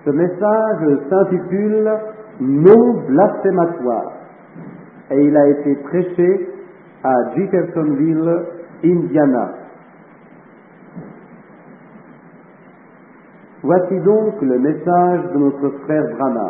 Ce message s'intitule « Non blasphématoire » et il a été prêché à Jeffersonville, Indiana. Voici donc le message de notre frère Branham.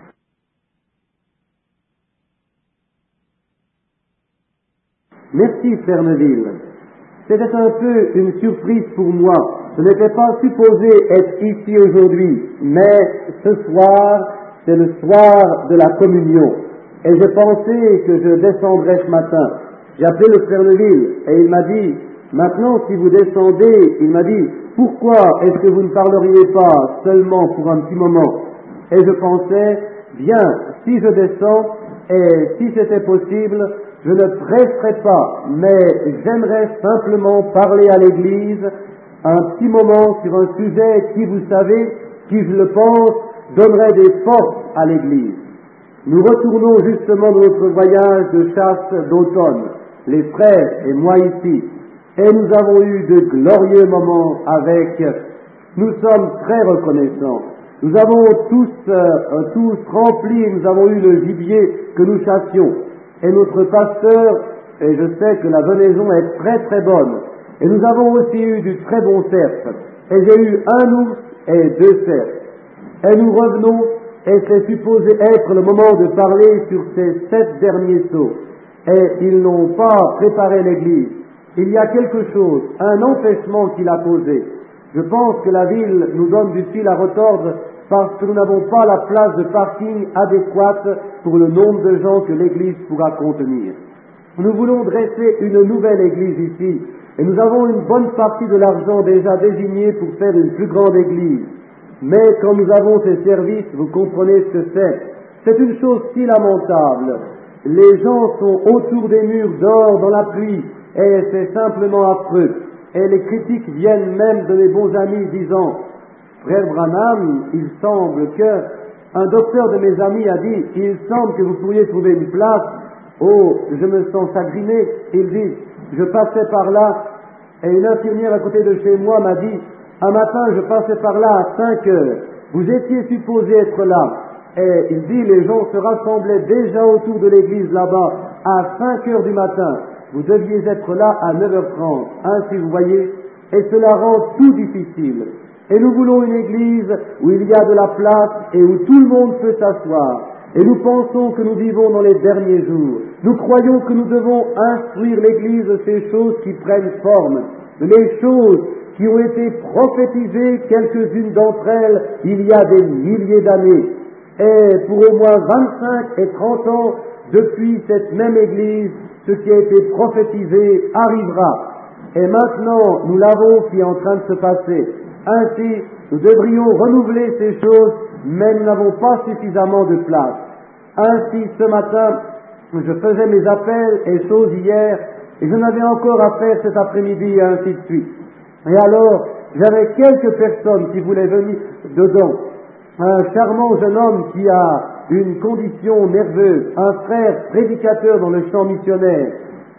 Merci, frère Neville. C'était un peu une surprise pour moi. Je n'étais pas supposé être ici aujourd'hui, mais ce soir, c'est le soir de la communion. Et je pensais que je descendrais ce matin. J'ai appelé le frère Neville et il m'a dit, maintenant si vous descendez, il m'a dit, pourquoi est-ce que vous ne parleriez pas seulement pour un petit moment? Et je pensais, bien, si je descends, et si c'était possible, je ne presserai pas, mais j'aimerais simplement parler à l'Église un petit moment sur un sujet qui, vous savez, qui, je le pense, donnerait des forces à l'Église. Nous retournons justement de notre voyage de chasse d'automne, les frères et moi ici, et nous avons eu de glorieux moments avec. Nous sommes très reconnaissants. Nous avons tous rempli, nous avons eu le gibier que nous chassions. Et notre pasteur, et je sais que la venaison est très très bonne, et nous avons aussi eu du très bon cerf. Et j'ai eu un ours et 2 cerfs. Et nous revenons, et c'est supposé être le moment de parler sur ces 7 derniers sauts. Et ils n'ont pas préparé l'église. Il y a quelque chose, un empêchement qu'il a posé. Je pense que la ville nous donne du fil à retordre parce que nous n'avons pas la place de parking adéquate pour le nombre de gens que l'église pourra contenir. Nous voulons dresser une nouvelle église ici, et nous avons une bonne partie de l'argent déjà désigné pour faire une plus grande église. Mais quand nous avons ces services, vous comprenez ce que c'est. C'est une chose si lamentable. Les gens sont autour des murs dehors dans la pluie, et c'est simplement affreux. Et les critiques viennent même de mes bons amis disant, frère Branham, il semble que, un docteur de mes amis a dit, il semble que vous pourriez trouver une place. Oh, je me sens chagriné. Il dit, je passais par là, et une infirmière à côté de chez moi m'a dit, un matin je passais par là à 5 heures, vous étiez supposé être là. Et il dit, les gens se rassemblaient déjà autour de l'église là-bas à 5 heures du matin. Vous deviez être là à 9h30. Ainsi, vous voyez, et cela rend tout difficile. Et nous voulons une église où il y a de la place et où tout le monde peut s'asseoir. Et nous pensons que nous vivons dans les derniers jours. Nous croyons que nous devons instruire l'église de ces choses qui prennent forme, les choses qui ont été prophétisées, quelques-unes d'entre elles, il y a des milliers d'années. Et pour au moins 25 et 30 ans, depuis cette même église, ce qui a été prophétisé arrivera. Et maintenant, nous l'avons qui est en train de se passer. Ainsi, nous devrions renouveler ces choses, mais nous n'avons pas suffisamment de place. Ainsi, ce matin, je faisais mes appels et choses hier, et j'en avais encore à faire cet après-midi, et ainsi de suite. Et alors, j'avais quelques personnes qui voulaient venir dedans. Un charmant jeune homme qui a une condition nerveuse, un frère prédicateur dans le champ missionnaire,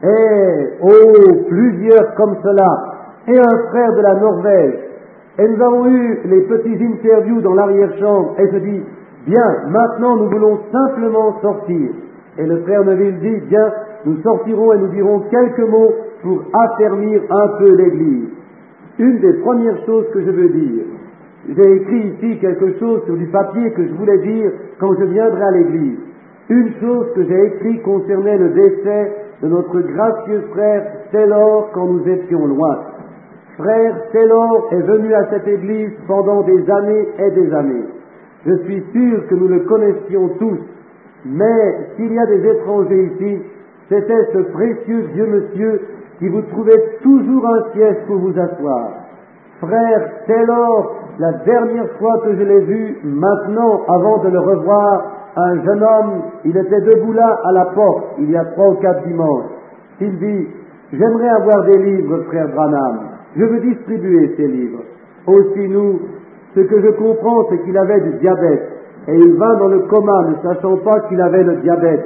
et plusieurs comme cela, et un frère de la Norvège. Et nous avons eu les petits interviews dans l'arrière-chambre, et je dis, bien, maintenant nous voulons simplement sortir. Et le frère Neville dit, bien, nous sortirons et nous dirons quelques mots pour affermir un peu l'église. Une des premières choses que je veux dire, j'ai écrit ici quelque chose sur du papier que je voulais dire quand je viendrai à l'église. Une chose que j'ai écrit concernait le décès de notre gracieux frère Taylor quand nous étions loin. Frère Taylor est venu à cette église pendant des années et des années. Je suis sûr que nous le connaissions tous, mais s'il y a des étrangers ici, c'était ce précieux vieux monsieur qui vous trouvait toujours un siège pour vous asseoir. Frère Taylor, la dernière fois que je l'ai vu, maintenant, avant de le revoir, un jeune homme, il était debout là à la porte, il y a 3 ou 4 dimanches. Il dit, j'aimerais avoir des livres, frère Branham. Je veux distribuer ces livres. Aussi nous, ce que je comprends, c'est qu'il avait du diabète. Et il vint dans le coma, ne sachant pas qu'il avait le diabète.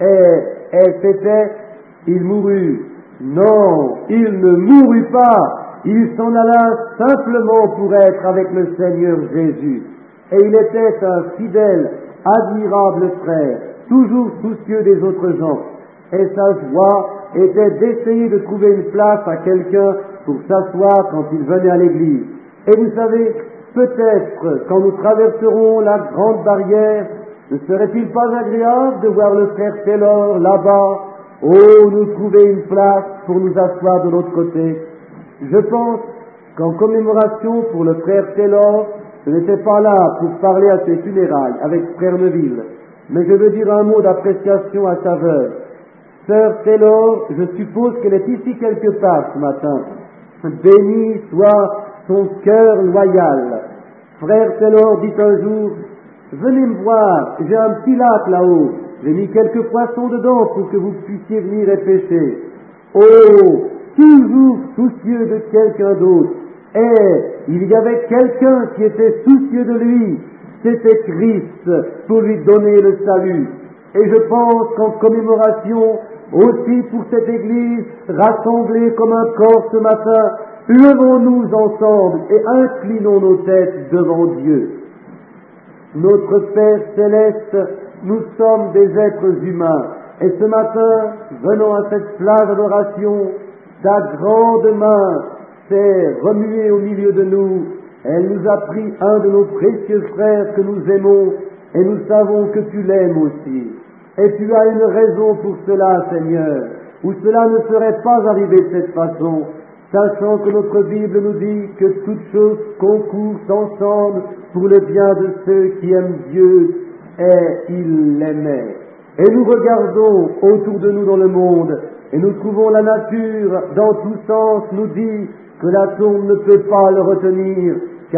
Et il mourut. Non, il ne mourut pas. Il s'en alla simplement pour être avec le Seigneur Jésus. et il était un fidèle, admirable frère, toujours soucieux des autres gens, et sa joie était d'essayer de trouver une place à quelqu'un pour s'asseoir quand il venait à l'église. Et vous savez, peut-être quand nous traverserons la grande barrière, ne serait-il pas agréable de voir le frère Taylor là-bas, nous trouver une place pour nous asseoir de l'autre côté? Je pense qu'en commémoration pour le frère Taylor, je n'étais pas là pour parler à ses funérailles avec frère Neville, mais je veux dire un mot d'appréciation à sa veuve. Sœur Taylor, je suppose qu'elle est ici quelque part ce matin. Béni soit son cœur loyal. Frère Taylor dit un jour, venez me voir, j'ai un petit lac là-haut, j'ai mis quelques poissons dedans pour que vous puissiez venir et pêcher. Toujours soucieux de quelqu'un d'autre. Et il y avait quelqu'un qui était soucieux de lui, c'était Christ, pour lui donner le salut. Et je pense qu'en commémoration, aussi pour cette Église, rassemblée comme un corps ce matin, levons-nous ensemble et inclinons nos têtes devant Dieu. Notre Père Céleste, nous sommes des êtres humains, et ce matin, venant à cette place d'adoration, ta grande main s'est remuée au milieu de nous, elle nous a pris un de nos précieux frères que nous aimons, et nous savons que tu l'aimes aussi. Et tu as une raison pour cela, Seigneur, où cela ne serait pas arrivé de cette façon, sachant que notre Bible nous dit que toutes choses concourent ensemble pour le bien de ceux qui aiment Dieu, et il l'aimait. Et nous regardons autour de nous dans le monde, et nous trouvons la nature, dans tous sens, nous dit que l'atome ne peut pas le retenir,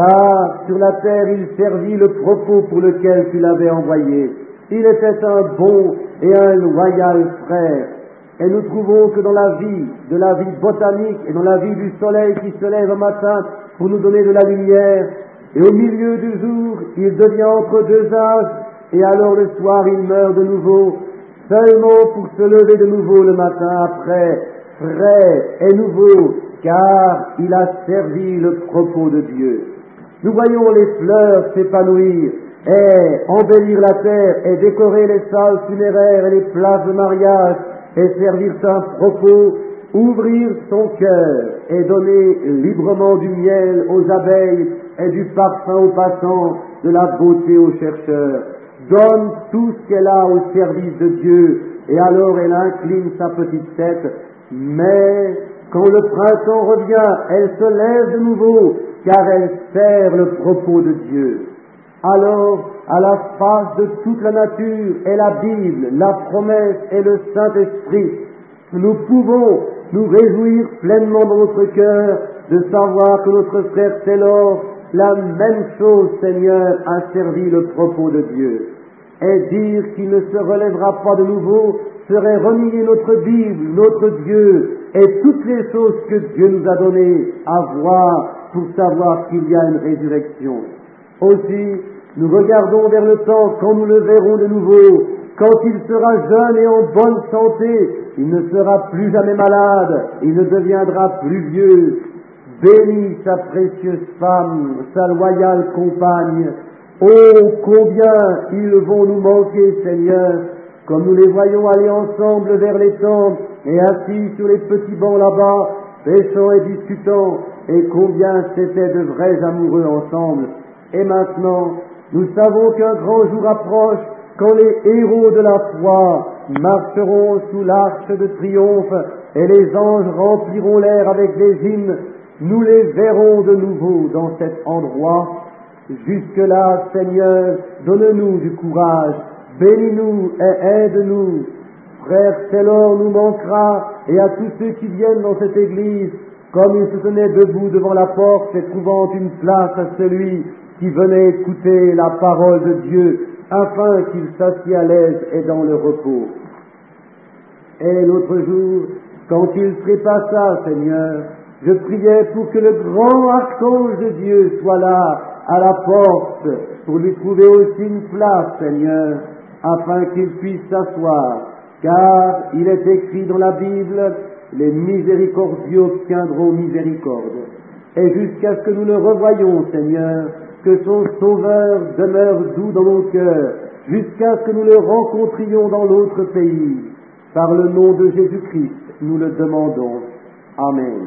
car sur la terre il servit le propos pour lequel tu l'avais envoyé. Il était un bon et un loyal frère. Et nous trouvons que dans la vie, de la vie botanique et dans la vie du soleil qui se lève au matin pour nous donner de la lumière, et au milieu du jour, il devient entre deux âges, et alors le soir il meurt de nouveau, seulement pour se lever de nouveau le matin après, frais et nouveau, car il a servi le propos de Dieu. Nous voyons les fleurs s'épanouir, et embellir la terre, et décorer les salles funéraires et les places de mariage, et servir un propos, ouvrir son cœur, et donner librement du miel aux abeilles, et du parfum aux passants, de la beauté aux chercheurs. Donne tout ce qu'elle a au service de Dieu, et alors elle incline sa petite tête, mais quand le printemps revient, elle se lève de nouveau, car elle sert le propos de Dieu. Alors, à la face de toute la nature et la Bible, la promesse et le Saint-Esprit, nous pouvons nous réjouir pleinement dans notre cœur de savoir que notre frère Taylor, la même chose, Seigneur, a servi le propos de Dieu. Et dire qu'il ne se relèvera pas de nouveau serait renier notre Bible, notre Dieu, et toutes les choses que Dieu nous a données à voir pour savoir qu'il y a une résurrection. Aussi, nous regardons vers le temps quand nous le verrons de nouveau, quand il sera jeune et en bonne santé, il ne sera plus jamais malade, il ne deviendra plus vieux. Bénis sa précieuse femme, sa loyale compagne. Combien ils vont nous manquer, Seigneur, comme nous les voyons aller ensemble vers les temples et assis sur les petits bancs là-bas, pêchant et discutant, et combien c'étaient de vrais amoureux ensemble. Et maintenant, nous savons qu'un grand jour approche quand les héros de la foi marcheront sous l'arche de triomphe et les anges rempliront l'air avec des hymnes. Nous les verrons de nouveau dans cet endroit. Jusque-là, Seigneur, donne-nous du courage, bénis-nous et aide-nous. Frère Taylor nous manquera, et à tous ceux qui viennent dans cette église, comme il se tenait debout devant la porte et trouvant une place à celui qui venait écouter la parole de Dieu, afin qu'il s'assied à l'aise et dans le repos. Et l'autre jour, quand il trépassa, Seigneur, je priais pour que le grand archange de Dieu soit là, à la porte, pour lui trouver aussi une place, Seigneur, afin qu'il puisse s'asseoir, car il est écrit dans la Bible, les miséricordieux obtiendront miséricorde. Et jusqu'à ce que nous le revoyions, Seigneur, que son Sauveur demeure doux dans nos cœurs, jusqu'à ce que nous le rencontrions dans l'autre pays. Par le nom de Jésus-Christ, nous le demandons. Amen.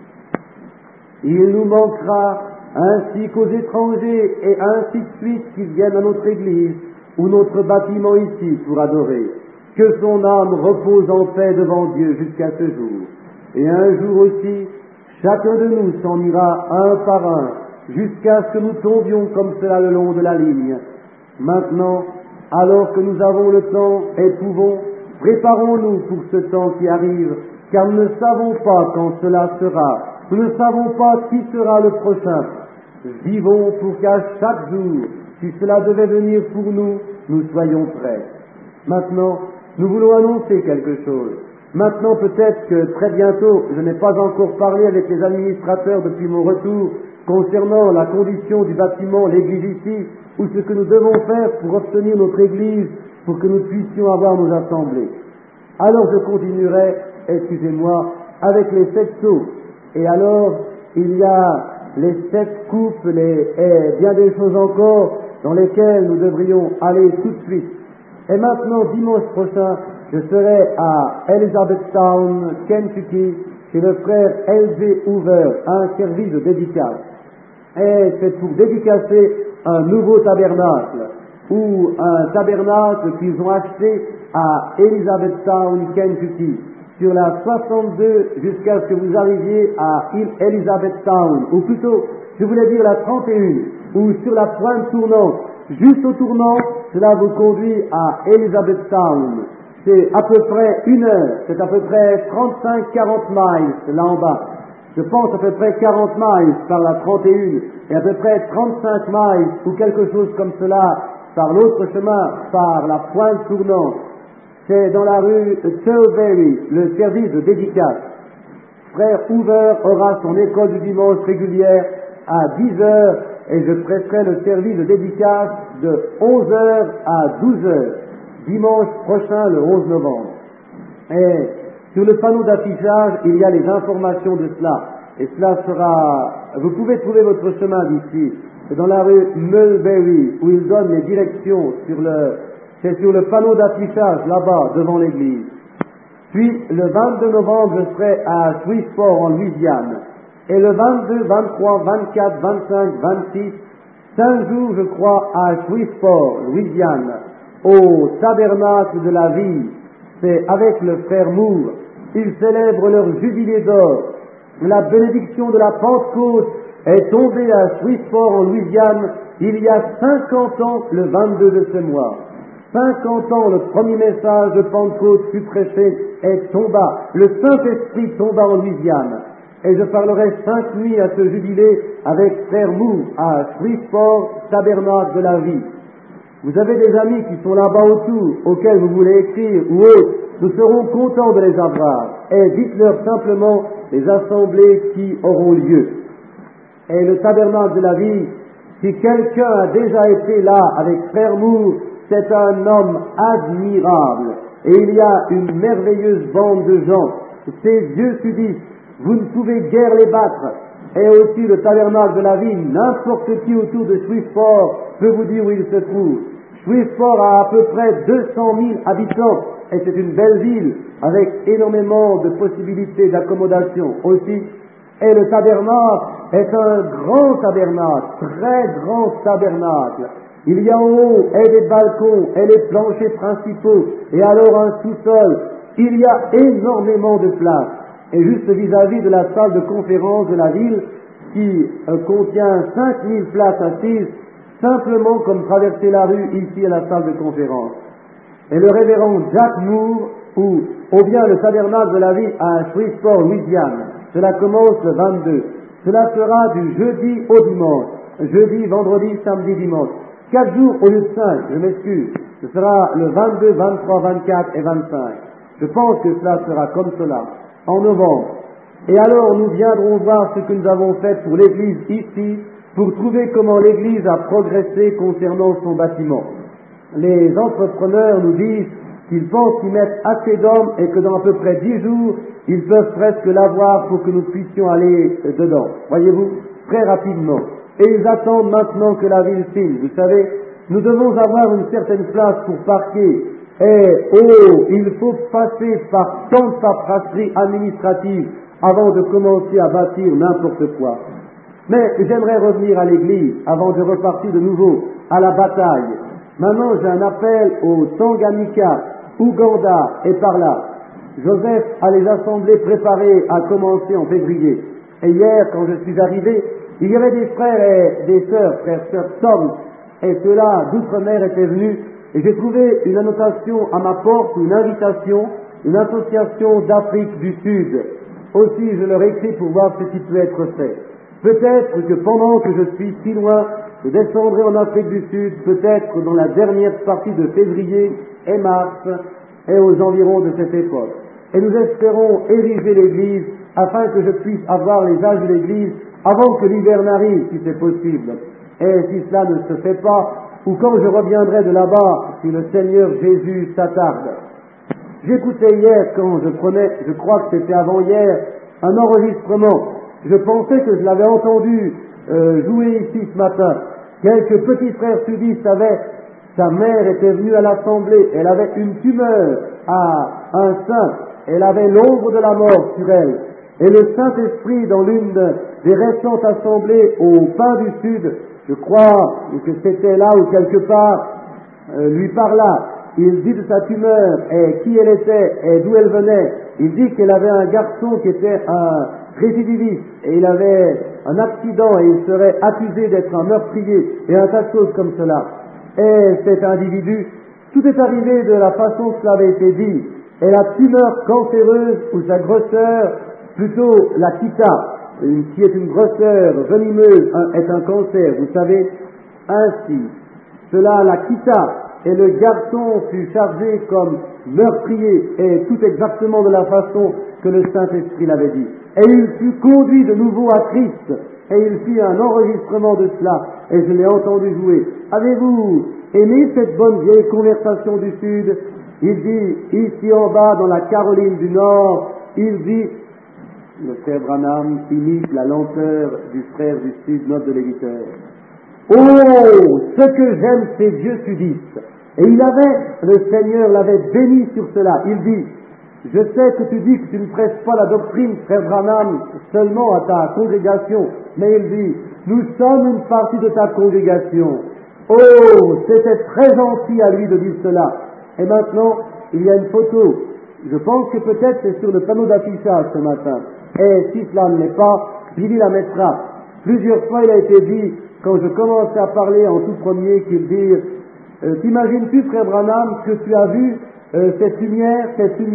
Il nous manquera, ainsi qu'aux étrangers et ainsi de suite qui viennent à notre Église ou notre bâtiment ici pour adorer, que son âme repose en paix devant Dieu jusqu'à ce jour. Et un jour aussi, chacun de nous s'en ira un par un, jusqu'à ce que nous tombions comme cela le long de la ligne. Maintenant, alors que nous avons le temps et pouvons, préparons-nous pour ce temps qui arrive, car nous ne savons pas quand cela sera. Nous ne savons pas qui sera le prochain. Vivons pour qu'à chaque jour, si cela devait venir pour nous, nous soyons prêts. Maintenant, nous voulons annoncer quelque chose. Maintenant, peut-être que très bientôt, je n'ai pas encore parlé avec les administrateurs depuis mon retour concernant la condition du bâtiment, l'église ici, ou ce que nous devons faire pour obtenir notre église, pour que nous puissions avoir nos assemblées. Alors je continuerai, excusez-moi, avec les 7 sceaux. Et alors, il y a les 7 coupes, et bien des choses encore dans lesquelles nous devrions aller tout de suite. Et maintenant, dimanche prochain, je serai à Elizabethtown, Kentucky, chez le frère L.J. Hoover, un service de dédicace. Et c'est pour dédicacer un nouveau tabernacle, ou un tabernacle qu'ils ont acheté à Elizabethtown, Kentucky, sur la 62 jusqu'à ce que vous arriviez à Elizabethtown, ou plutôt, je voulais dire la 31, ou sur la pointe tournante, juste au tournant, cela vous conduit à Elizabethtown. C'est à peu près 1 heure, c'est à peu près 35-40 miles là en bas. Je pense à peu près 40 miles par la 31 et à peu près 35 miles ou quelque chose comme cela par l'autre chemin, par la pointe tournante. C'est dans la rue Tilbury, le service de dédicace. Frère Hoover aura son école du dimanche régulière à 10 heures et je prêterai le service de dédicace de 11 heures à 12 heures, dimanche prochain, le 11 novembre. Et sur le panneau d'affichage, il y a les informations de cela. Et cela sera... Vous pouvez trouver votre chemin d'ici. C'est dans la rue Mulberry, où il donne les directions c'est sur le panneau d'affichage, là-bas, devant l'église. Puis, le 22 novembre, je serai à Shreveport, en Louisiane. Et le 22, 23, 24, 25, 26, 5 jours, je crois, à Shreveport, Louisiane, au tabernacle de la vie. C'est avec le frère Moore. Ils célèbrent leur jubilé d'or. La bénédiction de la Pentecôte est tombée à Shreveport, en Louisiane, il y a 50 ans, le 22 de ce mois. 50 ans, le premier message de Pentecôte fut prêché et tomba. Le Saint-Esprit tomba en Louisiane. Et je parlerai 5 nuits à ce jubilé avec frère Moore à Shreveport, tabernacle de la vie. Vous avez des amis qui sont là-bas autour, auxquels vous voulez écrire ou autres, nous serons contents de les avoir. Et dites-leur simplement les assemblées qui auront lieu. Et le tabernacle de la vie, si quelqu'un a déjà été là avec frère Moore, c'est un homme admirable. Et il y a une merveilleuse bande de gens. Ses yeux sudistes, vous ne pouvez guère les battre. Et aussi le tabernacle de la vie, n'importe qui autour de Shreveport peut vous dire où il se trouve. Shreveport a à peu près 200 000 habitants et c'est une belle ville avec énormément de possibilités d'accommodation aussi. Et le tabernacle est un grand tabernacle, très grand tabernacle. Il y a en haut et des balcons et les planchers principaux et alors un sous-sol. Il y a énormément de place. Et juste vis-à-vis de la salle de conférence de la ville qui contient 5000 places assises, simplement comme traverser la rue ici à la salle de conférence. Et le révérend Jack Moore, ou bien le tabernacle de la vie à Shreveport, Louisiane, cela commence le 22. Cela sera du jeudi au dimanche. Jeudi, vendredi, samedi, dimanche. 4 jours au lieu de 5, je m'excuse. Ce sera le 22, 23, 24 et 25. Je pense que cela sera comme cela, en novembre. Et alors nous viendrons voir ce que nous avons fait pour l'église ici, pour trouver comment l'église a progressé concernant son bâtiment. Les entrepreneurs nous disent qu'ils pensent y mettre assez d'hommes et que dans à peu près 10 jours, ils peuvent presque l'avoir pour que nous puissions aller dedans. Voyez-vous, très rapidement. et ils attendent maintenant que la ville signe. Vous savez, nous devons avoir une certaine place pour parquer. Et, il faut passer par tant de paperasserie administrative avant de commencer à bâtir n'importe quoi. Mais j'aimerais revenir à l'église avant de repartir de nouveau à la bataille. Maintenant, j'ai un appel au Tanganyika, Ouganda et par là. Joseph a les assemblées préparées à commencer en février. Et hier, quand je suis arrivé, il y avait des frères et des sœurs, frères Tom, et ceux-là d'outre-mer étaient venus, et j'ai trouvé une annotation à ma porte, une invitation, une association d'Afrique du Sud. Aussi, je leur écris pour voir ce qui peut être fait. Peut-être que pendant que je suis si loin, je descendrai en Afrique du Sud, peut-être dans la dernière partie de février et mars, et aux environs de cette époque. Et nous espérons ériger l'église afin que je puisse avoir les âges de l'église avant que l'hiver n'arrive, si c'est possible. Et si cela ne se fait pas, ou quand je reviendrai de là-bas, si le Seigneur Jésus s'attarde. J'écoutais hier, quand je crois que c'était avant-hier, un enregistrement. Je pensais que je l'avais entendu jouer ici ce matin. Quelques petits frères sudistes avaient, sa mère était venue à l'assemblée, elle avait une tumeur à un sein, elle avait l'ombre de la mort sur elle. Et le Saint-Esprit, dans l'une des récentes assemblées au Pain du Sud, je crois que c'était là ou quelque part, lui parla. Il dit de sa tumeur et qui elle était et d'où elle venait. Il dit qu'elle avait un garçon qui était un récidiviste et il avait un accident et il serait accusé d'être un meurtrier et un tas de choses comme cela. Et cet individu, tout est arrivé de la façon que cela avait été dit. Et la tumeur cancéreuse ou sa grosseur, plutôt la quitta, qui est une grosseur venimeuse, est un cancer, vous savez, ainsi. Cela la quitta. Et le garçon fut chargé comme meurtrier, et tout exactement de la façon que le Saint-Esprit l'avait dit. Et il fut conduit de nouveau à Christ, et il fit un enregistrement de cela, et je l'ai entendu jouer. Avez-vous aimé cette bonne vieille conversation du Sud? Il dit, ici en bas, dans la Caroline du Nord, il dit, le frère Branham imite la lenteur du frère du Sud, note de l'éditeur. Oh, ce que j'aime, c'est Dieu sudiste. Et le Seigneur l'avait béni sur cela. Il dit, je sais que tu dis que tu ne prêches pas la doctrine, frère Branham, seulement à ta congrégation. Mais il dit, nous sommes une partie de ta congrégation. Oh, c'était très gentil à lui de dire cela. Et maintenant, il y a une photo. Je pense que peut-être c'est sur le panneau d'affichage ce matin. Et si cela ne l'est pas, Billy la mettra. Plusieurs fois, il a été dit, quand je commençais à parler en tout premier, qu'il dit, t'imagines-tu, frère Branham, que tu as vu cette lumière?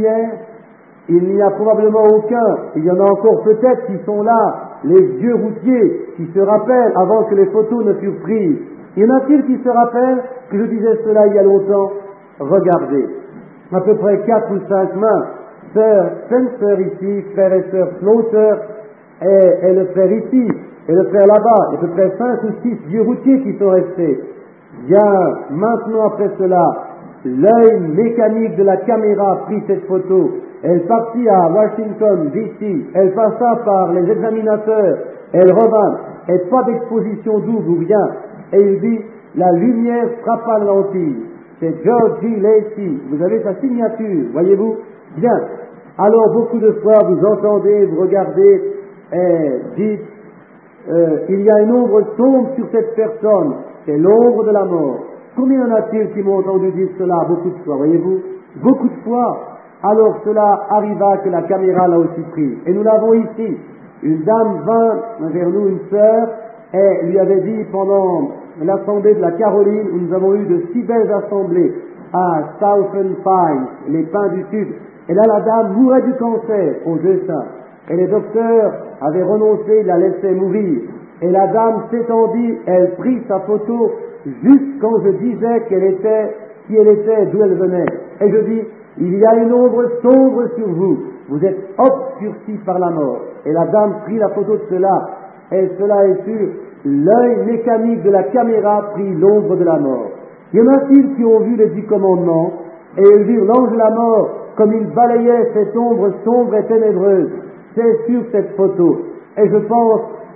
Il n'y a probablement aucun. Il y en a encore peut-être qui sont là, les vieux routiers, qui se rappellent avant que les photos ne furent prises. Y en a-t-il qui se rappellent que je disais cela il y a longtemps? Regardez, à peu près 4 ou 5 mains, sœur Spencer ici, frère et sœur Slaughter, et le frère ici, et le frère là-bas, il y a à peu près 5 ou 6 vieux routiers qui sont restés. Bien, maintenant après cela, l'œil mécanique de la caméra prit cette photo. Elle partit à Washington, D.C. Elle passa par les examinateurs. Elle revint. Et pas d'exposition double ou rien. Et il dit, la lumière frappa la lentille. C'est George G. Lacey. Vous avez sa signature, voyez-vous? Bien. Alors beaucoup de fois vous entendez, vous regardez et dites, il y a une ombre sombre sur cette personne. C'est l'ombre de la mort. Combien en a-t-il qui m'ont entendu dire cela beaucoup de fois, voyez-vous? Beaucoup de fois. Alors cela arriva que la caméra l'a aussi pris. Et nous l'avons ici. Une dame vint vers nous, une sœur, et lui avait dit pendant l'assemblée de la Caroline, où nous avons eu de si belles assemblées à Southern Pines, les pins du Sud. Et là, la dame mourait du cancer aux 2 seins. Et les docteurs avaient renoncé, ils la laissaient mourir. Et la dame s'étendit, elle prit sa photo juste quand je disais qui elle était, d'où elle venait. Et je dis, il y a une ombre sombre sur vous, vous êtes obscurcis par la mort. Et la dame prit la photo de cela, et cela est sûr, l'œil mécanique de la caméra prit l'ombre de la mort. Y en a-t-il qui ont vu les 10 commandements, et ils virent l'ange de la mort, comme il balayait cette ombre sombre et ténébreuse? C'est sur cette photo. Et je pense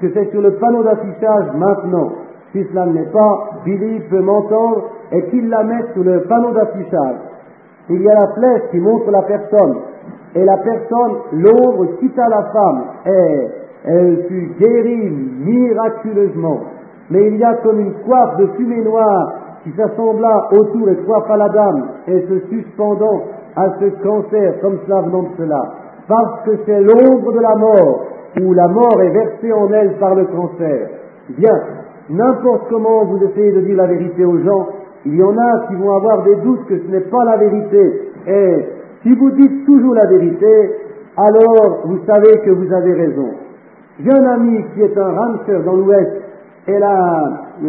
que c'est sur le panneau d'affichage maintenant. Si cela ne l'est pas, Billy peut m'entendre et qu'il la mette sur le panneau d'affichage. Il y a la flèche qui montre la personne, et la personne, l'ombre, quitta la femme, et elle fut guérie miraculeusement. Mais il y a comme une coiffe de fumée noire qui s'assembla autour et coiffa la dame, et se suspendant à ce cancer, comme cela venant de cela, parce que c'est l'ombre de la mort, où la mort est versée en elle par le cancer. Bien, n'importe comment vous essayez de dire la vérité aux gens, il y en a qui vont avoir des doutes que ce n'est pas la vérité. Et si vous dites toujours la vérité, alors vous savez que vous avez raison. J'ai un ami qui est un rancher dans l'Ouest, et la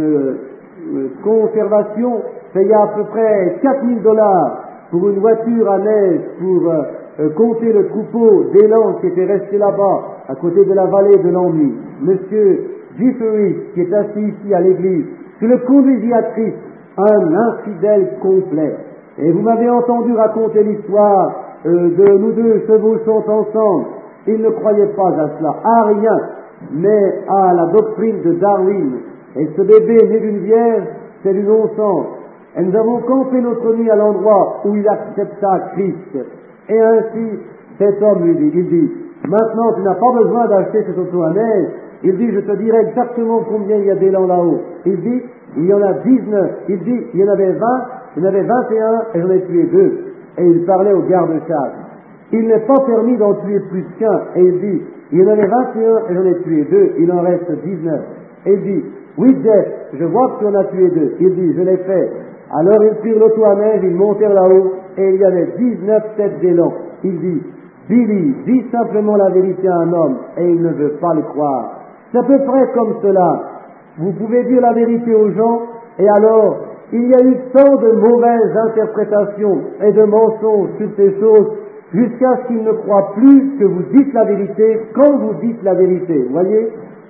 conservation paya à peu près $4,000 pour une voiture à neige pour compter le troupeau d'élan qui était resté là-bas, à côté de la vallée de l'ennui. Monsieur Jefferies, qui est assis ici à l'église, je le conduisis à Christ, un infidèle complet. Et vous m'avez entendu raconter l'histoire de nous deux chevauchant ensemble. Il ne croyait pas à cela, à rien, mais à la doctrine de Darwin. Et ce bébé né d'une vierge, c'est du non-sens. Et nous avons campé notre nuit à l'endroit où il accepta Christ. Et ainsi, cet homme lui dit, il dit, maintenant tu n'as pas besoin d'acheter cette auto à neige. Il dit, je te dirai exactement combien il y a d'élan là-haut. Il dit, il y en a 19. Il dit, il y en avait 20, il y en avait 21 et j'en ai tué 2. Et il parlait au garde-chasse. Il n'est pas permis d'en tuer plus qu'un. Et il dit, il y en avait 21 et j'en ai tué 2, il en reste 19. Et il dit, oui Jeff, je vois que tu en as tué 2. Il dit, je l'ai fait. Alors ils prirent l'auto à neige, ils montèrent là-haut et il y avait 19 têtes d'élan. Il dit, Billy, dis simplement la vérité à un homme et il ne veut pas le croire. C'est à peu près comme cela. Vous pouvez dire la vérité aux gens et alors il y a eu tant de mauvaises interprétations et de mensonges sur ces choses jusqu'à ce qu'ils ne croient plus que vous dites la vérité quand vous dites la vérité. Voyez?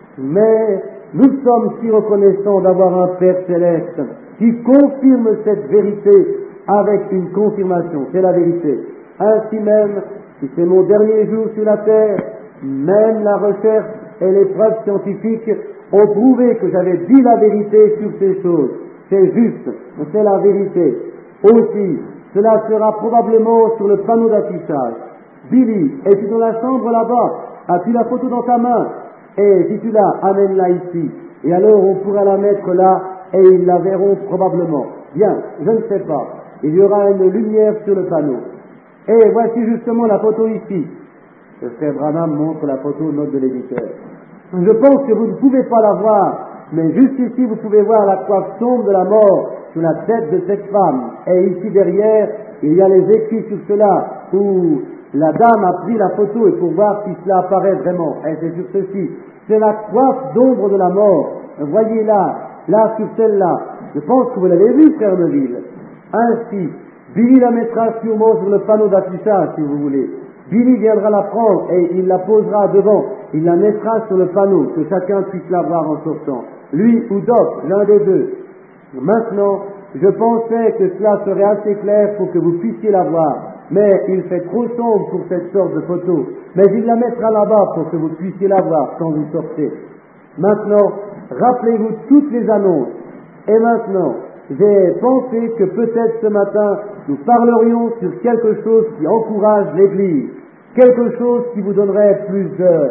Mais nous sommes si reconnaissants d'avoir un Père céleste qui confirme cette vérité avec une confirmation. C'est la vérité. Ainsi même, si c'est mon dernier jour sur la terre, même la recherche et les preuves scientifiques ont prouvé que j'avais dit la vérité sur ces choses. C'est juste, c'est la vérité. Aussi, cela sera probablement sur le panneau d'affichage. Billy, es-tu dans la chambre là-bas? As-tu la photo dans ta main? Et si tu l'as, amène-la ici. Et alors on pourra la mettre là et ils la verront probablement. Bien, je ne sais pas. Il y aura une lumière sur le panneau. Et voici justement la photo ici. Le frère Branham montre la photo note de l'éditeur. Je pense que vous ne pouvez pas la voir, mais juste ici vous pouvez voir la coiffe sombre de la mort sur la tête de cette femme. Et ici derrière, il y a les écrits sur cela où la dame a pris la photo et pour voir si cela apparaît vraiment. Et c'est sur ceci. C'est la coiffe d'ombre de la mort. Voyez là sur celle-là. Je pense que vous l'avez vu, frère Neville. Ainsi, Billy la mettra sûrement sur le panneau d'affichage, si vous voulez. Billy viendra la prendre et il la posera devant. Il la mettra sur le panneau, que chacun puisse la voir en sortant. Lui ou Doc, l'un des deux. Maintenant, je pensais que cela serait assez clair pour que vous puissiez la voir. Mais il fait trop sombre pour cette sorte de photo. Mais il la mettra là-bas pour que vous puissiez la voir quand vous sortez. Maintenant, rappelez-vous toutes les annonces. Et maintenant, j'ai pensé que peut-être ce matin, nous parlerions sur quelque chose qui encourage l'Église. Quelque chose qui vous donnerait plus de...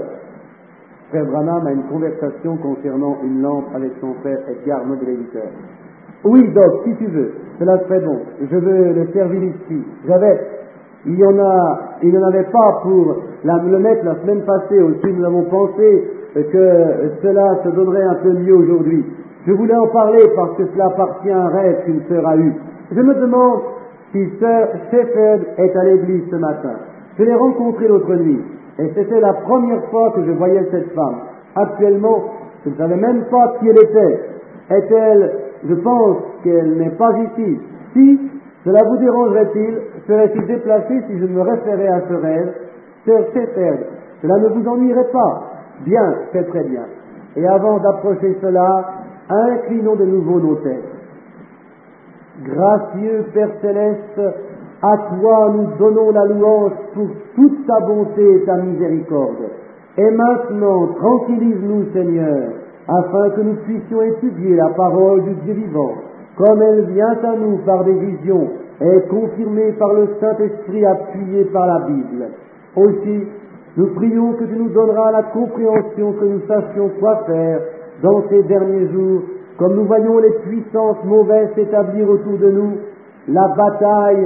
Frère Branham a une conversation concernant une lampe avec son frère Edgar, notre éditeur. Oui, Doc, si tu veux, cela serait bon. Je veux le servir ici. Il n'en avait pas pour le mettre la semaine passée aussi. Nous avons pensé que cela se donnerait un peu mieux aujourd'hui. Je voulais en parler parce que cela appartient à un rêve qu'une sœur a eu. Je me demande si sœur Shepherd est à l'église ce matin. Je l'ai rencontrée l'autre nuit et c'était la première fois que je voyais cette femme. Actuellement, je ne savais même pas qui elle était. Est-elle, je pense qu'elle n'est pas ici. Si, cela vous dérangerait-il? Serait-il déplacé si je me référais à ce rêve? Sœur Shepherd, cela ne vous ennuierait pas? Bien, c'est très bien. Et avant d'approcher cela, inclinons de nouveau nos têtes. Gracieux Père Céleste, à toi nous donnons la louange pour toute ta bonté et ta miséricorde. Et maintenant, tranquillise-nous, Seigneur, afin que nous puissions étudier la parole du Dieu vivant, comme elle vient à nous par des visions, et confirmée par le Saint-Esprit, appuyée par la Bible. Aussi, nous prions que tu nous donneras la compréhension, que nous sachions quoi faire dans ces derniers jours, comme nous voyons les puissances mauvaises s'établir autour de nous. La bataille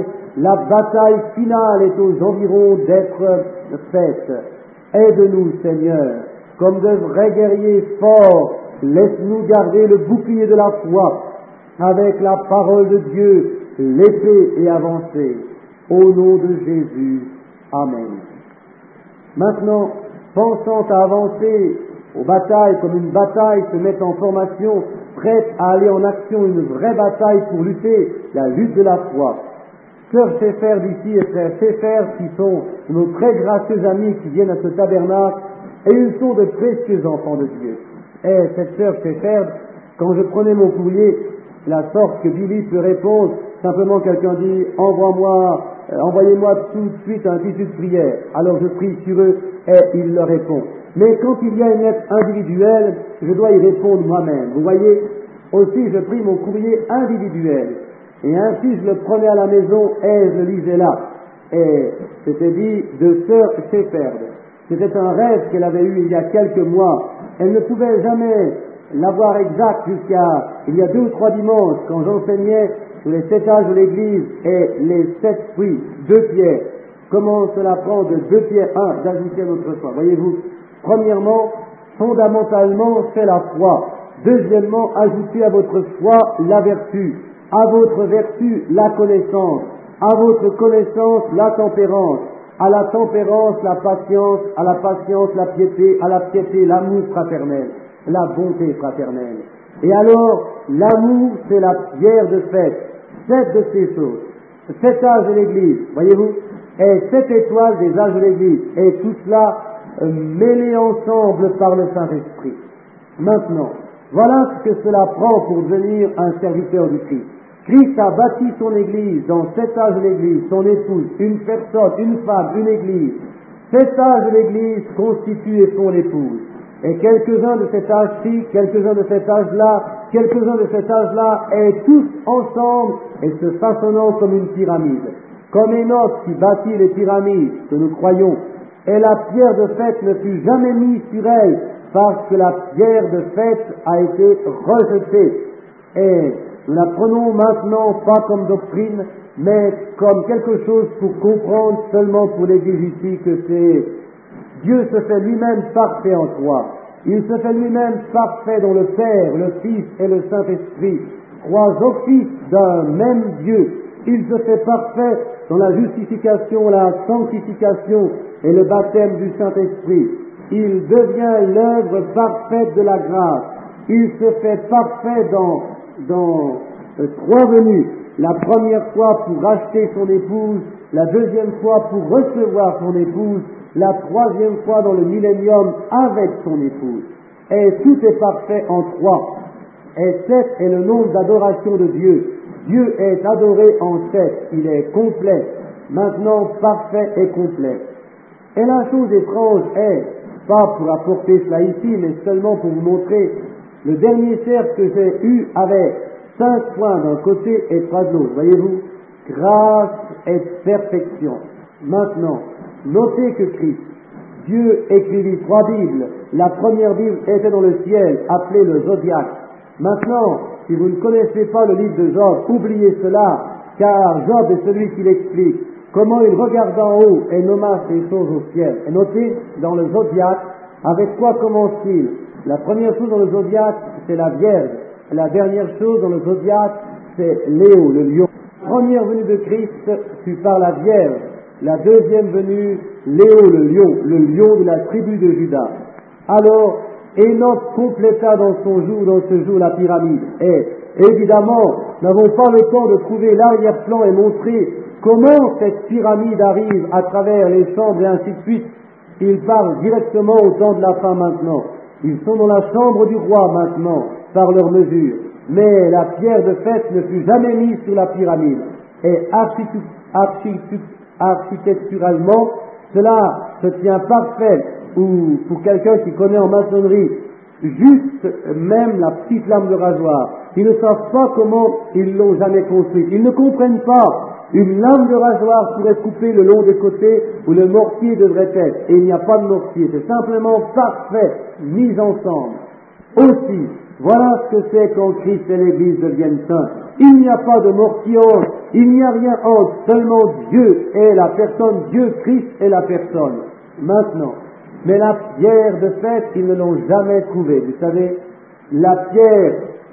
finale est aux environs d'être faite. Aide-nous, Seigneur, comme de vrais guerriers forts, laisse-nous garder le bouclier de la foi, avec la parole de Dieu, l'épée et avancer. Au nom de Jésus. Amen. Maintenant, pensant à avancer aux batailles comme une bataille se met en formation, prête à aller en action, une vraie bataille pour lutter, la lutte de la foi. Sœur Schaeffer d'ici et frère Schaeffer, qui sont nos très gracieux amis qui viennent à ce tabernacle, et ils sont de précieux enfants de Dieu. Et cette sœur Schaeffer, quand je prenais mon courrier, la sorte que Billy peut répondre, simplement quelqu'un dit « envoyez-moi tout de suite un tissu de prière ». Alors je prie sur eux et il leur répond. Mais quand il y a une lettre individuelle, je dois y répondre moi-même. Vous voyez, aussi je prie mon courrier individuel. Et ainsi je le prenais à la maison et je le lisais là. Et c'était dit de sœur Schaeffer. C'était un rêve qu'elle avait eu il y a quelques mois. Elle ne pouvait jamais l'avoir exact jusqu'à il y a 2 ou 3 dimanches quand j'enseignais sur les 7 âges de l'Église et les 7 fruits, 2 pierres. Comment cela prend de 2 pierres 1 d'ajouter à notre foi. Voyez-vous, premièrement, fondamentalement, c'est la foi. Deuxièmement, ajoutez à votre foi la vertu. À votre vertu, la connaissance. À votre connaissance, la tempérance. À la tempérance, la patience. À la patience, la piété. À la piété, l'amour fraternel. La bonté fraternelle. Et alors, l'amour, c'est la pierre de fête. 7 de ces choses. 7 âges de l'Église, voyez-vous, et 7 étoiles des âges de l'Église. Et tout cela mêlé ensemble par le Saint-Esprit. Maintenant, voilà ce que cela prend pour devenir un serviteur du Christ. Christ a bâti son Église dans 7 âges de l'Église, son épouse, une personne, une femme, une Église. 7 âges de l'Église constituent et font l'épouse. Et quelques-uns de cet âge-ci, quelques-uns de cet âge-là, quelques-uns de cet âge-là, et tous ensemble, et se façonnant comme une pyramide. Comme Enoch qui bâtit les pyramides que nous croyons, et la pierre de fête ne fut jamais mise sur elle, parce que la pierre de fête a été rejetée. Et nous la prenons maintenant pas comme doctrine, mais comme quelque chose pour comprendre seulement pour l'Église ici que c'est Dieu se fait lui-même parfait en toi. Il se fait lui-même parfait dans le Père, le Fils et le Saint-Esprit, 3 offices d'un même Dieu. Il se fait parfait dans la justification, la sanctification et le baptême du Saint-Esprit. Il devient l'œuvre parfaite de la grâce. Il se fait parfait dans 3 venues. La première fois pour racheter son épouse, la deuxième fois pour recevoir son épouse, la 3e fois dans le millénium avec son épouse. Et tout est parfait en 3. Et 7 est le nombre d'adoration de Dieu. Dieu est adoré en 7. Il est complet. Maintenant, parfait et complet. Et la chose étrange est, pas pour apporter cela ici, mais seulement pour vous montrer, le dernier cercle que j'ai eu avait 5 points d'un côté et 3 de l'autre. Voyez-vous, grâce et perfection. Maintenant, notez que Christ, Dieu écrivit 3 Bibles. La première Bible était dans le ciel, appelée le Zodiaque. Maintenant, si vous ne connaissez pas le livre de Job, oubliez cela, car Job est celui qui l'explique. Comment il regarde d'en haut et nomma ces choses au ciel. Et notez, dans le Zodiaque, avec quoi commence-t-il? La première chose dans le Zodiaque, c'est la Vierge. Et la dernière chose dans le Zodiaque, c'est Léo, le lion. La première venue de Christ fut par la Vierge. La deuxième venue, Léo, le lion de la tribu de Juda. Alors, Enoch compléta dans ce jour la pyramide. Et, évidemment, nous n'avons pas le temps de trouver l'arrière-plan et montrer comment cette pyramide arrive à travers les chambres et ainsi de suite. Il parle directement au temps de la fin maintenant. Ils sont dans la chambre du roi maintenant, par leur mesure. Mais la pierre de fête ne fut jamais mise sur la pyramide. Et architecturalement, cela se tient parfait ou pour quelqu'un qui connaît en maçonnerie, juste même la petite lame de rasoir. Ils ne savent pas comment ils l'ont jamais construite. Ils ne comprennent pas. Une lame de rasoir pourrait couper le long des côtés où le mortier devrait être. Et il n'y a pas de mortier. C'est simplement parfait, mis ensemble. Aussi, voilà ce que c'est quand Christ et l'Église deviennent saints. Il n'y a pas de mortier entre. Il n'y a rien entre. Seulement Dieu est la personne. Dieu, Christ est la personne. Maintenant, mais la pierre de fait, ils ne l'ont jamais trouvée. Vous savez, la pierre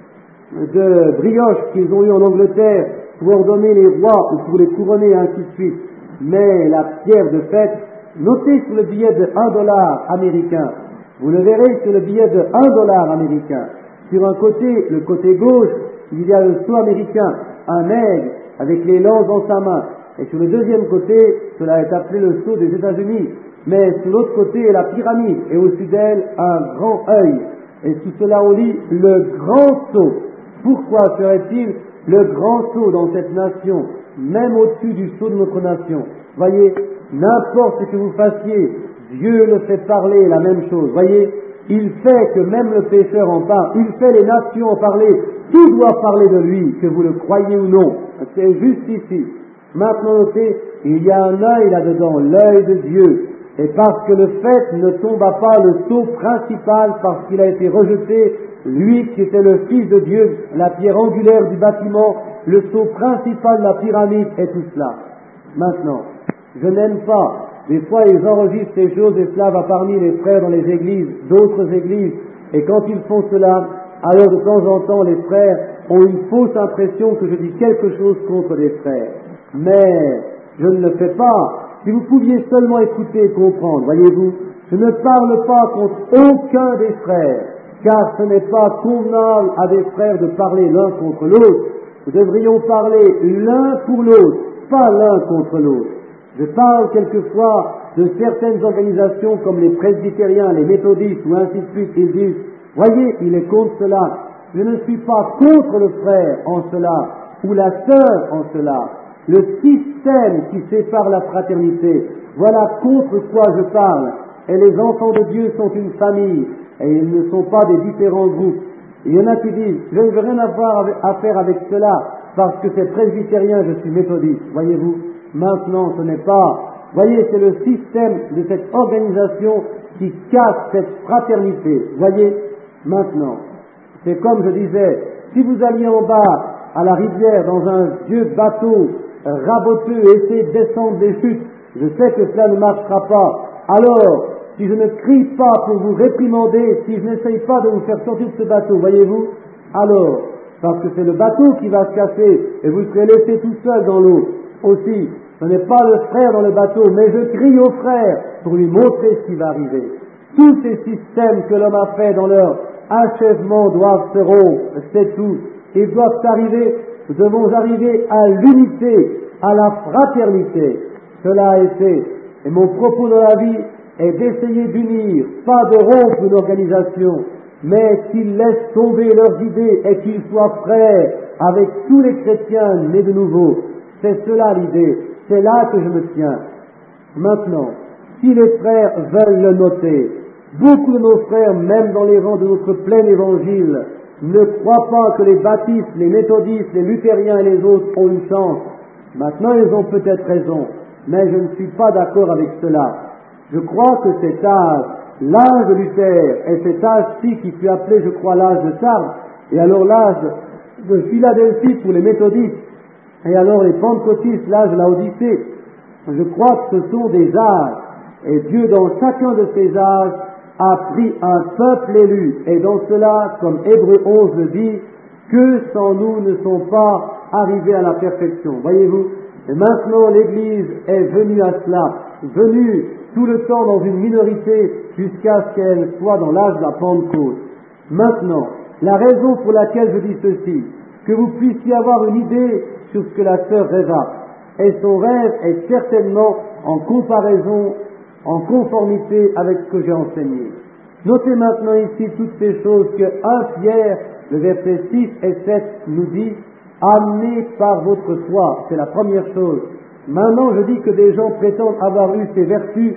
de brioche qu'ils ont eue en Angleterre pour ordonner les rois ou pour les couronner et ainsi de suite. Mais la pierre de fait, notez sur le billet de $1 américain, vous le verrez sur le billet de $1 américain. Sur un côté, le côté gauche, il y a le sceau américain, un aigle avec les lances dans sa main. Et sur le deuxième côté, cela est appelé le sceau des États-Unis. Mais sur l'autre côté est la pyramide, et au-dessus d'elle, un grand œil. Et sous cela on lit le grand sceau. Pourquoi serait-il le grand sceau dans cette nation, même au-dessus du sceau de notre nation? Voyez, n'importe ce que vous fassiez, Dieu le fait parler la même chose. Voyez, il fait que même le pécheur en parle, il fait les nations en parler, tout doit parler de lui, que vous le croyez ou non. C'est juste ici. Maintenant, notez, il y a un œil là-dedans, l'œil de Dieu. Et parce que le fait ne tomba pas le sceau principal, parce qu'il a été rejeté, lui qui était le Fils de Dieu, la pierre angulaire du bâtiment, le sceau principal de la pyramide et tout cela. Maintenant, je n'aime pas, des fois ils enregistrent ces choses et cela va parmi les frères dans les églises, d'autres églises, et quand ils font cela, alors de temps en temps les frères ont une fausse impression que je dis quelque chose contre les frères. Mais je ne le fais pas. Si vous pouviez seulement écouter et comprendre, voyez-vous, je ne parle pas contre aucun des frères, car ce n'est pas convenable à des frères de parler l'un contre l'autre. Nous devrions parler l'un pour l'autre, pas l'un contre l'autre. Je parle quelquefois de certaines organisations comme les presbytériens, les méthodistes ou ainsi de suite. Ils disent, voyez, il est contre cela. Je ne suis pas contre le frère en cela, ou la sœur en cela. Le système qui sépare la fraternité, voilà contre quoi je parle. Et les enfants de Dieu sont une famille, et ils ne sont pas des différents groupes. Il y en a qui disent, je ne veux rien avoir à faire avec cela, parce que c'est presbytérien, je suis méthodiste. Voyez-vous, maintenant ce n'est pas. Voyez, c'est le système de cette organisation qui casse cette fraternité. Voyez, maintenant, c'est comme je disais, si vous alliez en bas à la rivière dans un vieux bateau raboteux et essayer de descendre des chutes, je sais que cela ne marchera pas. Alors, si je ne crie pas pour vous réprimander, si je n'essaye pas de vous faire sortir de ce bateau, voyez-vous, alors, parce que c'est le bateau qui va se casser et vous serez laissé tout seul dans l'eau. Aussi, ce n'est pas le frère dans le bateau, mais je crie au frère pour lui montrer ce qui va arriver. Tous ces systèmes que l'homme a fait dans leur achèvement doivent se rompre, c'est tout. Ils doivent arriver, nous devons arriver à l'unité, à la fraternité. Cela a été, et mon propos dans la vie est d'essayer d'unir, pas de rompre une organisation, mais qu'ils laissent tomber leurs idées et qu'ils soient frères avec tous les chrétiens nés de nouveau. C'est cela l'idée, c'est là que je me tiens. Maintenant, si les frères veulent le noter, beaucoup de nos frères, même dans les rangs de notre plein évangile, ne croient pas que les baptistes, les méthodistes, les luthériens et les autres ont une chance. Maintenant, ils ont peut-être raison, mais je ne suis pas d'accord avec cela. Je crois que cet âge, l'âge de Luther, et cet âge-ci qui fut appelé, je crois, l'âge de Sardes, et alors l'âge de Philadelphie pour les méthodistes, et alors les pentecôtistes, l'âge de la Odyssée, je crois que ce sont des âges, et Dieu, dans chacun de ces âges, a pris un peuple élu, et dans cela, comme Hébreux 11 le dit, que sans nous ne sont pas arrivés à la perfection. Voyez-vous, et maintenant l'Église est venue à cela, venue tout le temps dans une minorité jusqu'à ce qu'elle soit dans l'âge de la Pentecôte. Maintenant, la raison pour laquelle je dis ceci, que vous puissiez avoir une idée sur ce que la sœur rêva, et son rêve est certainement en comparaison, en conformité avec ce que j'ai enseigné. Notez maintenant ici toutes ces choses que 1 Pierre, le verset 6 et 7 nous dit, amenez par votre foi, c'est la première chose. Maintenant, je dis que des gens prétendent avoir eu ces vertus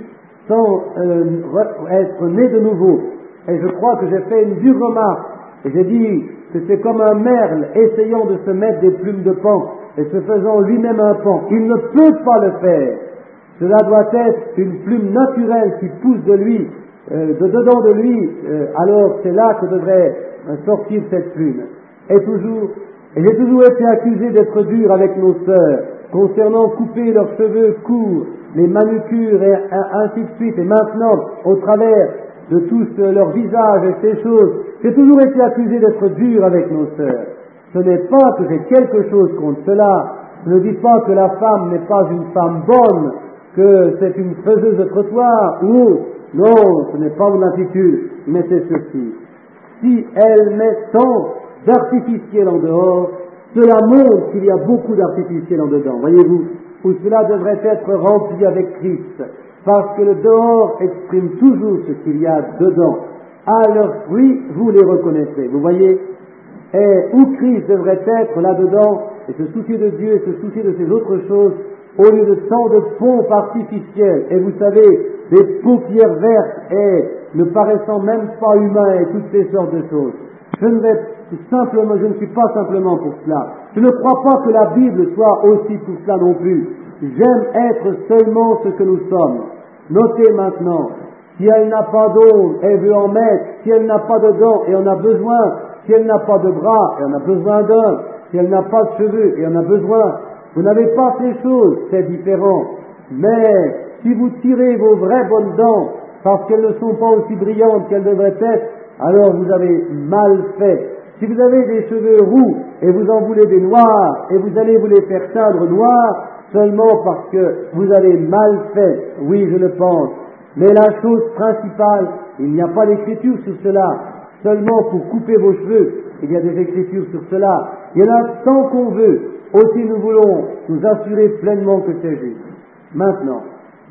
sans être né de nouveau. Et je crois que j'ai fait une dure remarque, et j'ai dit que c'est comme un merle essayant de se mettre des plumes de paon et se faisant lui-même un paon. Il ne peut pas le faire. Cela doit être une plume naturelle qui pousse de lui, de dedans de lui, alors c'est là que devrait sortir cette plume. Et j'ai toujours été accusé d'être dur avec nos sœurs, concernant couper leurs cheveux courts, les manucures et ainsi de suite. Et maintenant, au travers de tous leurs visages et ces choses, j'ai toujours été accusé d'être dur avec nos sœurs. Ce n'est pas que j'ai quelque chose contre cela. Je ne dis pas que la femme n'est pas une femme bonne, que c'est une faiseuse de trottoir ou autre. Non, ce n'est pas mon attitude, mais c'est ceci. Si elle met tant d'artificiel en dehors, cela montre qu'il y a beaucoup d'artificiel en dedans, voyez-vous, où cela devrait être rempli avec Christ, parce que le dehors exprime toujours ce qu'il y a dedans. À leurs fruits, vous les reconnaîtrez, vous voyez, et où Christ devrait être là-dedans, et se soucier de Dieu, et se soucier de ces autres choses, au lieu de tant de pompes artificielles, et vous savez, des paupières vertes, et ne paraissant même pas humains, et toutes ces sortes de choses. Je ne suis pas simplement pour cela. Je ne crois pas que la Bible soit aussi pour cela non plus. J'aime être seulement ce que nous sommes. Notez maintenant, si elle n'a pas d'ongle, elle veut en mettre. Si elle n'a pas de dents, et en a besoin. Si elle n'a pas de bras, et en a besoin d'un. Si elle n'a pas de cheveux, et en a besoin. Vous n'avez pas ces choses, c'est différent. Mais si vous tirez vos vraies bonnes dents, parce qu'elles ne sont pas aussi brillantes qu'elles devraient être, alors vous avez mal fait. Si vous avez des cheveux roux et vous en voulez des noirs et vous allez vous les faire teindre noirs seulement parce que vous avez mal fait, oui, je le pense. Mais la chose principale, il n'y a pas d'écriture sur cela. Seulement pour couper vos cheveux, il y a des écritures sur cela. Il y en a tant qu'on veut. Aussi nous voulons nous assurer pleinement que c'est juste. Maintenant,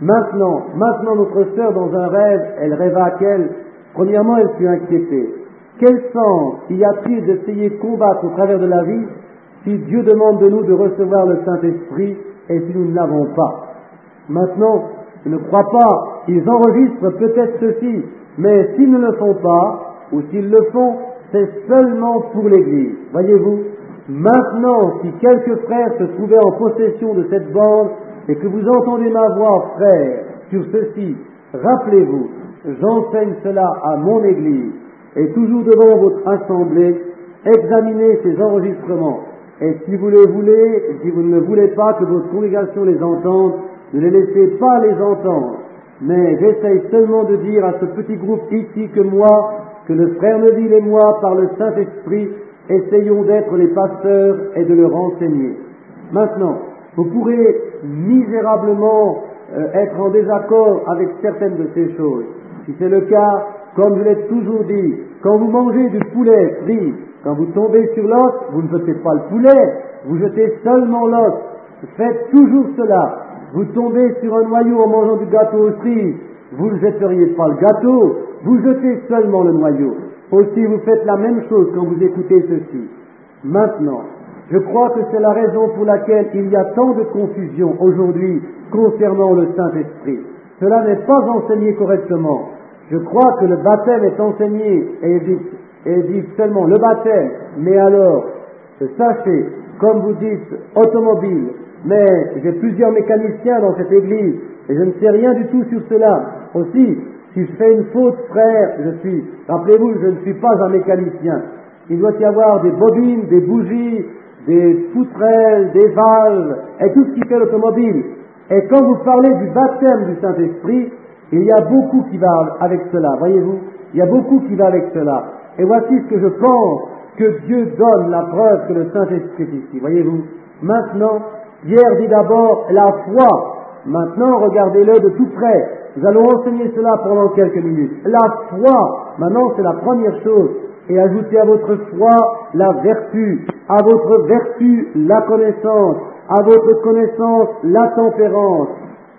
notre sœur dans un rêve, elle rêva à quelle? Premièrement, elle fut inquiétée. Quel sens y a-t-il d'essayer de combattre au travers de la vie si Dieu demande de nous de recevoir le Saint-Esprit et si nous ne l'avons pas? Maintenant, je ne crois pas, ils enregistrent peut-être ceci, mais s'ils ne le font pas, ou s'ils le font, c'est seulement pour l'Église. Voyez-vous, maintenant, si quelques frères se trouvaient en possession de cette bande et que vous entendez ma voix, frères, sur ceci, rappelez-vous, j'enseigne cela à mon Église, et toujours devant votre assemblée, examinez ces enregistrements. Et si vous les voulez, si vous ne voulez pas que votre congrégation les entende, ne les laissez pas les entendre. Mais j'essaye seulement de dire à ce petit groupe ici que moi, que le frère Neville et moi, par le Saint-Esprit, essayons d'être les pasteurs et de leur enseigner. Maintenant, vous pourrez misérablement être en désaccord avec certaines de ces choses. Si c'est le cas, comme je l'ai toujours dit, quand vous mangez du poulet frit, quand vous tombez sur l'os, vous ne jetez pas le poulet, vous jetez seulement l'os. Faites toujours cela. Vous tombez sur un noyau en mangeant du gâteau aux cerises, vous ne jetteriez pas le gâteau, vous jetez seulement le noyau. Aussi, vous faites la même chose quand vous écoutez ceci. Maintenant, je crois que c'est la raison pour laquelle il y a tant de confusion aujourd'hui concernant le Saint-Esprit. Cela n'est pas enseigné correctement. Je crois que le baptême est enseigné et dit seulement le baptême, mais alors, sachez, comme vous dites, automobile, mais j'ai plusieurs mécaniciens dans cette église et je ne sais rien du tout sur cela. Aussi, si je fais une faute, frère, rappelez-vous, je ne suis pas un mécanicien. Il doit y avoir des bobines, des bougies, des poutrelles, des valves, et tout ce qui fait l'automobile. Et quand vous parlez du baptême du Saint-Esprit, il y a beaucoup qui va avec cela, voyez-vous, il y a beaucoup qui va avec cela. Et voici ce que je pense, que Dieu donne la preuve que le Saint-Esprit est ici, voyez-vous. Maintenant, Pierre dit d'abord la foi. Maintenant, regardez-le de tout près. Nous allons enseigner cela pendant quelques minutes. La foi, maintenant, c'est la première chose. Et ajoutez à votre foi la vertu, à votre vertu la connaissance, à votre connaissance la tempérance,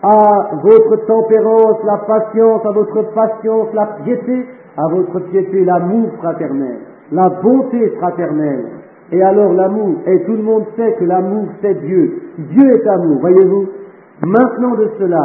à votre tempérance la patience, à votre patience la piété, à votre piété l'amour fraternel, la bonté fraternelle. Et alors l'amour, et tout le monde sait que l'amour c'est Dieu. Dieu est amour, voyez-vous. Maintenant de cela,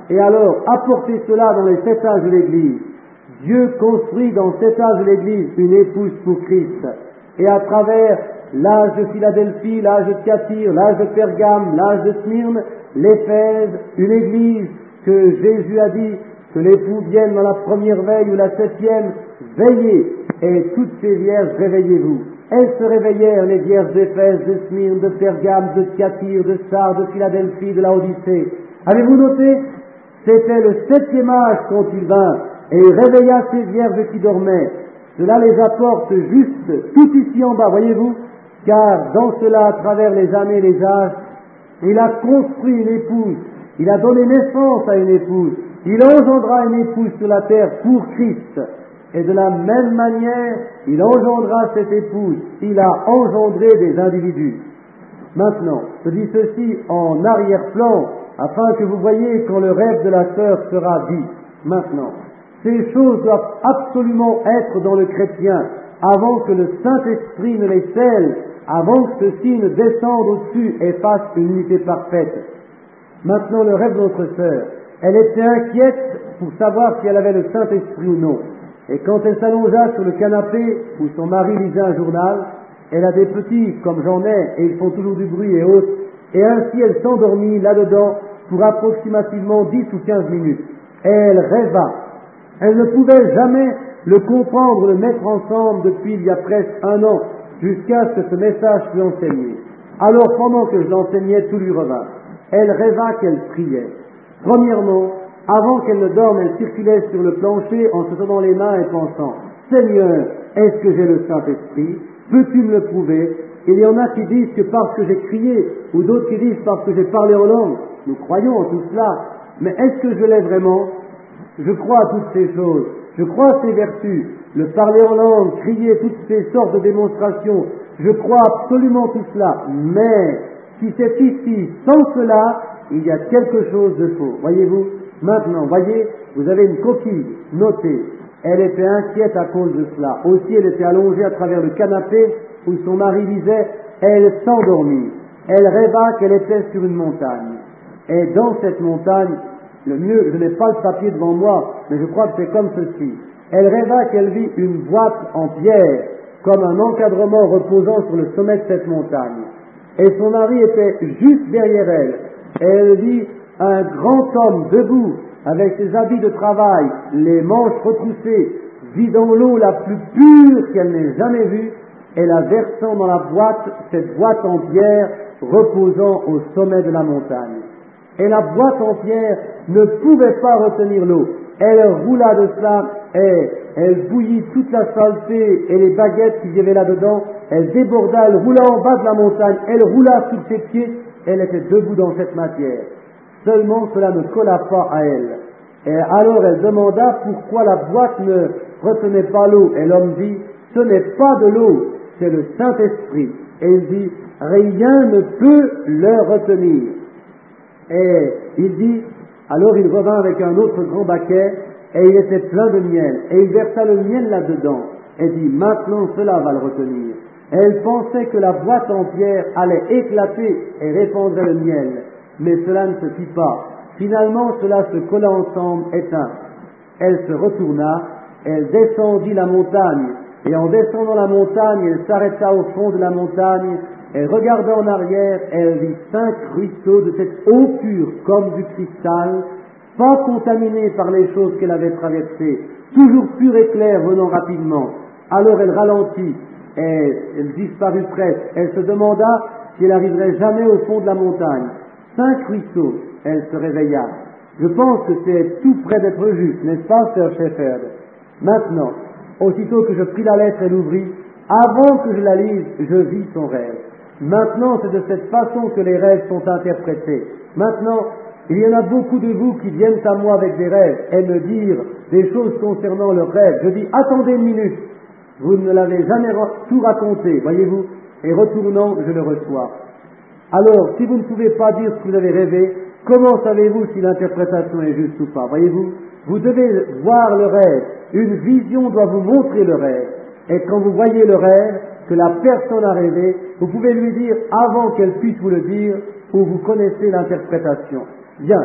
et alors apporter cela dans les 7 âges de l'Église. Dieu construit dans 7 âges de l'Église une épouse pour Christ. Et à travers l'âge de Philadelphie, l'âge de Thyatire, l'âge de Pergame, l'âge de Smyrne, l'Éphèse, une Église que Jésus a dit que l'époux vienne dans la première veille ou la 7e, veillez, et toutes ces vierges, réveillez-vous. Elles se réveillèrent, les vierges d'Éphèse, de Smyrne, de Pergame, de Thyatire, de Sardes, de Philadelphie, de Laodicée. Avez-vous noté? C'était le 7e âge quand il vint, et il réveilla ces vierges qui dormaient. Cela les apporte juste tout ici en bas, voyez-vous, car dans cela, à travers les années et les âges, il a construit une épouse, il a donné naissance à une épouse, il engendra une épouse sur la terre pour Christ. Et de la même manière, il engendra cette épouse, il a engendré des individus. Maintenant, je dis ceci en arrière-plan, afin que vous voyez quand le rêve de la sœur sera dit. Maintenant, ces choses doivent absolument être dans le chrétien, avant que le Saint-Esprit ne les scelle, avant que ceci ne descende au-dessus et fasse une unité parfaite. Maintenant, le rêve de notre sœur, elle était inquiète pour savoir si elle avait le Saint-Esprit ou non. Et quand elle s'allongea sur le canapé où son mari lisait un journal, elle a des petits, comme j'en ai, et ils font toujours du bruit et autres, et ainsi elle s'endormit là-dedans pour approximativement 10 ou 15 minutes. Et elle rêva. Elle ne pouvait jamais le comprendre, le mettre ensemble depuis il y a presque 1 an, jusqu'à ce que ce message fût enseigné. Alors pendant que je l'enseignais, tout lui revint. Elle rêva qu'elle priait. Premièrement, avant qu'elle ne dorme, elle circulait sur le plancher en se tenant les mains et pensant « Seigneur, est-ce que j'ai le Saint-Esprit? Peux-tu me le prouver ?» Il y en a qui disent que parce que j'ai crié, ou d'autres qui disent parce que j'ai parlé en langue. Nous croyons en tout cela, mais est-ce que je l'ai vraiment? Je crois à toutes ces choses, je crois à ces vertus, le parler en langue, crier, toutes ces sortes de démonstrations, je crois absolument tout cela, mais si c'est ici, sans cela, il y a quelque chose de faux. Voyez-vous? Maintenant, voyez, vous avez une coquille, notée. Elle était inquiète à cause de cela. Aussi, elle était allongée à travers le canapé où son mari lisait, elle s'endormit. Elle rêva qu'elle était sur une montagne. Et dans cette montagne, le mieux, je n'ai pas le papier devant moi, mais je crois que c'est comme ceci. Elle rêva qu'elle vit une boîte en pierre, comme un encadrement reposant sur le sommet de cette montagne. Et son mari était juste derrière elle. Et elle vit un grand homme debout, avec ses habits de travail, les manches retroussées, vidant l'eau la plus pure qu'elle n'ait jamais vue, et la versant dans la boîte, cette boîte en pierre reposant au sommet de la montagne. Et la boîte en pierre ne pouvait pas retenir l'eau. Elle roula de cela, et elle bouillit toute la saleté et les baguettes qu'il y avait là-dedans. Elle déborda, elle roula en bas de la montagne, elle roula sur ses pieds, elle était debout dans cette matière. Seulement cela ne colla pas à elle. Et alors elle demanda pourquoi la boîte ne retenait pas l'eau. Et l'homme dit, ce n'est pas de l'eau, c'est le Saint-Esprit. Et il dit, rien ne peut le retenir. Et il dit, alors il revint avec un autre grand baquet, et il était plein de miel. Et il versa le miel là-dedans, et dit, maintenant cela va le retenir. Et elle pensait que la boîte en pierre allait éclater et répandrait le miel. Mais cela ne se fit pas. Finalement, cela se colla ensemble, éteint. Elle se retourna, elle descendit la montagne, et en descendant la montagne, elle s'arrêta au fond de la montagne, et regardant en arrière, elle vit 5 ruisseaux de cette eau pure comme du cristal, pas contaminée par les choses qu'elle avait traversées, toujours pure et claire venant rapidement. Alors elle ralentit, et elle disparut presque. Elle se demanda si elle arriverait jamais au fond de la montagne. 5 ruisseaux, elle se réveilla. Je pense que c'est tout près d'être juste, n'est-ce pas, sœur Shepherd? Maintenant, aussitôt que je pris la lettre et l'ouvris, avant que je la lise, je vis son rêve. Maintenant, c'est de cette façon que les rêves sont interprétés. Maintenant, il y en a beaucoup de vous qui viennent à moi avec des rêves et me dire des choses concernant leurs rêves. Je dis, attendez une minute, vous ne l'avez jamais tout raconté, voyez-vous, et retournant, je le reçois. Alors, si vous ne pouvez pas dire ce que vous avez rêvé, comment savez-vous si l'interprétation est juste ou pas? Voyez-vous, vous devez voir le rêve. Une vision doit vous montrer le rêve. Et quand vous voyez le rêve, que la personne a rêvé, vous pouvez lui dire avant qu'elle puisse vous le dire, ou vous connaissez l'interprétation. Bien.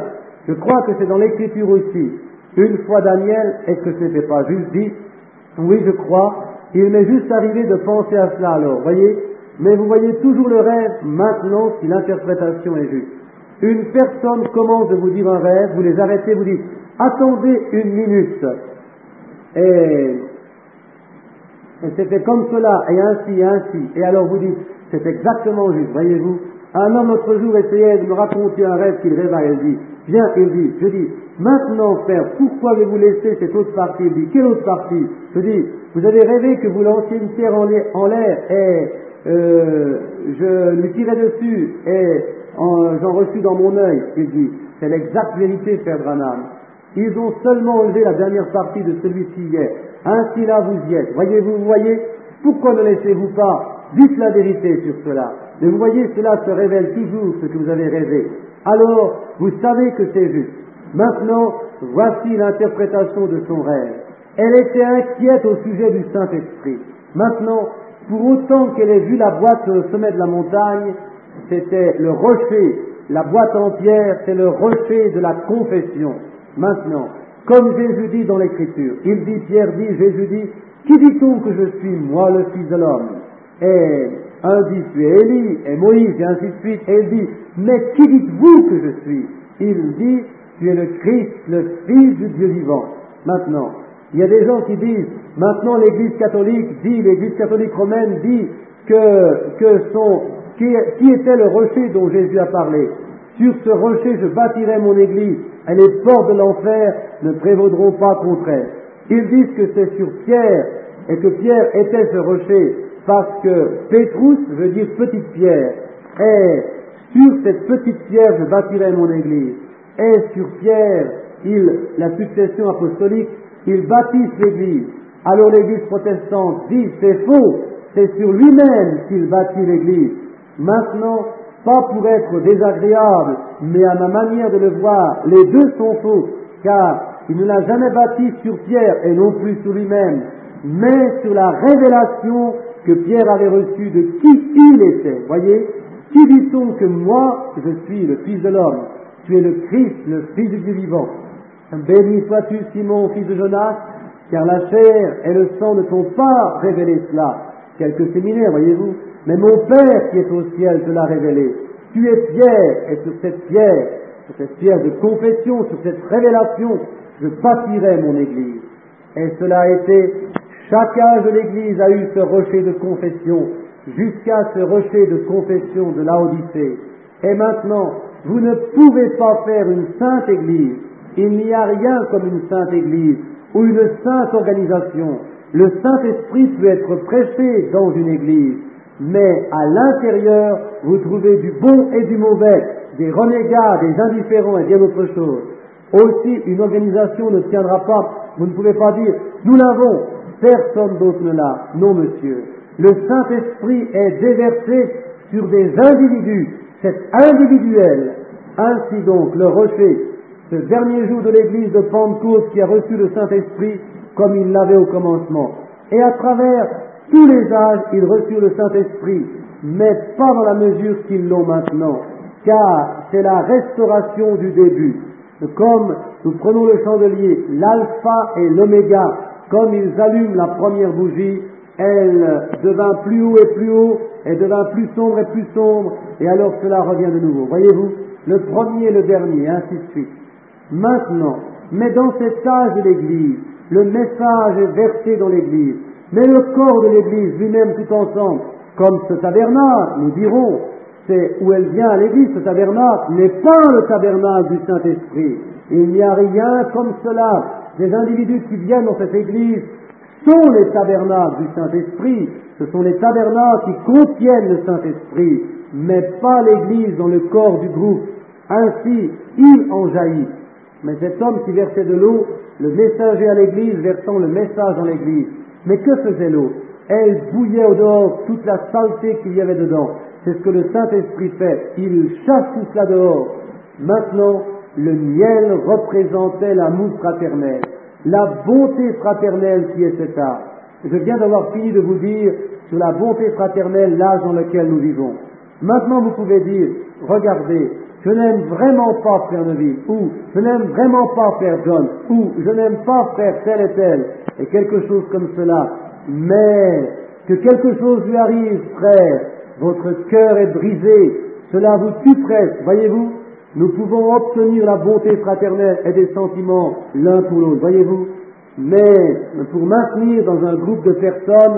Je crois que c'est dans l'Écriture aussi. Une fois Daniel, est-ce que ce n'était pas juste dit? Oui, je crois. Il m'est juste arrivé de penser à cela alors, voyez? Mais vous voyez toujours le rêve maintenant si l'interprétation est juste. Une personne commence de vous dire un rêve, vous les arrêtez, vous dites « Attendez une minute ». Et c'était comme cela, et ainsi, et ainsi. Et alors vous dites « C'est exactement juste, voyez-vous ». Un homme l'autre jour essayait de me raconter un rêve qu'il rêva, il dit « Viens, il dit, je dis, maintenant frère, pourquoi avez-vous laissé cette autre partie ?» Il dit « Quelle autre partie ?» Je dis « Vous avez rêvé que vous lanciez une pierre en l'air et je lui tirais dessus et j'en reçus dans mon œil. » Il dit « C'est l'exacte vérité, frère Branham. Ils ont seulement enlevé la dernière partie de celui-ci hier. Ainsi là vous y êtes. Voyez-vous, vous voyez? Pourquoi ne laissez-vous pas? Dites la vérité sur cela. Mais vous voyez, cela se révèle toujours ce que vous avez rêvé. Alors, vous savez que c'est juste. Maintenant, voici l'interprétation de son rêve. Elle était inquiète au sujet du Saint-Esprit. Maintenant, pour autant qu'elle ait vu la boîte au sommet de la montagne, c'était le rocher, la boîte en pierre, c'est le rocher de la confession. Maintenant, comme Jésus dit dans l'Écriture, il dit, Pierre dit, Jésus dit, qui dit-on que je suis, moi, le Fils de l'homme? Et un dit, tu es Élie, et Moïse, et ainsi de suite. Et il dit, mais qui dites-vous que je suis? Il dit, tu es le Christ, le Fils du Dieu vivant. Maintenant, il y a des gens qui disent, maintenant l'Église catholique dit, l'Église catholique romaine dit qui était le rocher dont Jésus a parlé. Sur ce rocher je bâtirai mon Église, et les portes de l'enfer ne prévaudront pas contre elle. Ils disent que c'est sur Pierre, et que Pierre était ce rocher, parce que Pétrus veut dire petite pierre, et sur cette petite pierre je bâtirai mon Église. Et sur Pierre, la succession apostolique, ils bâtissent l'Église. Alors l'Église protestante dit, c'est faux, c'est sur lui-même qu'il bâtit l'Église. Maintenant, pas pour être désagréable, mais à ma manière de le voir, les deux sont faux, car il ne l'a jamais bâti sur Pierre et non plus sur lui-même, mais sur la révélation que Pierre avait reçue de qui il était. Voyez, qui dit-on que moi, je suis le Fils de l'homme? Tu es le Christ, le Fils du Dieu vivant. Béni sois-tu, Simon, fils de Jonas, car la chair et le sang ne t'ont pas révélé cela. Quelques séminaires, voyez-vous, mais mon Père qui est au ciel te l'a révélé. Tu es Pierre, et sur cette pierre de confession, sur cette révélation, je bâtirai mon Église. Et cela a été, chaque âge de l'Église a eu ce rocher de confession, jusqu'à ce rocher de confession de Laodicée. Et maintenant, vous ne pouvez pas faire une sainte Église. Il n'y a rien comme une sainte Église ou une sainte organisation. Le Saint-Esprit peut être prêché dans une Église, mais à l'intérieur, vous trouvez du bon et du mauvais, des renégats, des indifférents et bien d'autres choses. Aussi, une organisation ne tiendra pas. Vous ne pouvez pas dire, nous l'avons, personne d'autre ne l'a. Non, monsieur. Le Saint-Esprit est déversé sur des individus. C'est individuel. Ainsi donc, le rocher, ce dernier jour de l'église de Pentecôte qui a reçu le Saint-Esprit comme il l'avait au commencement. Et à travers tous les âges, ils reçurent le Saint-Esprit, mais pas dans la mesure qu'ils l'ont maintenant, car c'est la restauration du début. Comme nous prenons le chandelier, l'alpha et l'oméga, comme ils allument la première bougie, elle devint plus haut et plus haut, elle devint plus sombre et plus sombre, et alors cela revient de nouveau. Voyez-vous, le premier et le dernier, ainsi de suite. Maintenant, mais dans cet âge de l'Église, le message est versé dans l'Église, mais le corps de l'Église lui-même tout ensemble, comme ce tabernacle, nous dirons, c'est où elle vient à l'Église, ce tabernacle n'est pas le tabernacle du Saint-Esprit. Il n'y a rien comme cela. Les individus qui viennent dans cette Église sont les tabernacles du Saint-Esprit. Ce sont les tabernacles qui contiennent le Saint-Esprit, mais pas l'Église dans le corps du groupe. Ainsi, il en jaillit. Mais cet homme qui versait de l'eau, le messager à l'Église versant le message dans l'Église. Mais que faisait l'eau? Elle bouillait au dehors toute la saleté qu'il y avait dedans. C'est ce que le Saint-Esprit fait. Il chasse tout cela dehors. Maintenant, le miel représentait l'amour fraternel, la bonté fraternelle qui est cet art. Je viens d'avoir fini de vous dire sur la bonté fraternelle l'âge dans lequel nous vivons. Maintenant, vous pouvez dire, regardez, je n'aime vraiment pas frère Neville, ou je n'aime vraiment pas frère John, ou je n'aime pas frère tel et tel, et quelque chose comme cela, mais que quelque chose lui arrive, frère, votre cœur est brisé, cela vous tue presque, voyez-vous, nous pouvons obtenir la bonté fraternelle et des sentiments l'un pour l'autre, voyez-vous, mais pour maintenir dans un groupe de personnes,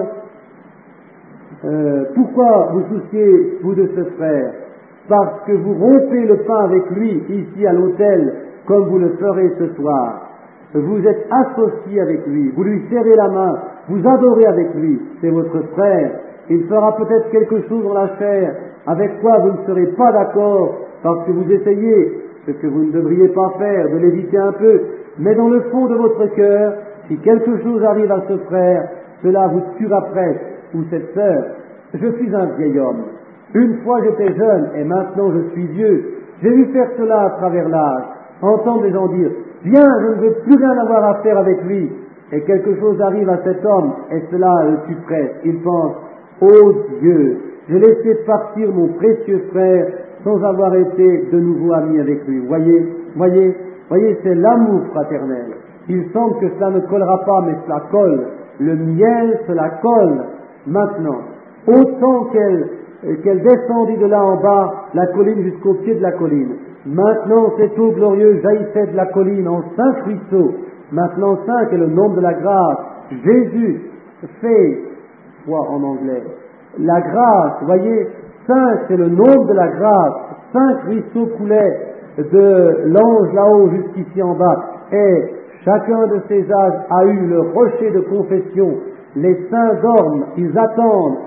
pourquoi vous souciez-vous de ce frère? Parce que vous rompez le pain avec lui ici à l'autel, comme vous le ferez ce soir. Vous êtes associés avec lui, vous lui serrez la main, vous adorez avec lui, c'est votre frère. Il fera peut-être quelque chose dans la chair avec quoi vous ne serez pas d'accord, parce que vous essayez, ce que vous ne devriez pas faire, de l'éviter un peu, mais dans le fond de votre cœur, si quelque chose arrive à ce frère, cela vous tuera presque, ou cette sœur. Je suis un vieil homme. Une fois j'étais jeune et maintenant je suis vieux. J'ai vu faire cela à travers l'âge, entendre des gens dire « Viens, je ne veux plus rien avoir à faire avec lui ». Et quelque chose arrive à cet homme et cela le tue presque. Il pense « Oh Dieu, j'ai laissé partir mon précieux frère sans avoir été de nouveau ami avec lui. » Voyez, c'est l'amour fraternel. Il semble que cela ne collera pas, mais cela colle. Le miel, cela colle. Maintenant, autant qu'elle descendit de là en bas, la colline jusqu'au pied de la colline. Maintenant, cette eau glorieuse jaillissait de la colline en 5 ruisseaux. Maintenant, 5 est le nombre de la grâce. Jésus fait, quoi en anglais? La grâce, voyez, 5 c'est le nombre de la grâce. 5 ruisseaux coulaient de l'ange là-haut jusqu'ici en bas. Et chacun de ces âges a eu le rocher de confession. Les saints dorment, ils attendent,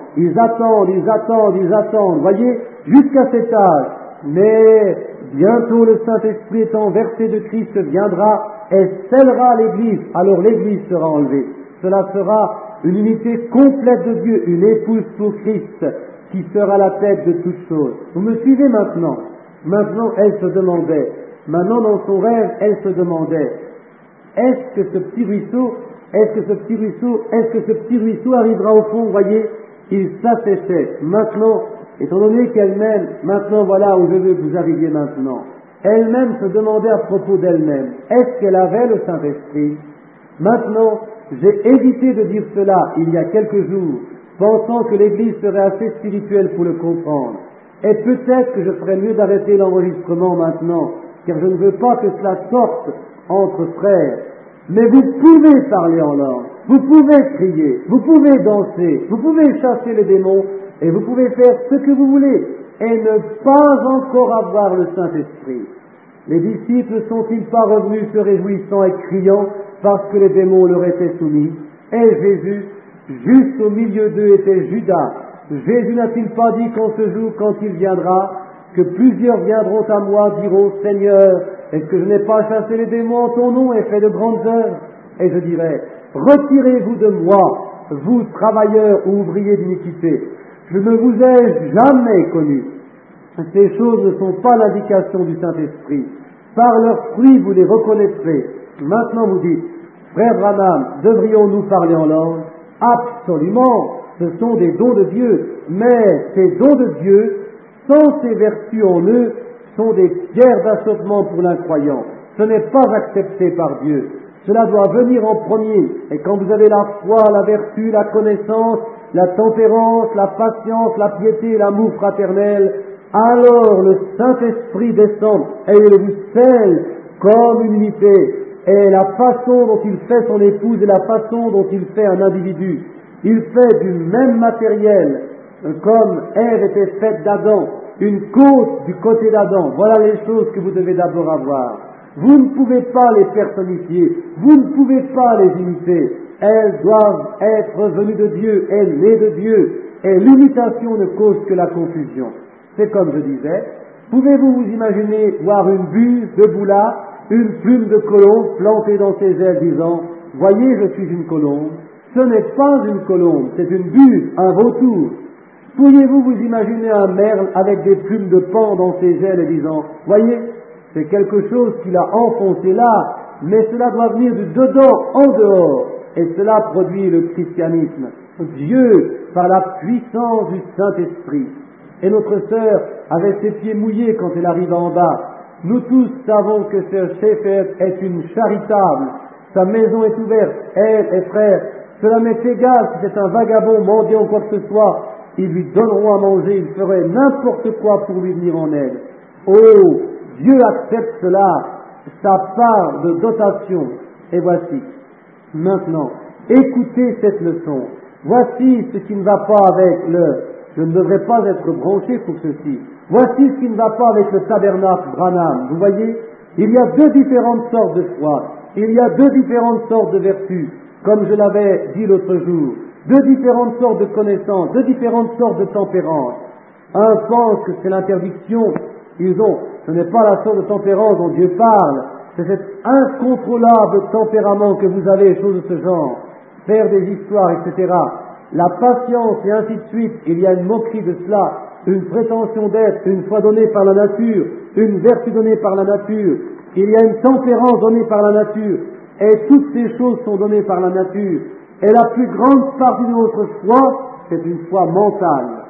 voyez, jusqu'à cet âge. Mais bientôt le Saint-Esprit étant versé de Christ viendra et scellera l'Église, alors l'Église sera enlevée. Cela sera une unité complète de Dieu, une épouse pour Christ, qui sera la tête de toutes choses. Vous me suivez maintenant? Maintenant, elle se demandait, maintenant dans son rêve, elle se demandait, est-ce que ce petit ruisseau arrivera au fond, voyez? Il s'asséchait. Maintenant, étant donné qu'elle-même, maintenant voilà où je veux que vous arriviez maintenant, elle-même se demandait à propos d'elle-même, est-ce qu'elle avait le Saint-Esprit? Maintenant, j'ai évité de dire cela il y a quelques jours, pensant que l'Église serait assez spirituelle pour le comprendre. Et peut-être que je ferais mieux d'arrêter l'enregistrement maintenant, car je ne veux pas que cela sorte entre frères. Mais vous pouvez parler en langue, vous pouvez crier, vous pouvez danser, vous pouvez chasser les démons, et vous pouvez faire ce que vous voulez, et ne pas encore avoir le Saint-Esprit. Les disciples sont-ils pas revenus se réjouissant et criant parce que les démons leur étaient soumis? Et Jésus, juste au milieu d'eux était Judas. Jésus n'a-t-il pas dit qu'en ce jour, quand il viendra, que plusieurs viendront à moi, diront « Seigneur, est-ce que je n'ai pas chassé les démons en ton nom et fait de grandes œuvres ?» Et je dirai « Retirez-vous de moi, vous travailleurs ou ouvriers d'iniquité. Je ne vous ai jamais connu. » Ces choses ne sont pas l'indication du Saint-Esprit. Par leurs fruits, vous les reconnaîtrez. Maintenant, vous dites « Frère Branham, devrions-nous parler en langue ?» Absolument, ce sont des dons de Dieu. Mais ces dons de Dieu, sans ces vertus en eux, sont des pierres d'achoppement pour l'incroyant. Ce n'est pas accepté par Dieu. Cela doit venir en premier. Et quand vous avez la foi, la vertu, la connaissance, la tempérance, la patience, la piété, l'amour fraternel, alors le Saint-Esprit descend et il vous scelle comme une unité. Et la façon dont il fait son épouse et la façon dont il fait un individu, il fait du même matériel, comme Ève était faite d'Adam, une côte du côté d'Adam. Voilà les choses que vous devez d'abord avoir. Vous ne pouvez pas les personnifier, vous ne pouvez pas les imiter. Elles doivent être venues de Dieu et nées de Dieu. Et l'imitation ne cause que la confusion. C'est comme je disais, pouvez-vous vous imaginer voir une buse debout là, une plume de colombe plantée dans ses ailes disant « Voyez, je suis une colombe ». Ce n'est pas une colombe, c'est une buse, un vautour. Pourriez-vous vous imaginer un merle avec des plumes de paon dans ses ailes et disant « Voyez, c'est quelque chose qu'il a enfoncé là, mais cela doit venir du dedans en dehors. » Et cela produit le christianisme. Dieu, par la puissance du Saint-Esprit. Et notre sœur avait ses pieds mouillés quand elle arriva en bas. Nous tous savons que Sir Shepherd est une charitable. Sa maison est ouverte, elle et frère. Cela m'est égal si c'est un vagabond, mendiant ou quoi que ce soit. Ils lui donneront à manger, ils feraient n'importe quoi pour lui venir en aide. Oh, Dieu accepte cela, sa part de dotation. Et voici, maintenant, écoutez cette leçon. Voici ce qui ne va pas avec je ne devrais pas être branché pour ceci. Voici ce qui ne va pas avec le tabernacle Branham. Vous voyez, il y a deux différentes sortes de foi. Il y a deux différentes sortes de vertus, comme je l'avais dit l'autre jour. Deux différentes sortes de connaissances, deux différentes sortes de tempérance. Un pense que c'est l'interdiction. Ce n'est pas la sorte de tempérance dont Dieu parle. C'est cet incontrôlable tempérament que vous avez, choses de ce genre. Faire des histoires, etc. La patience et ainsi de suite, il y a une moquerie de cela, une prétention d'être, une foi donnée par la nature, une vertu donnée par la nature, il y a une tempérance donnée par la nature, et toutes ces choses sont données par la nature. Et la plus grande partie de notre foi, c'est une foi mentale.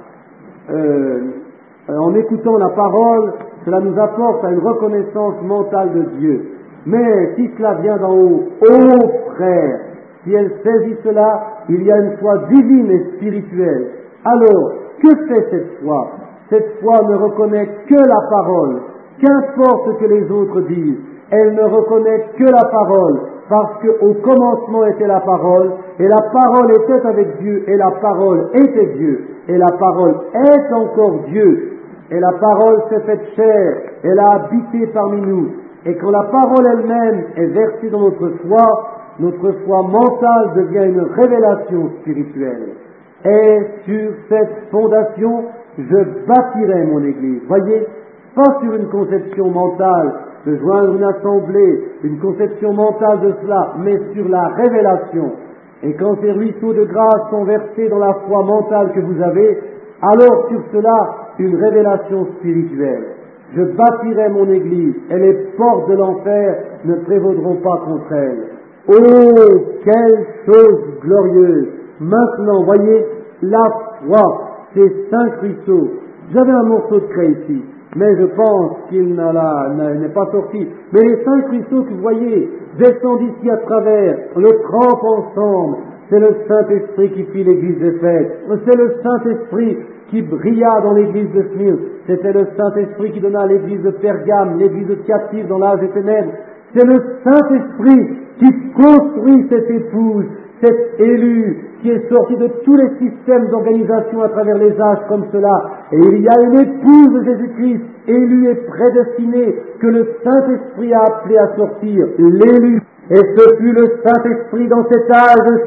En écoutant la parole, cela nous apporte à une reconnaissance mentale de Dieu. Mais si cela vient d'en haut, ô frère, si elle saisit cela, il y a une foi divine et spirituelle. Alors, que fait cette foi? Cette foi ne reconnaît que la parole. Qu'importe que les autres disent, elle ne reconnaît que la parole, parce qu'au commencement était la parole, et la parole était avec Dieu, et la parole était Dieu, et la parole est encore Dieu, et la parole s'est faite chair, elle a habité parmi nous, et quand la parole elle-même est versée dans notre foi mentale devient une révélation spirituelle. Et sur cette fondation, je bâtirai mon Église. Voyez, pas sur une conception mentale de joindre une assemblée, une conception mentale de cela, mais sur la révélation. Et quand ces ruisseaux de grâce sont versés dans la foi mentale que vous avez, alors sur cela, une révélation spirituelle. Je bâtirai mon Église, et les portes de l'enfer ne prévaudront pas contre elle. Oh, quelle chose glorieuse! Maintenant, voyez, la foi, ces 5 ruisseaux. J'avais un morceau de craie ici, mais je pense qu'il n'est pas sorti. Mais les 5 ruisseaux que vous voyez descendent ici à travers, le trempent ensemble. C'est le Saint-Esprit qui fit l'église d'Éphèse. C'est le Saint-Esprit qui brilla dans l'église de Smyrne. C'était le Saint-Esprit qui donna l'église de Pergame, l'église de Thyatire dans l'âge des ténèbres. C'est le Saint-Esprit qui construit cette épouse, cette élue, qui est sortie de tous les systèmes d'organisation à travers les âges comme cela. Et il y a une épouse de Jésus-Christ, élue et prédestinée, que le Saint-Esprit a appelée à sortir, l'élu. Et ce fut le Saint-Esprit dans cet âge,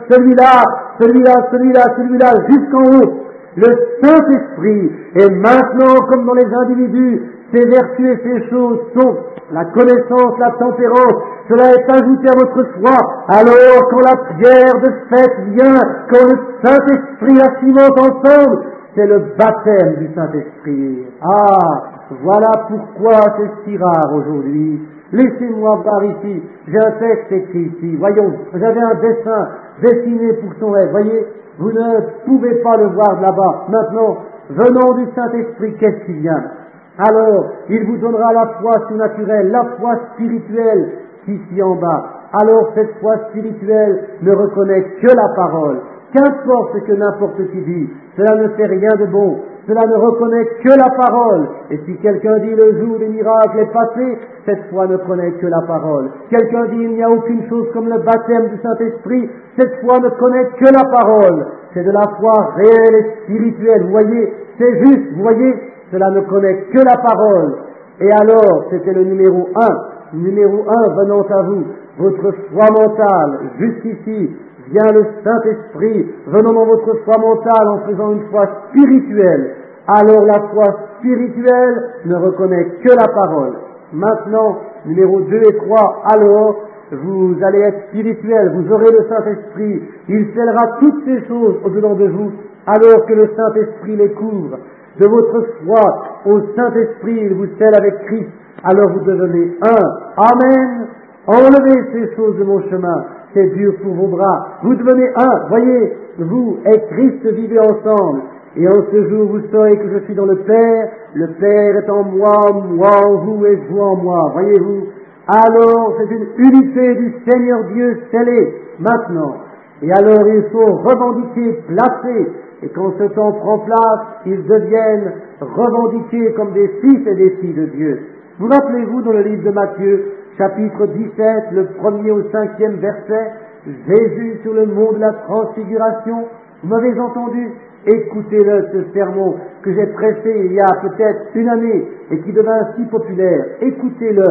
celui-là, jusqu'en haut. Le Saint-Esprit, et maintenant, comme dans les individus, ces vertus et ces choses sont la connaissance, la tempérance, cela est ajouté à votre foi. Alors, quand la prière de fête vient, quand le Saint-Esprit la cimente ensemble, c'est le baptême du Saint-Esprit. Ah, voilà pourquoi c'est si rare aujourd'hui. Laissez-moi voir ici, j'ai un texte écrit ici, voyons, j'avais un dessin dessiné pour son rêve, voyez, vous ne pouvez pas le voir de là-bas. Maintenant, venant du Saint-Esprit, qu'est-ce qui vient? Alors, il vous donnera la foi surnaturelle, la foi spirituelle, ici en bas. Alors, cette foi spirituelle ne reconnaît que la parole. Qu'importe ce que n'importe qui dit, cela ne fait rien de bon. Cela ne reconnaît que la parole. Et si quelqu'un dit le jour des miracles est passé, cette foi ne connaît que la parole. Quelqu'un dit il n'y a aucune chose comme le baptême du Saint-Esprit, cette foi ne connaît que la parole. C'est de la foi réelle et spirituelle. Vous voyez, c'est juste, vous voyez, cela ne connaît que la parole. Et alors, c'était le numéro 1. Numéro 1 venant à vous, votre foi mentale, jusqu'ici, vient le Saint-Esprit, venant dans votre foi mentale en faisant une foi spirituelle. Alors la foi spirituelle ne reconnaît que la parole. Maintenant, numéro 2 et 3, alors vous allez être spirituel, vous aurez le Saint-Esprit, il scellera toutes ces choses au-dedans de vous, alors que le Saint-Esprit les couvre. De votre foi au Saint-Esprit, il vous scelle avec Christ, alors vous devenez un. Amen. Enlevez ces choses de mon chemin, c'est dur pour vos bras. Vous devenez un. Voyez, vous et Christ vivez ensemble. Et en ce jour, vous saurez que je suis dans le Père, le Père est en moi, moi en vous et vous en moi. Voyez-vous? Alors c'est une unité du Seigneur Dieu scellée maintenant. Et alors il faut revendiquer, placer, et quand ce temps prend place, ils deviennent revendiqués comme des fils et des filles de Dieu. Vous rappelez-vous dans le livre de Matthieu, chapitre 17, le 1er au 5e verset, Jésus sur le mont de la transfiguration, vous m'avez entendu? Écoutez-le, ce sermon que j'ai prêché il y a peut-être une année et qui devint si populaire. Écoutez-le.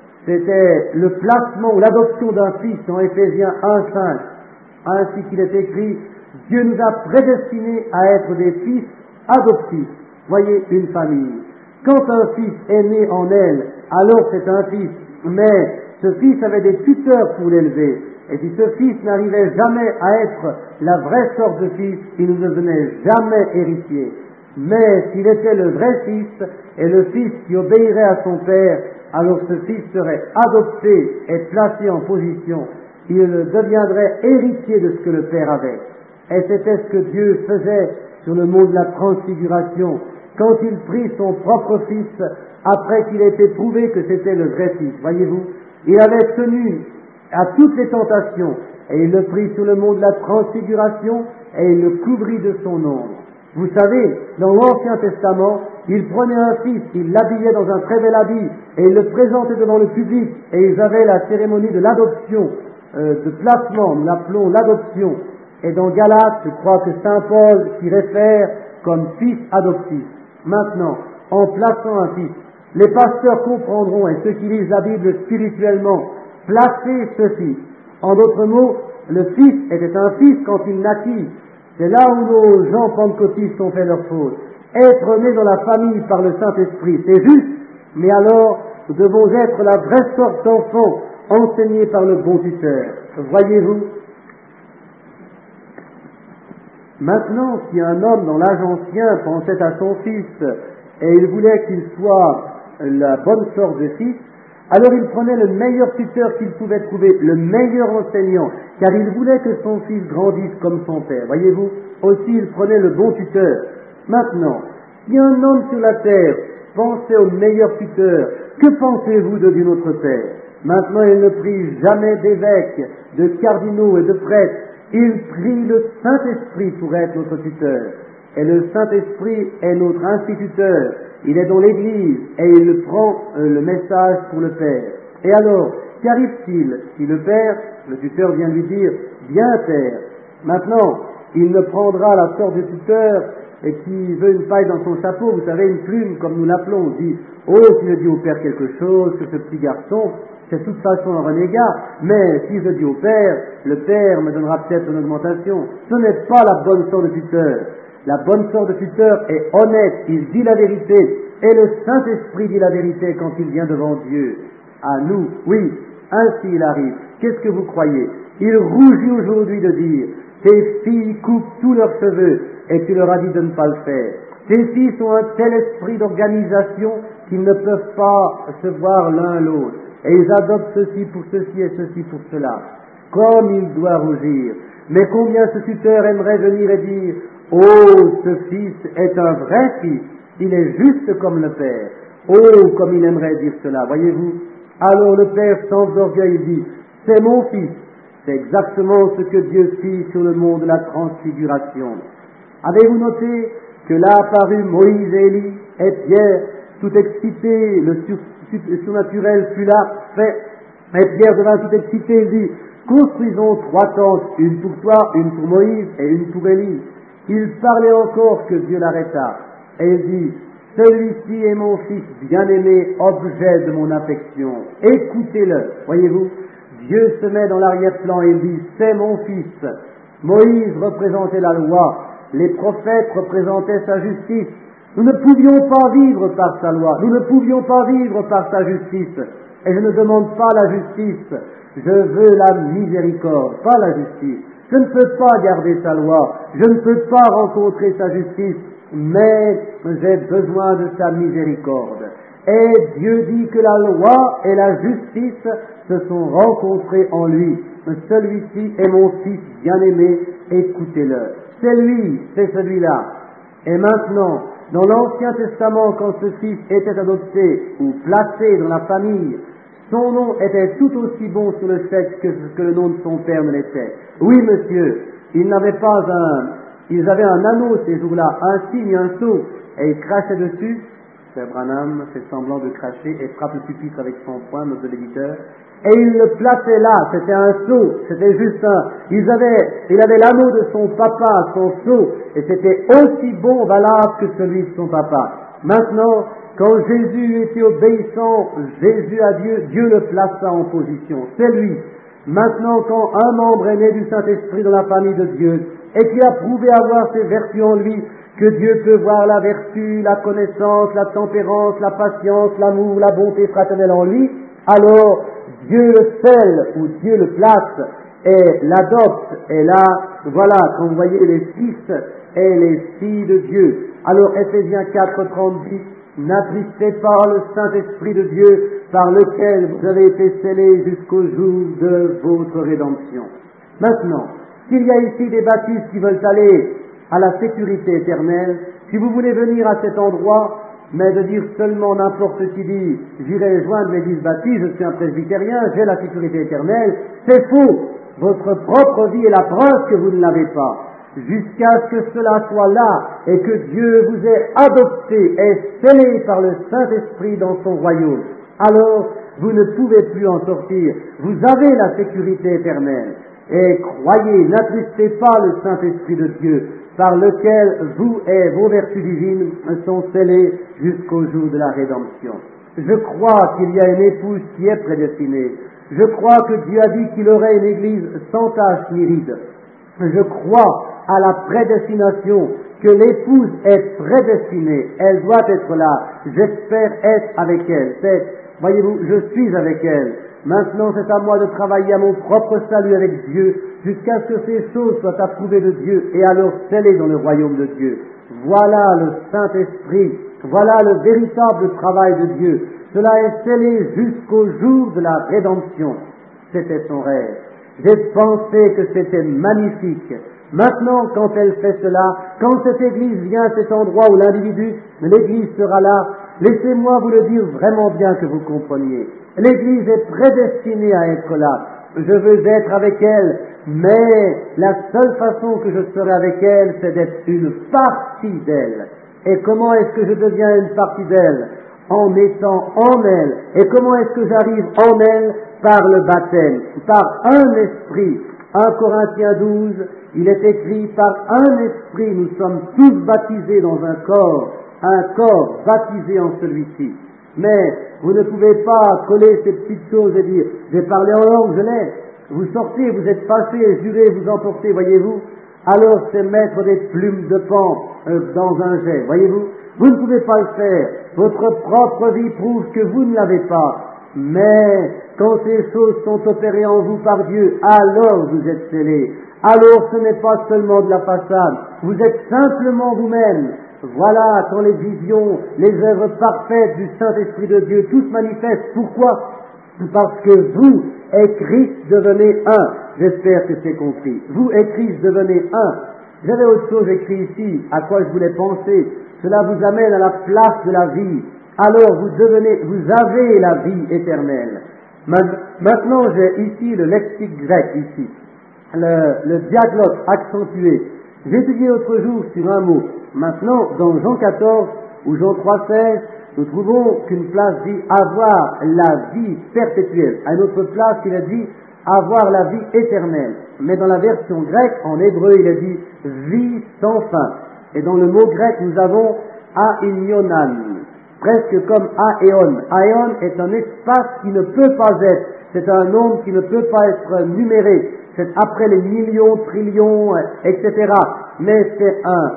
C'était le placement ou l'adoption d'un fils dans Éphésiens 1:5. Ainsi qu'il est écrit, Dieu nous a prédestinés à être des fils adoptifs. Voyez, une famille. Quand un fils est né en elle, alors c'est un fils. Mais ce fils avait des tuteurs pour l'élever. Et si ce fils n'arrivait jamais à être la vraie sorte de fils, il ne devenait jamais héritier. Mais s'il était le vrai fils et le fils qui obéirait à son père, alors ce fils serait adopté et placé en position. Il deviendrait héritier de ce que le père avait. Et c'était ce que Dieu faisait sur le mont de la transfiguration, quand il prit son propre fils, après qu'il ait été prouvé que c'était le vrai fils. Voyez-vous, il avait tenu à toutes les tentations, et il le prit sur le mont de la transfiguration, et il le couvrit de son ombre. Vous savez, dans l'Ancien Testament, il prenait un fils, il l'habillait dans un très bel habit, et il le présentait devant le public, et ils avaient la cérémonie de l'adoption, de placement, nous l'appelons l'adoption. Et dans Galates, je crois que Saint Paul s'y réfère comme fils adoptif. Maintenant, en plaçant un fils, les pasteurs comprendront, et ceux qui lisent la Bible spirituellement, placer ce fils. En d'autres mots, le fils était un fils quand il naquit. C'est là où nos gens pentecôtistes ont fait leur faute. Être né dans la famille par le Saint-Esprit, c'est juste, mais alors nous devons être la vraie sorte d'enfants enseignés par le bon tuteur. Voyez-vous? Maintenant, si un homme dans l'âge ancien pensait à son fils et il voulait qu'il soit la bonne sorte de fils, alors il prenait le meilleur tuteur qu'il pouvait trouver, le meilleur enseignant, car il voulait que son fils grandisse comme son père. Voyez-vous, aussi il prenait le bon tuteur. Maintenant, si un homme sur la terre pensait au meilleur tuteur, que pensez-vous de notre Père? Maintenant, il ne prit jamais d'évêques, de cardinaux et de prêtres. Il prit le Saint-Esprit pour être notre tuteur. Et le Saint-Esprit est notre instituteur. Il est dans l'Église et il prend le message pour le Père. Et alors, qu'arrive-t-il si le Père, le tuteur vient lui dire « Viens, Père ». Maintenant, il ne prendra la sorte de tuteur et qui veut une paille dans son chapeau, vous savez, une plume, comme nous l'appelons, on dit « Oh, si je dis au Père quelque chose sur ce petit garçon, c'est de toute façon un renégat, mais si je dis au Père, le Père me donnera peut-être une augmentation. » Ce n'est pas la bonne sorte de tuteur. La bonne sorte de tuteur est honnête, il dit la vérité, et le Saint-Esprit dit la vérité quand il vient devant Dieu. À nous, oui, ainsi il arrive. Qu'est-ce que vous croyez? Il rougit aujourd'hui de dire, tes filles coupent tous leurs cheveux, et tu leur as dit de ne pas le faire. Tes filles ont un tel esprit d'organisation qu'ils ne peuvent pas se voir l'un l'autre, et ils adoptent ceci pour ceci et ceci pour cela. Comme il doit rougir. Mais combien ce tuteur aimerait venir et dire, oh, ce fils est un vrai fils, il est juste comme le Père. Oh, comme il aimerait dire cela, voyez-vous. Alors le Père sans orgueil dit, c'est mon fils. C'est exactement ce que Dieu fit sur le mont de la transfiguration. Avez-vous noté que là apparut Moïse et Élie et Pierre, tout excité, le surnaturel fut là, fait, et Pierre devint tout excité, il dit, construisons 3 tentes, une pour toi, une pour Moïse et une pour Élie. Il parlait encore que Dieu l'arrêta, et il dit, celui-ci est mon fils bien-aimé, objet de mon affection. Écoutez-le, voyez-vous, Dieu se met dans l'arrière-plan et il dit, c'est mon fils. Moïse représentait la loi, les prophètes représentaient sa justice. Nous ne pouvions pas vivre par sa loi, nous ne pouvions pas vivre par sa justice. Et je ne demande pas la justice, je veux la miséricorde, pas la justice. Je ne peux pas garder sa loi, je ne peux pas rencontrer sa justice, mais j'ai besoin de sa miséricorde. Et Dieu dit que la loi et la justice se sont rencontrées en lui. Celui-ci est mon fils bien-aimé, écoutez-le. C'est lui, c'est celui-là. Et maintenant, Dans l'Ancien Testament, quand ce fils était adopté ou placé dans la famille, son nom était tout aussi bon sur le fait que le nom de son père ne l'était. Oui, monsieur, ils avaient un anneau ces jours-là, un signe, un sceau, et ils crachaient dessus. Frère Branham fait semblant de cracher et frappe le pupitre avec son poing, notre l'éditeur. Et il le plaçait là, c'était un sceau, c'était juste il avait l'anneau de son papa, son sceau, et c'était aussi bon, valable que celui de son papa. Maintenant, quand Jésus était obéissant, Jésus à Dieu, Dieu le plaça en position. C'est lui. Maintenant, quand un membre est né du Saint-Esprit dans la famille de Dieu, et qu'il a prouvé avoir ces vertus en lui, que Dieu peut voir la vertu, la connaissance, la tempérance, la patience, l'amour, la bonté fraternelle en lui, alors Dieu le scelle ou Dieu le place et l'adopte. Et là, voilà, quand vous voyez les fils et les filles de Dieu. Alors Ephésiens 4:30 dit, n'attristez pas le Saint-Esprit de Dieu par lequel vous avez été scellés jusqu'au jour de votre rédemption. Maintenant, s'il y a ici des baptistes qui veulent aller à la sécurité éternelle, si vous voulez venir à cet endroit, mais de dire seulement n'importe qui dit « j'irai joindre l'église baptiste, je suis un presbytérien, j'ai la sécurité éternelle », c'est faux. Votre propre vie est la preuve que vous ne l'avez pas. Jusqu'à ce que cela soit là et que Dieu vous ait adopté et scellé par le Saint-Esprit dans son royaume, alors vous ne pouvez plus en sortir. Vous avez la sécurité éternelle. Et croyez, n'attristez pas le Saint-Esprit de Dieu, par lequel vous et vos vertus divines sont scellées jusqu'au jour de la rédemption. Je crois qu'il y a une épouse qui est prédestinée. Je crois que Dieu a dit qu'il aurait une église sans tache ni ride. Je crois à la prédestination, que l'épouse est prédestinée. Elle doit être là. J'espère être avec elle. Voyez-vous, je suis avec elle. Maintenant, c'est à moi de travailler à mon propre salut avec Dieu, jusqu'à ce que ces choses soient approuvées de Dieu et alors scellées dans le royaume de Dieu. Voilà le Saint-Esprit, voilà le véritable travail de Dieu. Cela est scellé jusqu'au jour de la rédemption. C'était son rêve. J'ai pensé que c'était magnifique. Maintenant, quand elle fait cela, quand cette Église vient à cet endroit où l'Église sera là, laissez-moi vous le dire vraiment bien que vous compreniez. L'Église est prédestinée à être là. Je veux être avec elle, mais la seule façon que je serai avec elle, c'est d'être une partie d'elle. Et comment est-ce que je deviens une partie d'elle? En étant en elle. Et comment est-ce que j'arrive en elle? Par le baptême, par un esprit. 1 Corinthiens 12, il est écrit, par un esprit nous sommes tous baptisés dans un corps baptisé en celui-ci. Mais vous ne pouvez pas coller ces petites choses et dire, j'ai parlé en langue, je l'ai. Vous sortez, vous êtes fâchés et jurez, vous emportez, voyez-vous. Alors c'est mettre des plumes de pan dans un jet, voyez-vous. Vous ne pouvez pas le faire. Votre propre vie prouve que vous ne l'avez pas. Mais quand ces choses sont opérées en vous par Dieu, alors vous êtes scellés. Alors ce n'est pas seulement de la façade, vous êtes simplement vous-même. Voilà, quand les visions, les œuvres parfaites du Saint-Esprit de Dieu, tout se manifestent. Pourquoi? Parce que vous et Christ devenez un. J'espère que c'est compris. Vous et Christ devenez un. J'avais autre chose écrit ici, à quoi je voulais penser. Cela vous amène à la place de la vie. Alors vous avez la vie éternelle. Maintenant, j'ai ici le lexique grec, ici. Le diaglotte accentué. J'ai étudié l'autre jour sur un mot. Maintenant, dans Jean 14 ou Jean 3,16, nous trouvons qu'une place dit avoir la vie perpétuelle. À une autre place, il a dit avoir la vie éternelle. Mais dans la version grecque, en hébreu, il est dit vie sans fin. Et dans le mot grec, nous avons aïonan, presque comme aéon. Aéon est un espace qui ne peut pas être. C'est un nombre qui ne peut pas être numéré. C'est après les millions, trillions, etc. Mais c'est un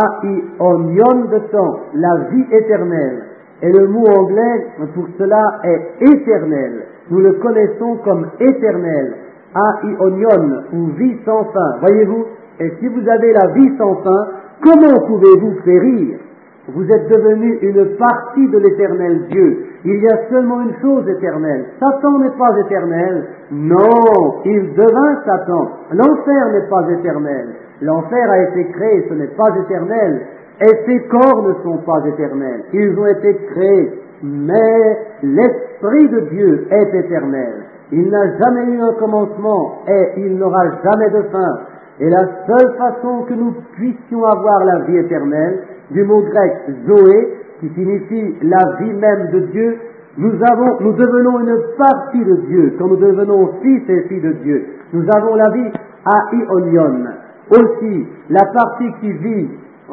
aïonion de temps, la vie éternelle. Et le mot anglais pour cela est éternel. Nous le connaissons comme éternel. Aïonion, ou vie sans fin. Voyez-vous? Et si vous avez la vie sans fin, comment pouvez-vous périr? Vous êtes devenu une partie de l'éternel Dieu. Il y a seulement une chose éternelle. Satan n'est pas éternel. Non, il devint Satan. L'enfer n'est pas éternel. L'enfer a été créé, ce n'est pas éternel. Et ces corps ne sont pas éternels. Ils ont été créés. Mais l'Esprit de Dieu est éternel. Il n'a jamais eu un commencement et il n'aura jamais de fin. Et la seule façon que nous puissions avoir la vie éternelle, du mot grec Zoé, qui signifie la vie même de Dieu, nous devenons une partie de Dieu, quand nous devenons fils et filles de Dieu. Nous avons la vie aionion. Aussi, la partie qui vit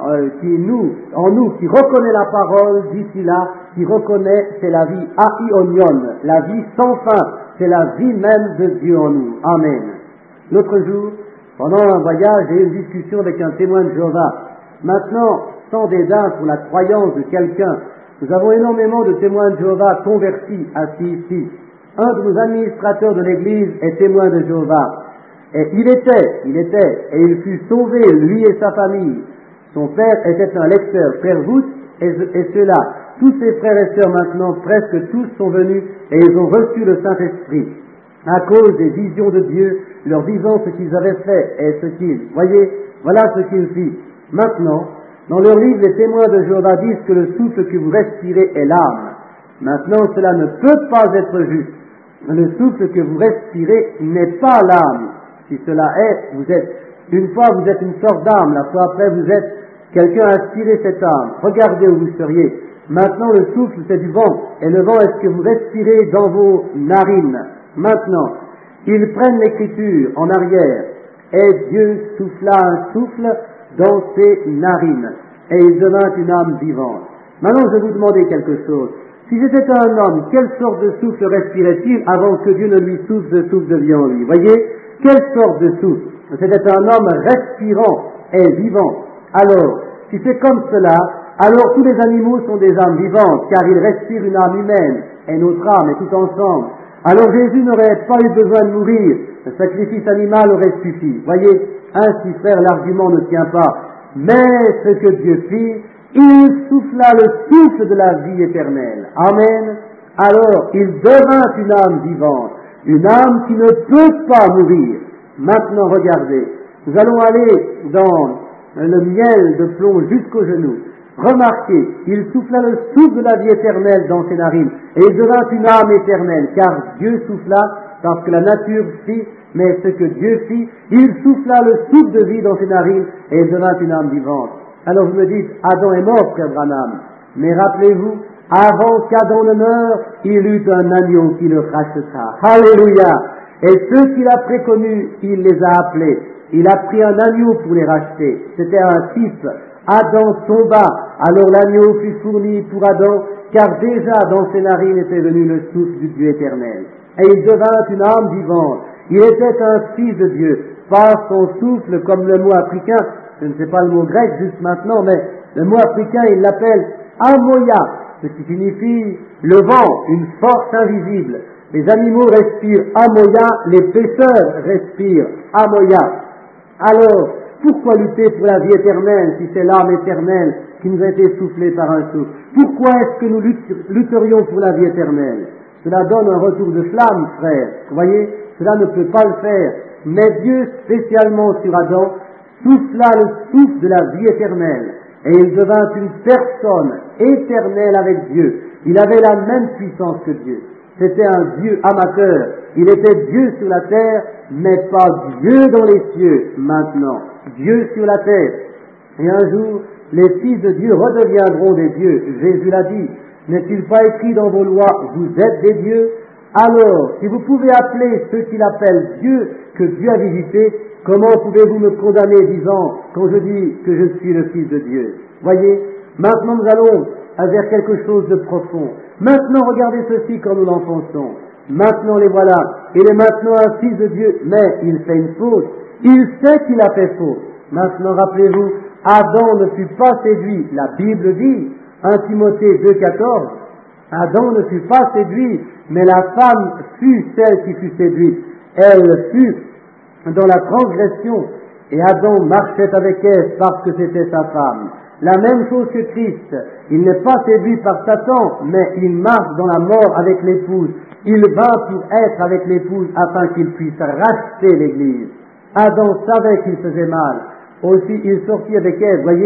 en nous, qui reconnaît la parole, d'ici là, qui reconnaît, c'est la vie aionion, la vie sans fin, c'est la vie même de Dieu en nous. Amen. L'autre jour, pendant un voyage, j'ai eu une discussion avec un témoin de Jéhovah. Maintenant, sans dédain pour la croyance de quelqu'un, nous avons énormément de témoins de Jéhovah convertis assis ici. Un de nos administrateurs de l'église est témoin de Jéhovah. Et il était, et il fut sauvé, lui et sa famille. Son père était un lecteur, Frère Woods, et ceux-là. Tous ses frères et sœurs maintenant, presque tous sont venus, et ils ont reçu le Saint-Esprit. À cause des visions de Dieu, leur disant ce qu'ils avaient fait et ce qu'ils, voilà ce qu'ils fit. Maintenant, dans leur livre, les témoins de Jéhovah disent que le souffle que vous respirez est l'âme. Maintenant, cela ne peut pas être juste. Le souffle que vous respirez n'est pas l'âme. Si cela est, une fois vous êtes une sorte d'âme, la fois après vous êtes quelqu'un a aspiré cette âme. Regardez où vous seriez. Maintenant, le souffle, c'est du vent. Et le vent, est-ce que vous respirez dans vos narines? Maintenant, ils prennent l'écriture en arrière. Et Dieu souffla un souffle dans ses narines. Et il devint une âme vivante. Maintenant, je vais vous demander quelque chose. Si j'étais un homme, quelle sorte de souffle respirait-il avant que Dieu ne lui souffle de souffle de vie en lui? Voyez? Quelle sorte de souffle? C'était un homme respirant et vivant. Alors, si c'est comme cela, alors tous les animaux sont des âmes vivantes, car ils respirent une âme humaine, et notre âme est tout ensemble. Alors Jésus n'aurait pas eu besoin de mourir, le sacrifice animal aurait suffi. Voyez, ainsi frère, l'argument ne tient pas. Mais ce que Dieu fit, il souffla le souffle de la vie éternelle. Amen. Alors il devint une âme vivante, une âme qui ne peut pas mourir. Maintenant regardez, nous allons aller dans le miel de plomb jusqu'aux genoux. Remarquez, il souffla le souffle de la vie éternelle dans ses narines, et il devint une âme éternelle, car Dieu souffla, parce que la nature fit, mais ce que Dieu fit, il souffla le souffle de vie dans ses narines, et il devint une âme vivante. Alors vous me dites, Adam est mort, frère Branham, mais rappelez-vous, avant qu'Adam ne meure, il eut un agneau qui le racheta. Alléluia! Et ceux qu'il a préconnus, il les a appelés. Il a pris un agneau pour les racheter. C'était un type. Adam tomba, alors l'agneau fut fourni pour Adam, car déjà dans ses narines était venu le souffle du Dieu éternel. Et il devint une âme vivante. Il était un fils de Dieu. Par son souffle, comme le mot africain, je ne sais pas le mot grec juste maintenant, mais le mot africain, il l'appelle amoya, ce qui signifie le vent, une force invisible. Les animaux respirent amoya, les pêcheurs respirent amoya. Alors, pourquoi lutter pour la vie éternelle si c'est l'âme éternelle qui nous a été soufflée par un souffle? Pourquoi est-ce que nous lutterions pour la vie éternelle? Cela donne un retour de flamme, frère. Vous voyez, cela ne peut pas le faire. Mais Dieu, spécialement sur Adam, souffla le souffle de la vie éternelle. Et il devint une personne éternelle avec Dieu. Il avait la même puissance que Dieu. C'était un Dieu amateur. Il était Dieu sur la terre, mais pas Dieu dans les cieux maintenant. Dieu sur la terre. Et un jour, les fils de Dieu redeviendront des dieux. Jésus l'a dit. N'est-il pas écrit dans vos lois, vous êtes des dieux? Alors, si vous pouvez appeler ceux qu'il appelle Dieu, que Dieu a visité, comment pouvez-vous me condamner disant, quand je dis que je suis le Fils de Dieu? Voyez, maintenant nous allons vers quelque chose de profond. Maintenant regardez ceci quand nous l'enfonçons. Maintenant les voilà. Il est maintenant un Fils de Dieu, mais il fait une faute. Il sait qu'il a fait faute. Maintenant rappelez-vous, Adam ne fut pas séduit. La Bible dit, 1 Timothée 2,14, Adam ne fut pas séduit, mais la femme fut celle qui fut séduite. Elle fut dans la transgression, et Adam marchait avec elle parce que c'était sa femme. La même chose que Christ. Il n'est pas séduit par Satan, mais il marche dans la mort avec l'épouse. Il vint pour être avec l'épouse afin qu'il puisse racheter l'Église. Adam savait qu'il faisait mal. Aussi, il sortit avec elle, voyez,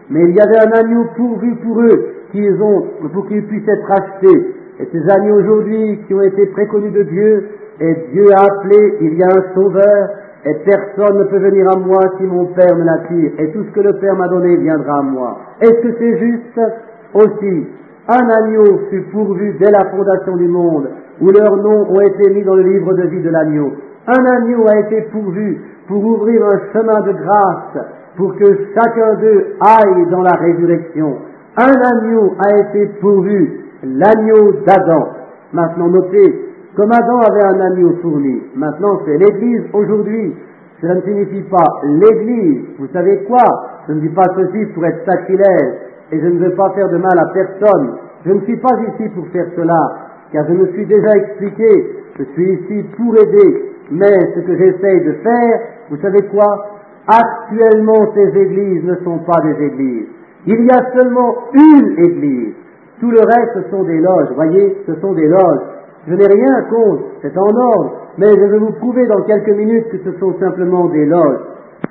mais il y avait un agneau pourvu pour eux, pour qu'ils puissent être achetés. Et ces agneaux aujourd'hui qui ont été préconnus de Dieu, et Dieu a appelé, il y a un sauveur, et personne ne peut venir à moi si mon Père me l'attire, et tout ce que le Père m'a donné viendra à moi. Est-ce que c'est juste? Aussi, un agneau fut pourvu dès la fondation du monde, où leurs noms ont été mis dans le livre de vie de l'agneau. Un agneau a été pourvu pour ouvrir un chemin de grâce, pour que chacun d'eux aille dans la résurrection. Un agneau a été pourvu, l'agneau d'Adam. Maintenant, notez, comme Adam avait un agneau fourni, maintenant c'est l'Église aujourd'hui. Cela ne signifie pas l'Église. Vous savez quoi? Je ne dis pas ceci pour être sacrilège, et je ne veux pas faire de mal à personne. Je ne suis pas ici pour faire cela, car je me suis déjà expliqué. Je suis ici pour aider. Mais ce que j'essaye de faire, vous savez quoi? Actuellement, ces églises ne sont pas des églises. Il y a seulement une église. Tout le reste, ce sont des loges. Voyez, ce sont des loges. Je n'ai rien contre, c'est en ordre. Mais je vais vous prouver dans quelques minutes que ce sont simplement des loges.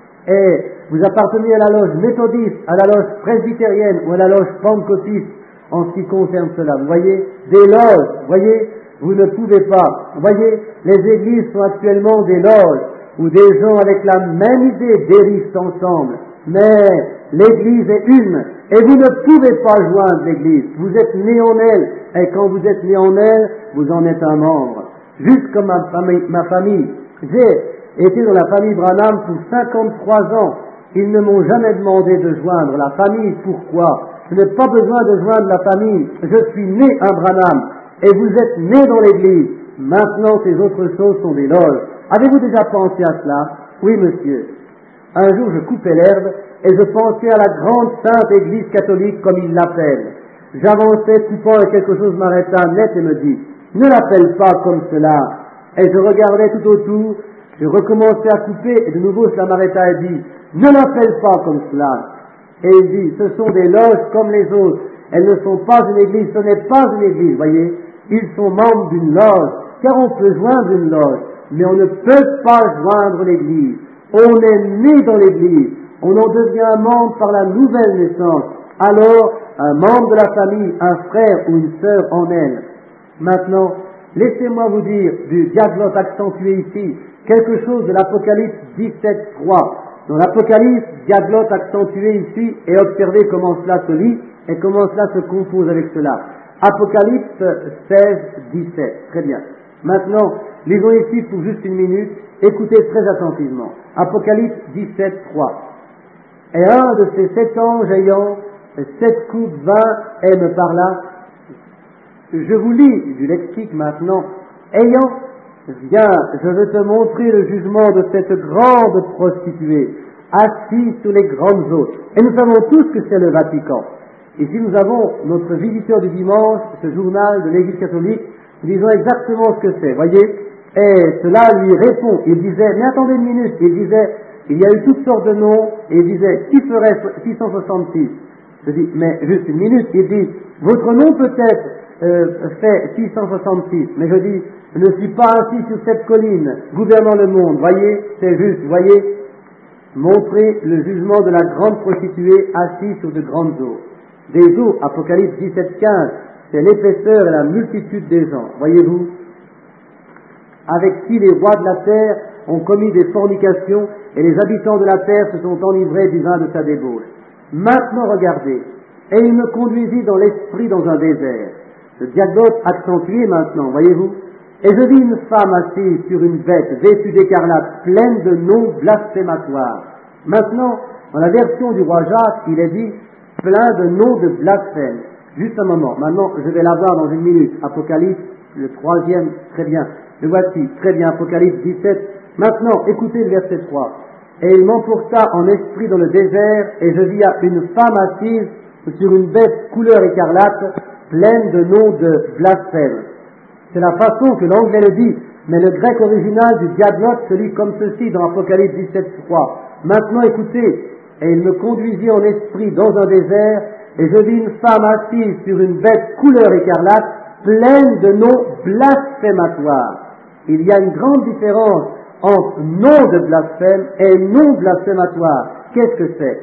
Et vous appartenez à la loge méthodiste, à la loge presbytérienne ou à la loge pentecôtiste en ce qui concerne cela. Vous voyez, des loges, vous voyez, vous ne pouvez pas. Vous voyez, les églises sont actuellement des loges où des gens avec la même idée dérivent ensemble. Mais l'église est une, et vous ne pouvez pas joindre l'église. Vous êtes né en elle, et quand vous êtes né en elle, vous en êtes un membre. Juste comme ma famille. J'ai été dans la famille Branham pour 53 ans. Ils ne m'ont jamais demandé de joindre la famille. Pourquoi? Je n'ai pas besoin de joindre la famille. Je suis né un Branham. Et vous êtes né dans l'église. Maintenant, ces autres choses sont des loges. Avez-vous déjà pensé à cela? Oui, monsieur. Un jour, je coupais l'herbe et je pensais à la grande sainte église catholique, comme ils l'appellent. J'avançais, coupant, et quelque chose m'arrêta net et me dit, ne l'appelle pas comme cela. Et je regardais tout autour, je recommençais à couper, et de nouveau cela m'arrêta et dit, ne l'appelle pas comme cela. Et il dit, ce sont des loges comme les autres. Elles ne sont pas une église, ce n'est pas une église, voyez. Ils sont membres d'une loge, car on peut joindre une loge, mais on ne peut pas joindre l'église. On est né dans l'église, on en devient un membre par la nouvelle naissance. Alors, un membre de la famille, un frère ou une sœur en elle. Maintenant, laissez-moi vous dire du diaglotte accentué ici, quelque chose de l'Apocalypse 17.3. Dans l'Apocalypse, diaglotte accentué ici, et observez comment cela se lit et comment cela se compose avec cela. Apocalypse 16.17. Très bien. Maintenant, lisons ici pour juste une minute, écoutez très attentivement. Apocalypse 17.3. Et un de ces 7 anges ayant 7 coupes vin, et me parla. Je vous lis du lexique maintenant. Ayant, viens, je veux te montrer le jugement de cette grande prostituée, assise sur les grandes eaux. Et nous savons tous que c'est le Vatican. Ici nous avons notre visiteur du dimanche, ce journal de l'Église catholique, nous disons exactement ce que c'est, voyez. Et cela lui répond. Il disait, mais attendez une minute, il disait, il y a eu toutes sortes de noms, et il disait, qui ferait 666? Je dis, mais juste une minute, il dit, votre nom peut-être fait 666, mais je dis, je ne suis pas assis sur cette colline, gouvernant le monde, voyez, c'est juste, voyez, montrer le jugement de la grande prostituée assise sur de grandes eaux. Des eaux, Apocalypse 17.15, c'est l'épaisseur et la multitude des gens, voyez-vous, avec qui les rois de la terre ont commis des fornications, et les habitants de la terre se sont enivrés du vin de sa débauche. Maintenant regardez, et il me conduisit dans l'esprit dans un désert. Le diaglotte accentué maintenant, voyez-vous. Et je vis une femme assise sur une bête vêtue d'écarlate, pleine de noms blasphématoires. Maintenant, dans la version du roi Jacques, il est dit plein de noms de blasphème. Juste un moment, maintenant je vais l'avoir dans une minute. Apocalypse, le 3e, très bien. Le voici, très bien, Apocalypse 17. Maintenant, écoutez le verset 3. Et il m'emporta en esprit dans le désert, et je vis une femme assise sur une bête couleur écarlate, pleine de noms de blasphème. C'est la façon que l'anglais le dit, mais le grec original du diaglotte se lit comme ceci dans Apocalypse 17.3. Maintenant écoutez, et il me conduisit en esprit dans un désert, et je vis une femme assise sur une bête couleur écarlate, pleine de noms blasphématoires. Il y a une grande différence entre nom de blasphème et nom blasphématoire. Qu'est-ce que c'est?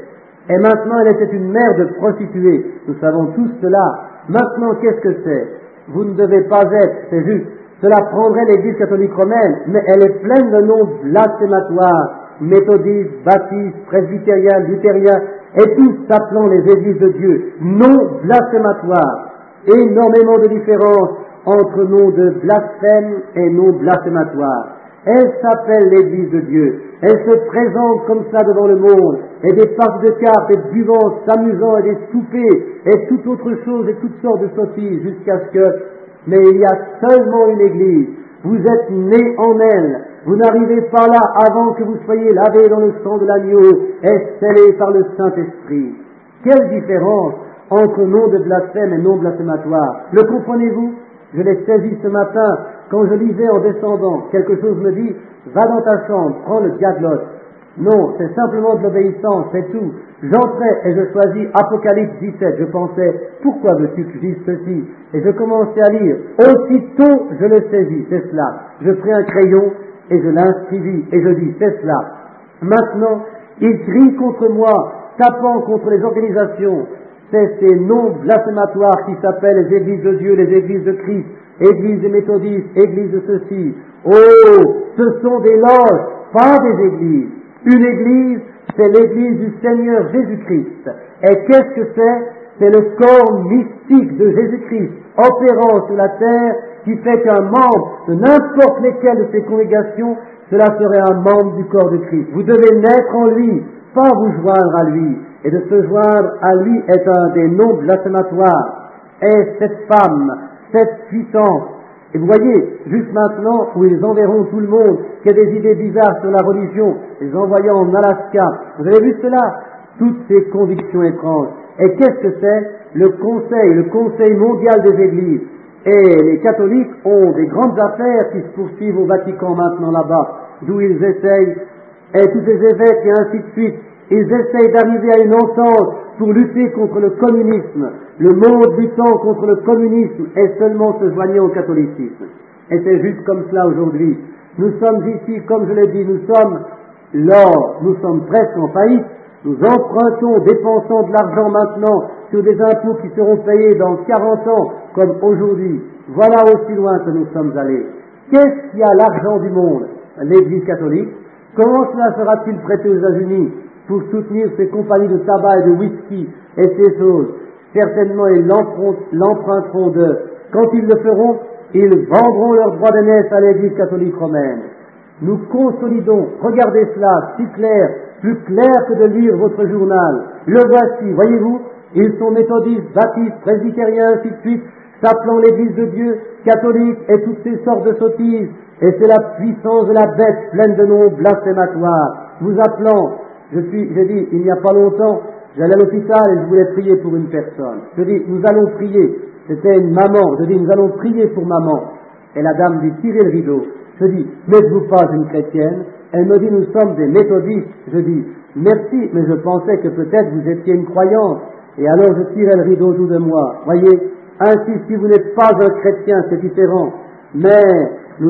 Et maintenant, elle était une mère de prostituées. Nous savons tous cela. Maintenant, qu'est-ce que c'est? Vous ne devez pas être, c'est juste. Cela prendrait l'Église catholique romaine, mais elle est pleine de noms blasphématoires. Méthodistes, baptistes, presbytériens, luthériens, et tous s'appelant les églises de Dieu. Noms blasphématoires. Énormément de différences entre noms de blasphème et noms blasphématoires. Elle s'appelle l'Église de Dieu. Elle se présente comme ça devant le monde, et des parties de cartes, et buvant, s'amusant, et des soupers, et toute autre chose, et toutes sortes de sottises, jusqu'à ce que... Mais il y a seulement une Église. Vous êtes nés en elle. Vous n'arrivez pas là avant que vous soyez lavés dans le sang de l'agneau et scellés par le Saint-Esprit. Quelle différence entre nom de blasphème et nom blasphématoire. Le comprenez-vous? Je l'ai saisi ce matin quand je lisais en descendant. Quelque chose me dit, va dans ta chambre, prends le diaglos. Non, c'est simplement de l'obéissance, c'est tout. J'entrais et je choisis Apocalypse 17. Je pensais, pourquoi veux-tu que je dise ceci? Et je commençais à lire. Aussitôt, je le saisis, c'est cela. Je pris un crayon et je l'inscrivis et je dis, c'est cela. Maintenant, il crie contre moi, tapant contre les organisations. C'est ces noms blasphématoires qui s'appellent les églises de Dieu, les églises de Christ, églises des méthodistes, églises de ceci. Oh, ce sont des loges, pas des églises. Une église, c'est l'église du Seigneur Jésus-Christ. Et qu'est-ce que c'est? C'est le corps mystique de Jésus-Christ, opérant sur la terre, qui fait qu'un membre de n'importe lesquelles de ces congrégations, cela serait un membre du corps de Christ. Vous devez naître en lui, pas vous joindre à lui. Et de se joindre à lui est un des noms blasphématoires. Et cette femme, cette puissance, et vous voyez, juste maintenant, où ils enverront tout le monde qui a des idées bizarres sur la religion, les envoyant en Alaska, vous avez vu cela? Toutes ces convictions étranges. Et qu'est-ce que c'est? Le Conseil mondial des églises. Et les catholiques ont des grandes affaires qui se poursuivent au Vatican maintenant là-bas, d'où ils essayent, et tous les évêques et ainsi de suite, ils essayent d'arriver à une entente pour lutter contre le communisme. Le monde luttant contre le communisme est seulement se joignant au catholicisme. Et c'est juste comme cela aujourd'hui. Nous sommes ici, comme je l'ai dit, nous sommes l'or, nous sommes presque en faillite. Nous empruntons, dépensons de l'argent maintenant sur des impôts qui seront payés dans 40 ans, comme aujourd'hui. Voilà aussi loin que nous sommes allés. Qu'est-ce qui a l'argent du monde? L'Église catholique. Comment cela sera-t-il prêté aux États-Unis pour soutenir ces compagnies de tabac et de whisky et ces choses? Certainement, ils l'emprunteront d'eux. Quand ils le feront, ils vendront leurs droits de naissance à l'Église catholique romaine. Nous consolidons, regardez cela, si clair, plus clair que de lire votre journal. Le voici, voyez-vous, ils sont méthodistes, baptistes, presbytériens, ainsi de suite, s'appelant l'Église de Dieu, catholique et toutes ces sortes de sottises. Et c'est la puissance de la bête pleine de noms blasphématoires. Vous appelant, j'ai dit, il n'y a pas longtemps, j'allais à l'hôpital et je voulais prier pour une personne. Je dis, nous allons prier. C'était une maman. Je dis, nous allons prier pour maman. Et la dame dit, tirez le rideau. Je dis, n'êtes-vous pas une chrétienne? Elle me dit, nous sommes des méthodistes. Je dis, merci, mais je pensais que peut-être vous étiez une croyante. Et alors je tirais le rideau autour de moi. Voyez, ainsi, si vous n'êtes pas un chrétien, c'est différent. Mais nous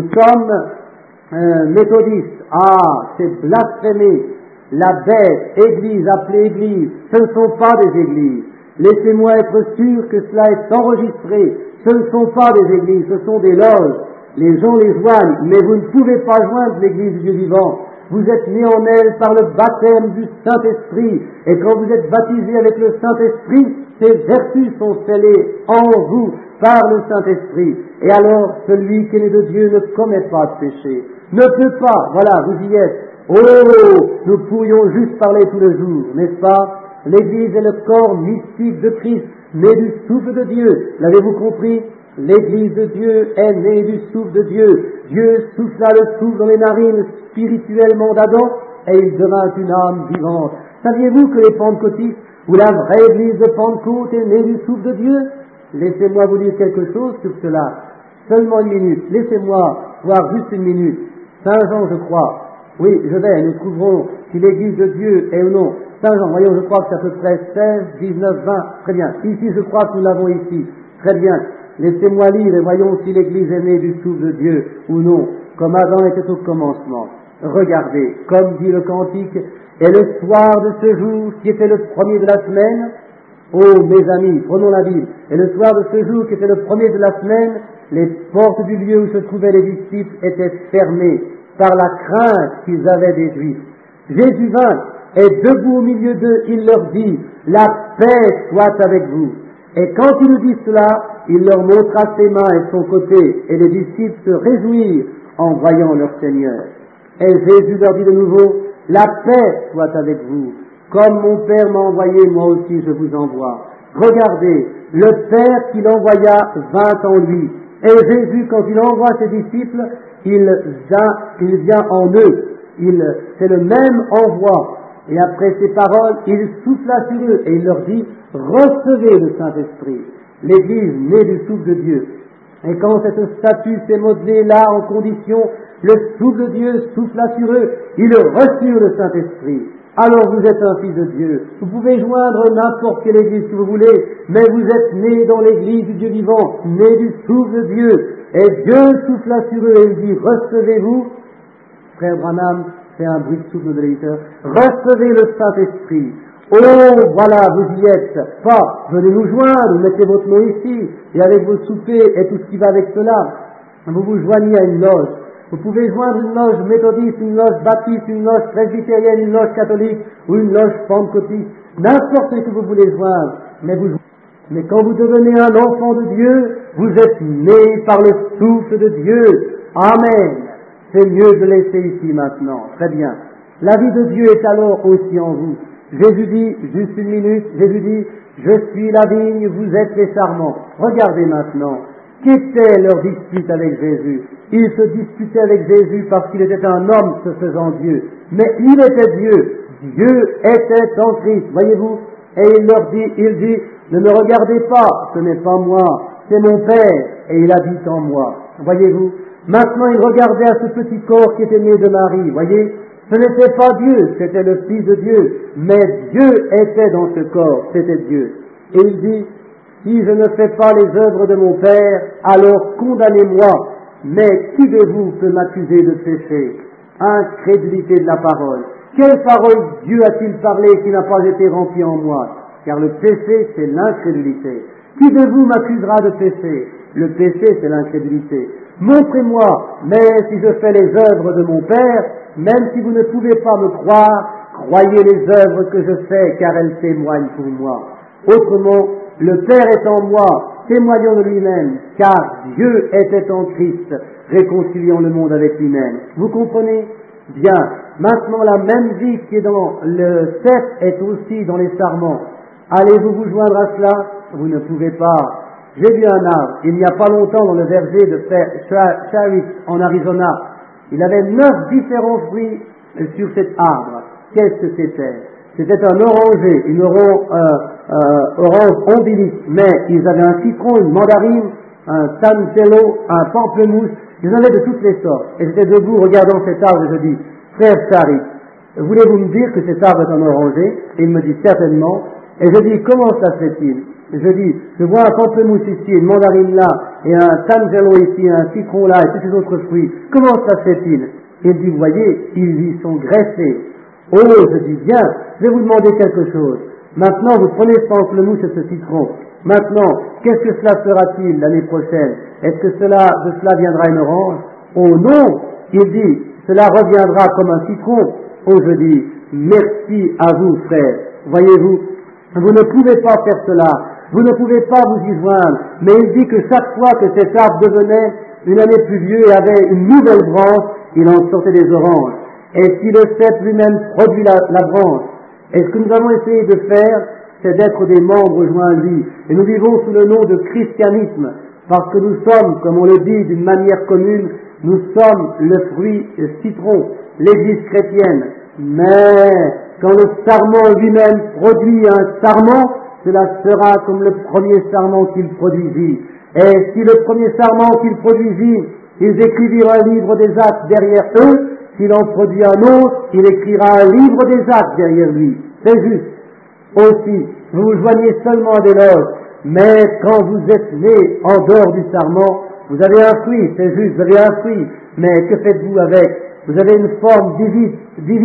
sommes méthodistes. Ah, c'est blasphémé. La bête, église appelée église, ce ne sont pas des églises. Laissez-moi être sûr que cela est enregistré. Ce ne sont pas des églises, ce sont des loges. Les gens les joignent, mais vous ne pouvez pas joindre l'église du Dieu vivant. Vous êtes nés en elle par le baptême du Saint-Esprit. Et quand vous êtes baptisés avec le Saint-Esprit, ces vertus sont scellées en vous par le Saint-Esprit. Et alors, celui qui est né de Dieu ne commet pas de péché. Ne peut pas, voilà, vous y êtes. Oh, nous pourrions juste parler tout le jour, n'est-ce pas? L'Église est le corps mystique de Christ, né du souffle de Dieu. L'avez-vous compris? L'Église de Dieu est née du souffle de Dieu. Dieu souffla le souffle dans les narines spirituellement d'Adam et il devint une âme vivante. Saviez-vous que les pentecôtistes, ou la vraie Église de Pentecôte est née du souffle de Dieu? Laissez-moi vous dire quelque chose sur cela. Seulement une minute. Laissez-moi voir juste une minute. Saint Jean, je crois. Oui, je vais. Nous trouverons si l'Église de Dieu est ou non. Saint Jean, voyons, je crois que c'est à peu près 16, 19, 20. Très bien. Ici, je crois que nous l'avons ici. Très bien. Laissez-moi lire et voyons si l'Église est née du souffle de Dieu ou non, comme Adam était au commencement. Regardez, comme dit le cantique, Et le soir de ce jour, qui était le premier de la semaine, oh mes amis, prenons la Bible, et le soir de ce jour, qui était le premier de la semaine, les portes du lieu où se trouvaient les disciples étaient fermées par la crainte qu'ils avaient des Juifs. Jésus vint, et debout au milieu d'eux, il leur dit, la paix soit avec vous. Et quand il nous dit cela, il leur montra ses mains et son côté, et les disciples se réjouirent en voyant leur Seigneur. Et Jésus leur dit de nouveau, la paix soit avec vous. Comme mon Père m'a envoyé, moi aussi je vous envoie. Regardez, le Père qui l'envoya vint en lui. Et Jésus, quand il envoie ses disciples, il vient en eux. C'est le même envoi. Et après ces paroles, il souffla sur eux et il leur dit, recevez le Saint-Esprit. L'Église née du souffle de Dieu. Et quand cette statue s'est modelée là en condition, le souffle de Dieu souffla sur eux, ils reçurent le Saint-Esprit. Alors vous êtes un fils de Dieu. Vous pouvez joindre n'importe quelle église que vous voulez, mais vous êtes nés dans l'église du Dieu vivant, nés du souffle de Dieu. Et Dieu souffla sur eux et il dit, recevez-vous, frère Branham, c'est un bruit de souffle de l'éditeur, recevez le Saint-Esprit. Oh, voilà, vous y êtes. Pas, venez nous joindre, mettez votre nom ici, et avec vos soupers et tout ce qui va avec cela, vous vous joignez à une loge. Vous pouvez joindre une loge méthodiste, une loge baptiste, une loge presbytérienne, une loge catholique ou une loge pentecôtiste, n'importe ce que vous voulez joindre. Mais quand vous devenez un enfant de Dieu, vous êtes né par le souffle de Dieu. Amen. C'est mieux de laisser ici maintenant. Très bien. La vie de Dieu est alors aussi en vous. Jésus dit, juste une minute, Jésus dit, je suis la vigne, vous êtes les sarments. Regardez maintenant. Qu'était leur dispute avec Jésus? Ils se disputaient avec Jésus parce qu'il était un homme se faisant Dieu. Mais il était Dieu. Dieu était en Christ, voyez-vous? Et il dit, ne me regardez pas, ce n'est pas moi, c'est mon Père, et il habite en moi. Voyez-vous? Maintenant, il regardait à ce petit corps qui était né de Marie, voyez? Ce n'était pas Dieu, c'était le Fils de Dieu, mais Dieu était dans ce corps, c'était Dieu. Et il dit, si je ne fais pas les œuvres de mon Père, alors condamnez-moi. Mais qui de vous peut m'accuser de péché? Incrédulité de la parole. Quelle parole Dieu a-t-il parlé qui n'a pas été remplie en moi? Car le péché, c'est l'incrédulité. Qui de vous m'accusera de péché? Le péché, c'est l'incrédulité. Montrez-moi, mais si je fais les œuvres de mon Père, même si vous ne pouvez pas me croire, croyez les œuvres que je fais, car elles témoignent pour moi. Autrement, le Père est en moi, témoignant de lui-même, car Dieu était en Christ, réconciliant le monde avec lui-même. Vous comprenez? Bien. Maintenant, la même vie qui est dans le 7 est aussi dans les sarments. Allez-vous vous joindre à cela? Vous ne pouvez pas. J'ai vu un arbre, il n'y a pas longtemps, dans le verger de Charit, en Arizona. Il avait 9 différents fruits sur cet arbre. Qu'est-ce que c'était? C'était un oranger, une orange ombilique, mais ils avaient un citron, une mandarine, un tangelo, un pamplemousse, ils en avaient de toutes les sortes. Et j'étais debout regardant cet arbre et je dis, frère Charit, voulez-vous me dire que cet arbre est un oranger? Et il me dit certainement. Et je dis, comment ça se fait-il? Je dis, je vois un pamplemousse ici, une mandarine là, et un tangelo ici, un citron là, et tous ces autres fruits. Comment ça se fait-il? Il dit, vous voyez, ils y sont greffés. Oh, je dis, bien, je vais vous demander quelque chose. Maintenant, vous prenez ce pamplemousse et ce citron. Maintenant, qu'est-ce que cela fera-t-il l'année prochaine? Est-ce que de cela viendra une orange? Oh non! Il dit, cela reviendra comme un citron. Oh, je dis, merci à vous, frère. Voyez-vous, vous ne pouvez pas faire cela. Vous ne pouvez pas vous y joindre. Mais il dit que chaque fois que cet arbre devenait une année plus vieux et avait une nouvelle branche, il en sortait des oranges. Et si le cep lui-même produit la branche, et ce que nous avons essayé de faire, c'est d'être des membres joints à lui. Et nous vivons sous le nom de christianisme, parce que nous sommes, comme on le dit d'une manière commune, nous sommes le fruit citron, l'Église chrétienne. Mais quand le sarment lui-même produit un sarment, cela sera comme le premier sarment qu'il produisit. Et si le premier sarment qu'il produisit, ils écrivirent un livre des actes derrière eux, s'il en produit un autre, il écrira un livre des actes derrière lui. C'est juste. Aussi, vous vous joignez seulement à des loges, mais quand vous êtes né en dehors du sarment, vous avez un fruit, c'est juste, vous avez un fruit, mais que faites-vous avec? Vous avez une forme divine,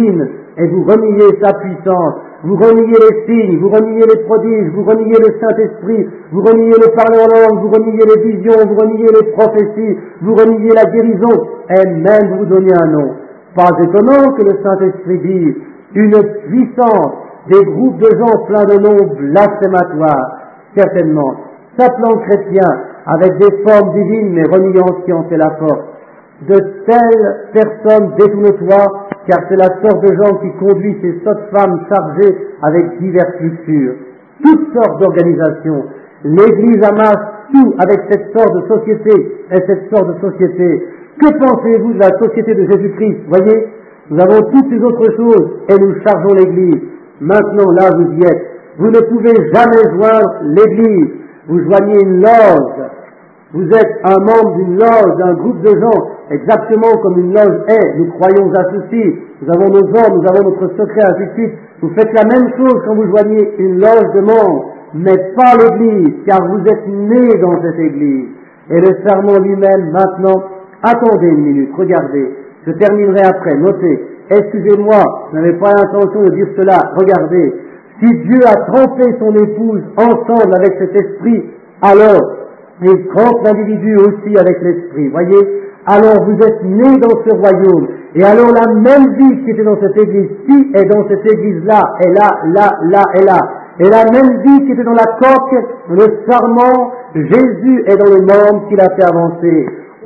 et vous reniez sa puissance, vous reniez les signes, vous reniez les prodiges, vous reniez le Saint-Esprit, vous reniez le parler en langue, vous reniez les visions, vous reniez les prophéties, vous reniez la guérison, et même vous donnez un nom. Pas étonnant que le Saint-Esprit dise une puissance, des groupes de gens pleins de noms blasphématoires, certainement, s'appelant chrétiens, avec des formes divines mais reniant qui en fait la force. De telles personnes détourne-toi, car c'est la sorte de gens qui conduit ces sottes femmes chargées avec diverses luxures. Toutes sortes d'organisations. L'Église amasse tout avec cette sorte de société et cette sorte de société. Que pensez-vous de la société de Jésus-Christ? Voyez, nous avons toutes ces autres choses et nous chargeons l'Église. Maintenant, là, vous y êtes. Vous ne pouvez jamais joindre l'Église. Vous joignez une loge. Vous êtes un membre d'une loge, d'un groupe de gens, exactement comme une loge est. Nous croyons à ceci. Nous avons nos ordres, nous avons notre secret, ainsi de suite. Vous faites la même chose quand vous joignez une loge de membres, mais pas l'Église, car vous êtes nés dans cette Église. Et le serment lui-même, maintenant, attendez une minute, regardez. Je terminerai après, notez. Excusez-moi, je n'avais pas l'intention de dire cela. Regardez. Si Dieu a trempé son épouse ensemble avec cet esprit, alors il trempe l'individu aussi avec l'esprit. Voyez? Alors vous êtes nés dans ce royaume. Et alors la même vie qui était dans cette église-ci est dans cette église-là, et là, et là. Et la même vie qui était dans la coque, le sarment, Jésus est dans le monde qu'il a fait avancer.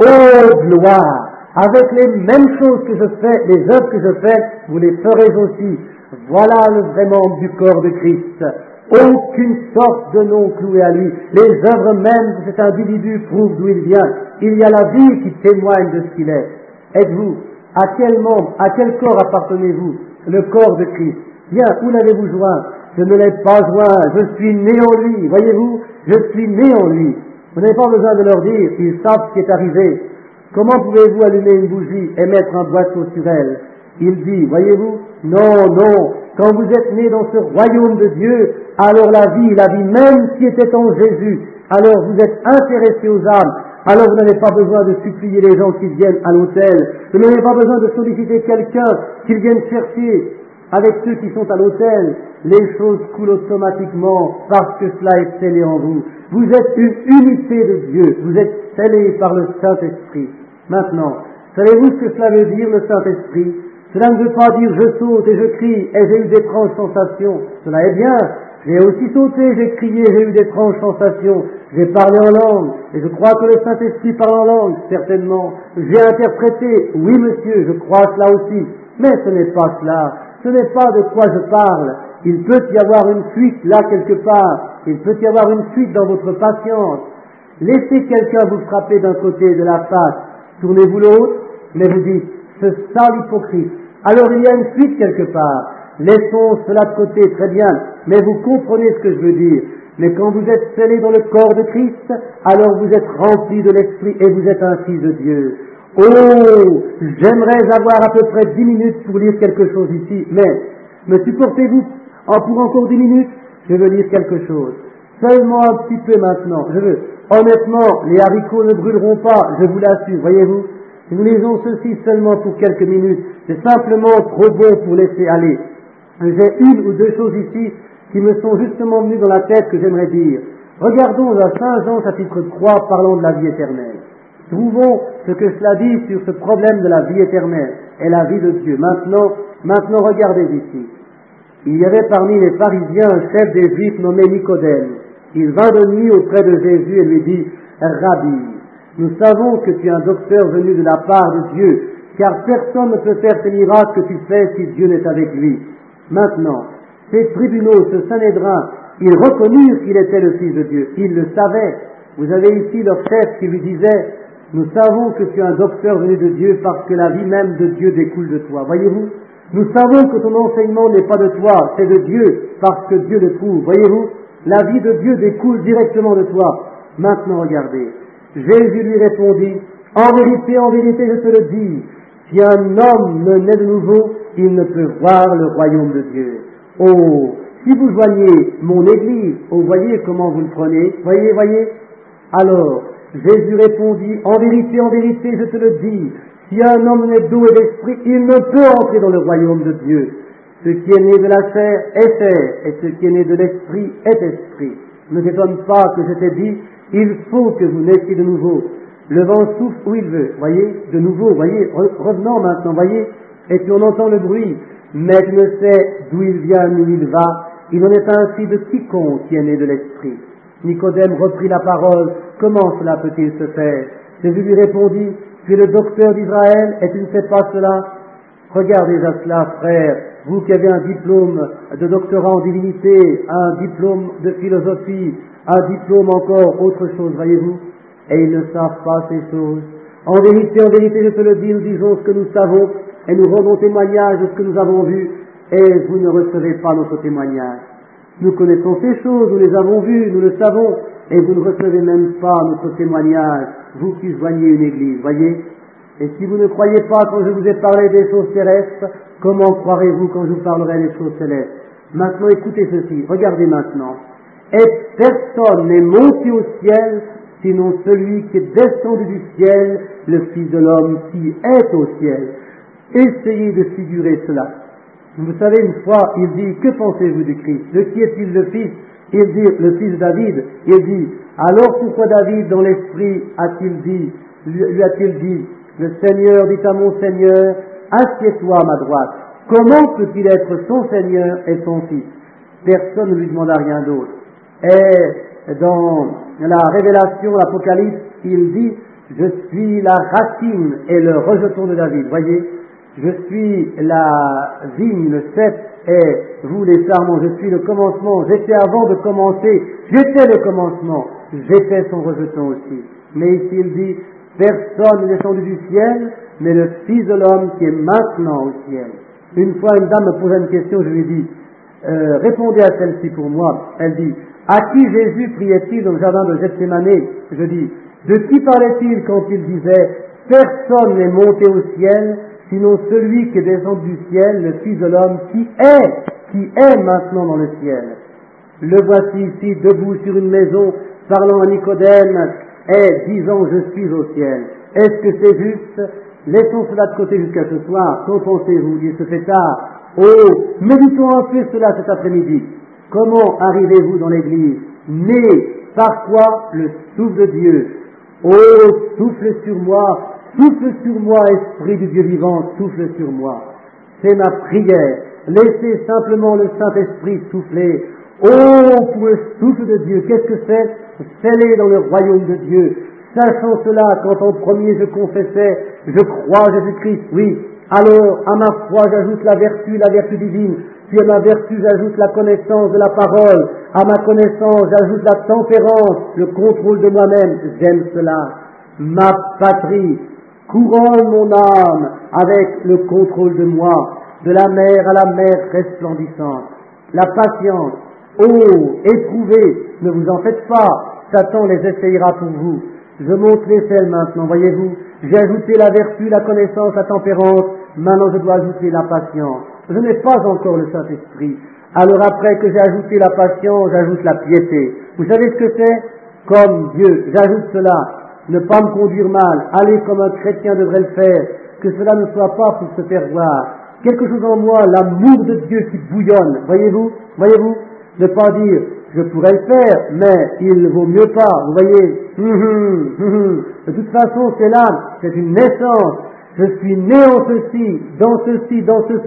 Oh gloire! Avec les mêmes choses que je fais, les œuvres que je fais, vous les ferez aussi. Voilà le vrai membre du corps de Christ. Aucune sorte de nom cloué à lui. Les œuvres mêmes de cet individu prouvent d'où il vient. Il y a la vie qui témoigne de ce qu'il est. Êtes-vous? À quel membre, à quel corps appartenez-vous? Le corps de Christ. Bien, où l'avez-vous joint? Je ne l'ai pas joint. Je suis né en lui. Voyez-vous? Je suis né en lui. Vous n'avez pas besoin de leur dire. Ils savent ce qui est arrivé. Comment pouvez-vous allumer une bougie et mettre un boisseau sur elle? Il dit, voyez-vous? Non, non. Quand vous êtes né dans ce royaume de Dieu, alors la vie même qui était en Jésus, alors vous êtes intéressé aux âmes, alors vous n'avez pas besoin de supplier les gens qui viennent à l'autel, vous n'avez pas besoin de solliciter quelqu'un qui vienne chercher avec ceux qui sont à l'autel, les choses coulent automatiquement parce que cela est scellé en vous. Vous êtes une unité de Dieu, vous êtes scellés par le Saint-Esprit. Maintenant, savez-vous ce que cela veut dire, le Saint-Esprit? Cela ne veut pas dire je saute et je crie et j'ai eu d'étranges sensations. Cela est bien. J'ai aussi sauté, j'ai crié, j'ai eu d'étranges sensations. J'ai parlé en langue. Et je crois que le Saint-Esprit parle en langue, certainement. J'ai interprété. Oui, monsieur, je crois cela aussi. Mais ce n'est pas cela. Ce n'est pas de quoi je parle. Il peut y avoir une fuite là quelque part. Il peut y avoir une fuite dans votre patience. Laissez quelqu'un vous frapper d'un côté de la face. Tournez-vous l'autre, mais vous dites, ce sale hypocrite. Alors il y a une fuite quelque part. Laissons cela de côté, très bien, mais vous comprenez ce que je veux dire. Mais quand vous êtes scellés dans le corps de Christ, alors vous êtes remplis de l'Esprit et vous êtes un fils de Dieu. Oh, j'aimerais avoir à peu près 10 minutes pour lire quelque chose ici, mais me supportez-vous pour encore 10 minutes? Je veux lire quelque chose. Seulement un petit peu maintenant. Honnêtement, les haricots ne brûleront pas, je vous l'assure, voyez-vous. Si nous lisons ceci seulement pour quelques minutes, c'est simplement trop bon pour laisser aller. J'ai une ou deux choses ici qui me sont justement venues dans la tête que j'aimerais dire. Regardons à Saint Jean chapitre 3 parlant de la vie éternelle. Trouvons ce que cela dit sur ce problème de la vie éternelle et la vie de Dieu. Maintenant regardez ici. Il y avait parmi les pharisiens un chef des Juifs nommé Nicodème. Il vint de nuit auprès de Jésus et lui dit, Rabbi, nous savons que tu es un docteur venu de la part de Dieu, car personne ne peut faire ces miracles que tu fais si Dieu n'est avec lui. Maintenant, ces tribunaux, ce Sanhédrin, ils reconnurent qu'il était le Fils de Dieu. Ils le savaient. Vous avez ici leur chef qui lui disait, nous savons que tu es un docteur venu de Dieu parce que la vie même de Dieu découle de toi. Voyez-vous? Nous savons que ton enseignement n'est pas de toi, c'est de Dieu, parce que Dieu le prouve. Voyez-vous? La vie de Dieu découle directement de toi. Maintenant, regardez. Jésus lui répondit, en vérité, je te le dis, si un homme ne naît de nouveau, il ne peut voir le royaume de Dieu. Oh, si vous voyez mon Église, vous voyez comment vous le prenez, voyez. Alors, Jésus répondit, en vérité, je te le dis, si un homme naît d'eau et d'esprit, il ne peut entrer dans le royaume de Dieu. Ce qui est né de la chair est chair, et ce qui est né de l'esprit est esprit. Ne t'étonne pas que je t'ai dit, il faut que vous naissiez de nouveau. Le vent souffle où il veut, voyez, de nouveau, voyez, revenons maintenant, voyez, et puis on entend le bruit, mais tu ne sais d'où il vient ni où il va. Il en est ainsi de quiconque qui est né de l'esprit. Nicodème reprit la parole, comment cela peut-il se faire? Jésus lui répondit, tu es le docteur d'Israël et tu ne sais pas cela? Regardez à cela, frère, vous qui avez un diplôme de doctorat en divinité, un diplôme de philosophie, un diplôme encore, autre chose, voyez-vous, et ils ne savent pas ces choses. En vérité, je te le dis, nous disons ce que nous savons, et nous rendons témoignage de ce que nous avons vu, et vous ne recevez pas notre témoignage. Nous connaissons ces choses, nous les avons vues, nous le savons, et vous ne recevez même pas notre témoignage, vous qui joignez une église, voyez. Et si vous ne croyez pas quand je vous ai parlé des choses célestes, comment croirez-vous quand je vous parlerai des choses célestes? Maintenant, écoutez ceci, regardez maintenant. Et personne n'est monté au ciel, sinon celui qui est descendu du ciel, le Fils de l'homme qui est au ciel. Essayez de figurer cela. Vous savez, une fois, il dit, que pensez-vous du Christ? De qui est-il le Fils? Il dit, le Fils de David. Il dit, alors pourquoi David, dans l'esprit, lui a-t-il dit, le Seigneur dit à mon Seigneur, assieds-toi à ma droite. Comment peut-il être son Seigneur et son Fils? Personne ne lui demanda rien d'autre. Et dans la Révélation, l'Apocalypse, il dit, je suis la racine et le rejeton de David. Voyez, je suis la vigne, le cep, et vous les sarments, je suis le commencement. J'étais avant de commencer, j'étais le commencement, j'étais son rejeton aussi. Mais ici il dit, personne n'est descendu du ciel, mais le Fils de l'homme qui est maintenant au ciel. Une fois, une dame me posait une question, je lui ai dit, répondez à celle-ci pour moi. Elle dit, à qui Jésus priait-il dans le jardin de Gethsémane? Je dis, de qui parlait-il quand il disait, personne n'est monté au ciel, sinon celui qui est descendu du ciel, le Fils de l'homme, qui est maintenant dans le ciel. Le voici ici, debout sur une maison, parlant à Nicodème, et disant, je suis au ciel. Est-ce que c'est juste? Laissons cela de côté jusqu'à ce soir. Qu'en pensez-vous? Il se fait tard. Oh, méditons un peu cela cet après-midi. Comment arrivez-vous dans l'église? Né par quoi? Le souffle de Dieu. Oh, souffle sur moi, Esprit du Dieu vivant, souffle sur moi. C'est ma prière. Laissez simplement le Saint-Esprit souffler. Oh, pour le souffle de Dieu, qu'est-ce que c'est? Scellé dans le royaume de Dieu. Sachant cela, quand en premier je confessais, je crois Jésus-Christ, oui, alors à ma foi j'ajoute la vertu divine, puis à ma vertu j'ajoute la connaissance de la parole, à ma connaissance j'ajoute la tempérance, le contrôle de moi-même, j'aime cela. Ma patrie couronne mon âme avec le contrôle de moi, de la mer à la mer resplendissante. La patience, oh, éprouvez, ne vous en faites pas, Satan les essayera pour vous. Je monte l'échelle maintenant, voyez-vous, j'ai ajouté la vertu, la connaissance, la tempérance, maintenant je dois ajouter la patience. Je n'ai pas encore le Saint-Esprit. Alors après que j'ai ajouté la patience, j'ajoute la piété. Vous savez ce que c'est? Comme Dieu, j'ajoute cela, ne pas me conduire mal, aller comme un chrétien devrait le faire, que cela ne soit pas pour se faire voir. Quelque chose en moi, l'amour de Dieu qui bouillonne, voyez-vous, ne pas dire, je pourrais le faire, mais il vaut mieux pas, vous voyez. De toute façon, c'est là, c'est une naissance. Je suis né en ceci, dans ceci,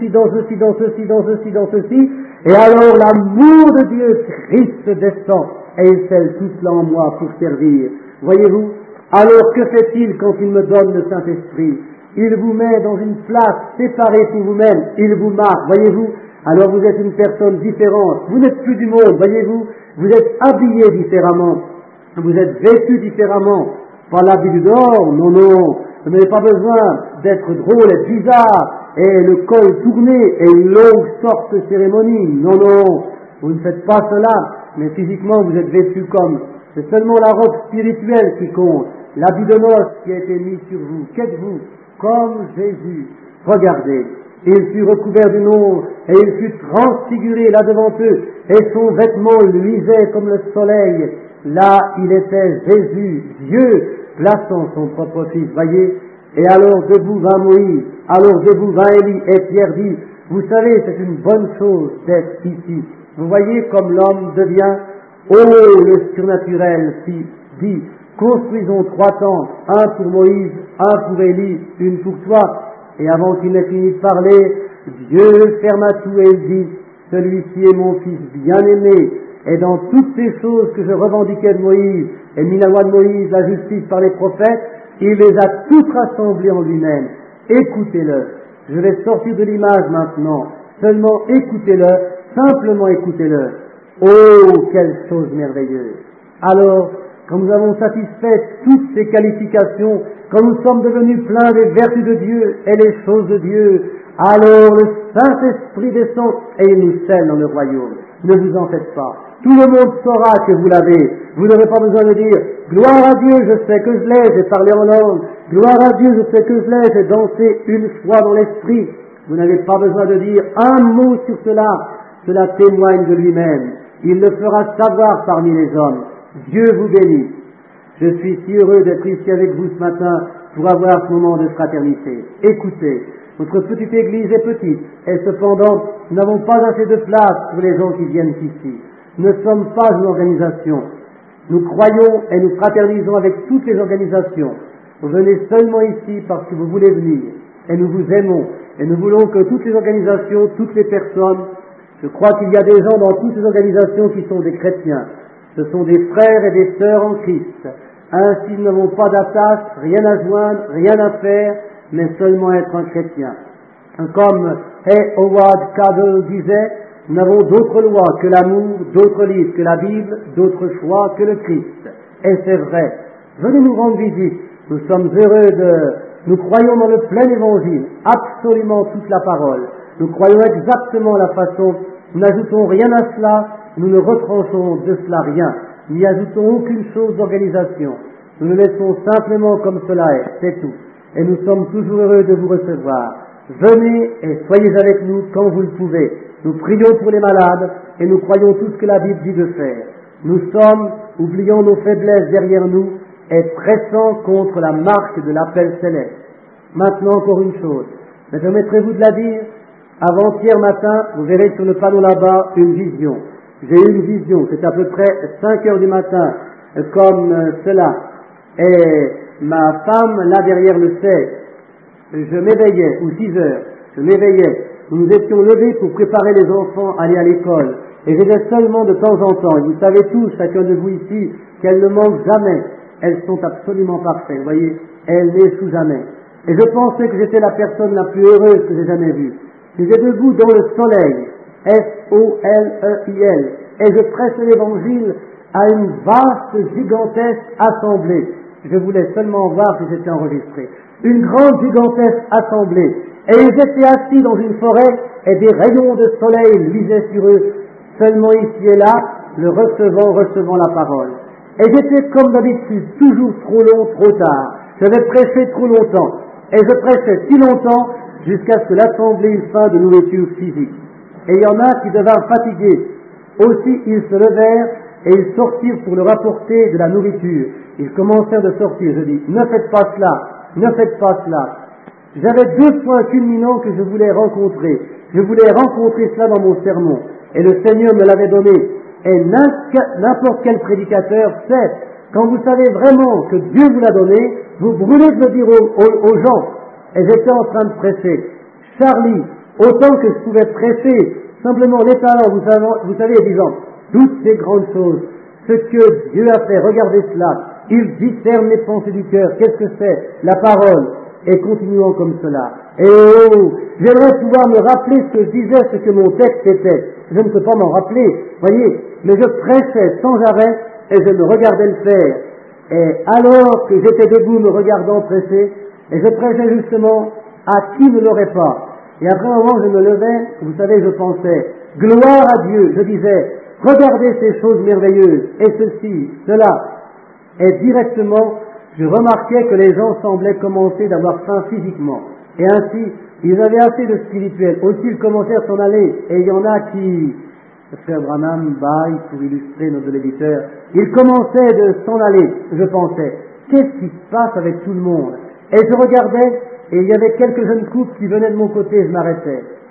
et alors l'amour de Dieu, Christ descend, et il scelle tout cela en moi pour servir. Voyez-vous? Alors que fait-il quand il me donne le Saint-Esprit? Il vous met dans une place séparée pour vous-même, il vous marque, voyez-vous? Alors vous êtes une personne différente, vous n'êtes plus du monde, voyez-vous? Vous êtes habillé différemment, vous êtes vêtu différemment, pas l'habit du dehors, non, vous n'avez pas besoin d'être drôle et bizarre, et le col tourné, et une longue sorte de cérémonie, non, vous ne faites pas cela, mais physiquement vous êtes vêtu comme, c'est seulement la robe spirituelle qui compte, l'habit de noces qui a été mis sur vous, qu'êtes-vous? Comme Jésus, regardez, il fut recouvert d'une ombre, et il fut transfiguré là devant eux, et son vêtement luisait comme le soleil. Là, il était Jésus, Dieu, plaçant son propre fils, voyez. Et alors debout vint Moïse, alors debout vint Élie, et Pierre dit, Vous savez, c'est une bonne chose d'être ici. Vous voyez comme l'homme devient, oh, le surnaturel dit, construisons 3 tentes, un pour Moïse, un pour Élie, une pour toi. Et avant qu'il n'ait fini de parler, Dieu ferma tout et il dit, celui-ci est mon fils bien-aimé, et dans toutes ces choses que je revendiquais de Moïse, et mis la loi de Moïse, la justice par les prophètes, il les a toutes rassemblées en lui-même. Écoutez-le. Je vais sortir de l'image maintenant. Seulement écoutez-le, simplement écoutez-le. Oh, quelle chose merveilleuse! Alors, quand nous avons satisfait toutes ces qualifications, quand nous sommes devenus pleins des vertus de Dieu et les choses de Dieu, alors le Saint-Esprit descend et il nous scelle dans le royaume. Ne vous en faites pas. Tout le monde saura que vous l'avez. Vous n'aurez pas besoin de dire « Gloire à Dieu, je sais que je l'ai, j'ai parlé en langue. Gloire à Dieu, je sais que je l'ai, j'ai dansé une fois dans l'esprit. » Vous n'avez pas besoin de dire un mot sur cela. Cela témoigne de lui-même. Il le fera savoir parmi les hommes. Dieu vous bénisse. Je suis si heureux d'être ici avec vous ce matin pour avoir ce moment de fraternité. Écoutez, notre petite église est petite et cependant, nous n'avons pas assez de place pour les gens qui viennent ici. Nous ne sommes pas une organisation. Nous croyons et nous fraternisons avec toutes les organisations. Vous venez seulement ici parce que vous voulez venir. Et nous vous aimons. Et nous voulons que toutes les organisations, toutes les personnes, je crois qu'il y a des gens dans toutes ces organisations qui sont des chrétiens. Ce sont des frères et des sœurs en Christ. Ainsi, nous n'avons pas d'attache, rien à joindre, rien à faire, mais seulement être un chrétien. Comme A. Howard Cable disait, nous n'avons d'autres lois que l'amour, d'autres livres que la Bible, d'autres choix que le Christ. Et c'est vrai. Venez nous rendre visite. Nous sommes heureux nous croyons dans le plein évangile, absolument toute la parole. Nous croyons exactement la façon, nous n'ajoutons rien à cela, nous ne retranchons de cela rien, n'y ajoutons aucune chose d'organisation. Nous le laissons simplement comme cela est, c'est tout. Et nous sommes toujours heureux de vous recevoir. Venez et soyez avec nous quand vous le pouvez. Nous prions pour les malades et nous croyons tout ce que la Bible dit de faire. Nous sommes, oubliant nos faiblesses derrière nous, et pressant contre la marque de l'appel céleste. Maintenant encore une chose, mais permettrez-vous de la dire? Avant-hier matin, vous verrez sur le panneau là-bas une vision. J'ai eu une vision, c'est à peu près 5 heures du matin, comme cela. Et ma femme, là derrière le sait, je m'éveillais, ou 6 heures, je m'éveillais. Nous nous étions levés pour préparer les enfants à aller à l'école. Et j'étais seulement de temps en temps, et vous savez tous, chacun de vous ici, qu'elles ne manquent jamais. Elles sont absolument parfaites, vous voyez, elles n'échouent jamais. Et je pensais que j'étais la personne la plus heureuse que j'ai jamais vue. J'étais debout dans le soleil, S-O-L-E-I-L, et je prêchais l'évangile à une vaste, gigantesque assemblée. Je voulais seulement voir si c'était enregistré. Une grande, gigantesque assemblée. Et ils étaient assis dans une forêt, et des rayons de soleil luisaient sur eux. Seulement ici et là, le recevant la parole. Et j'étais comme d'habitude, toujours trop long, trop tard. J'avais prêché trop longtemps. Et je prêchais si longtemps jusqu'à ce que l'assemblée eut faim de nourriture physique. Et il y en a qui devinrent fatigués. Aussi, ils se levèrent et ils sortirent pour leur apporter de la nourriture. Ils commencèrent de sortir. Je dis, ne faites pas cela, ne faites pas cela. J'avais 2 points culminants que je voulais rencontrer. Je voulais rencontrer cela dans mon sermon. Et le Seigneur me l'avait donné. Et n'importe quel prédicateur sait, quand vous savez vraiment que Dieu vous l'a donné, vous brûlez de le dire aux gens. Et j'étais en train de prêcher. Charlie, autant que je pouvais prêcher, simplement les talents, vous savez, disant, toutes ces grandes choses, ce que Dieu a fait, regardez cela, il discerne les pensées du cœur, qu'est-ce que c'est? La parole. Et continuons comme cela. Et oh, j'aimerais pouvoir me rappeler ce que je disais, ce que mon texte était. Je ne peux pas m'en rappeler, voyez, mais je prêchais sans arrêt et je me regardais le faire. Et alors que j'étais debout me regardant prêcher, et je prêchais justement à qui ne l'aurait pas. Et après un moment je me levais, vous savez, je pensais, gloire à Dieu, je disais, regardez ces choses merveilleuses, et ceci, cela. Et directement, je remarquais que les gens semblaient commencer d'avoir faim physiquement. Et ainsi, ils avaient assez de spirituel. Aussi, ils commencèrent à s'en aller. Et il y en a qui, le frère Branham baille pour illustrer nos éditeurs, ils commençaient de s'en aller, je pensais. Qu'est-ce qui se passe avec tout le monde? Et je regardais, et il y avait quelques jeunes couples qui venaient de mon côté, je m'arrêtais.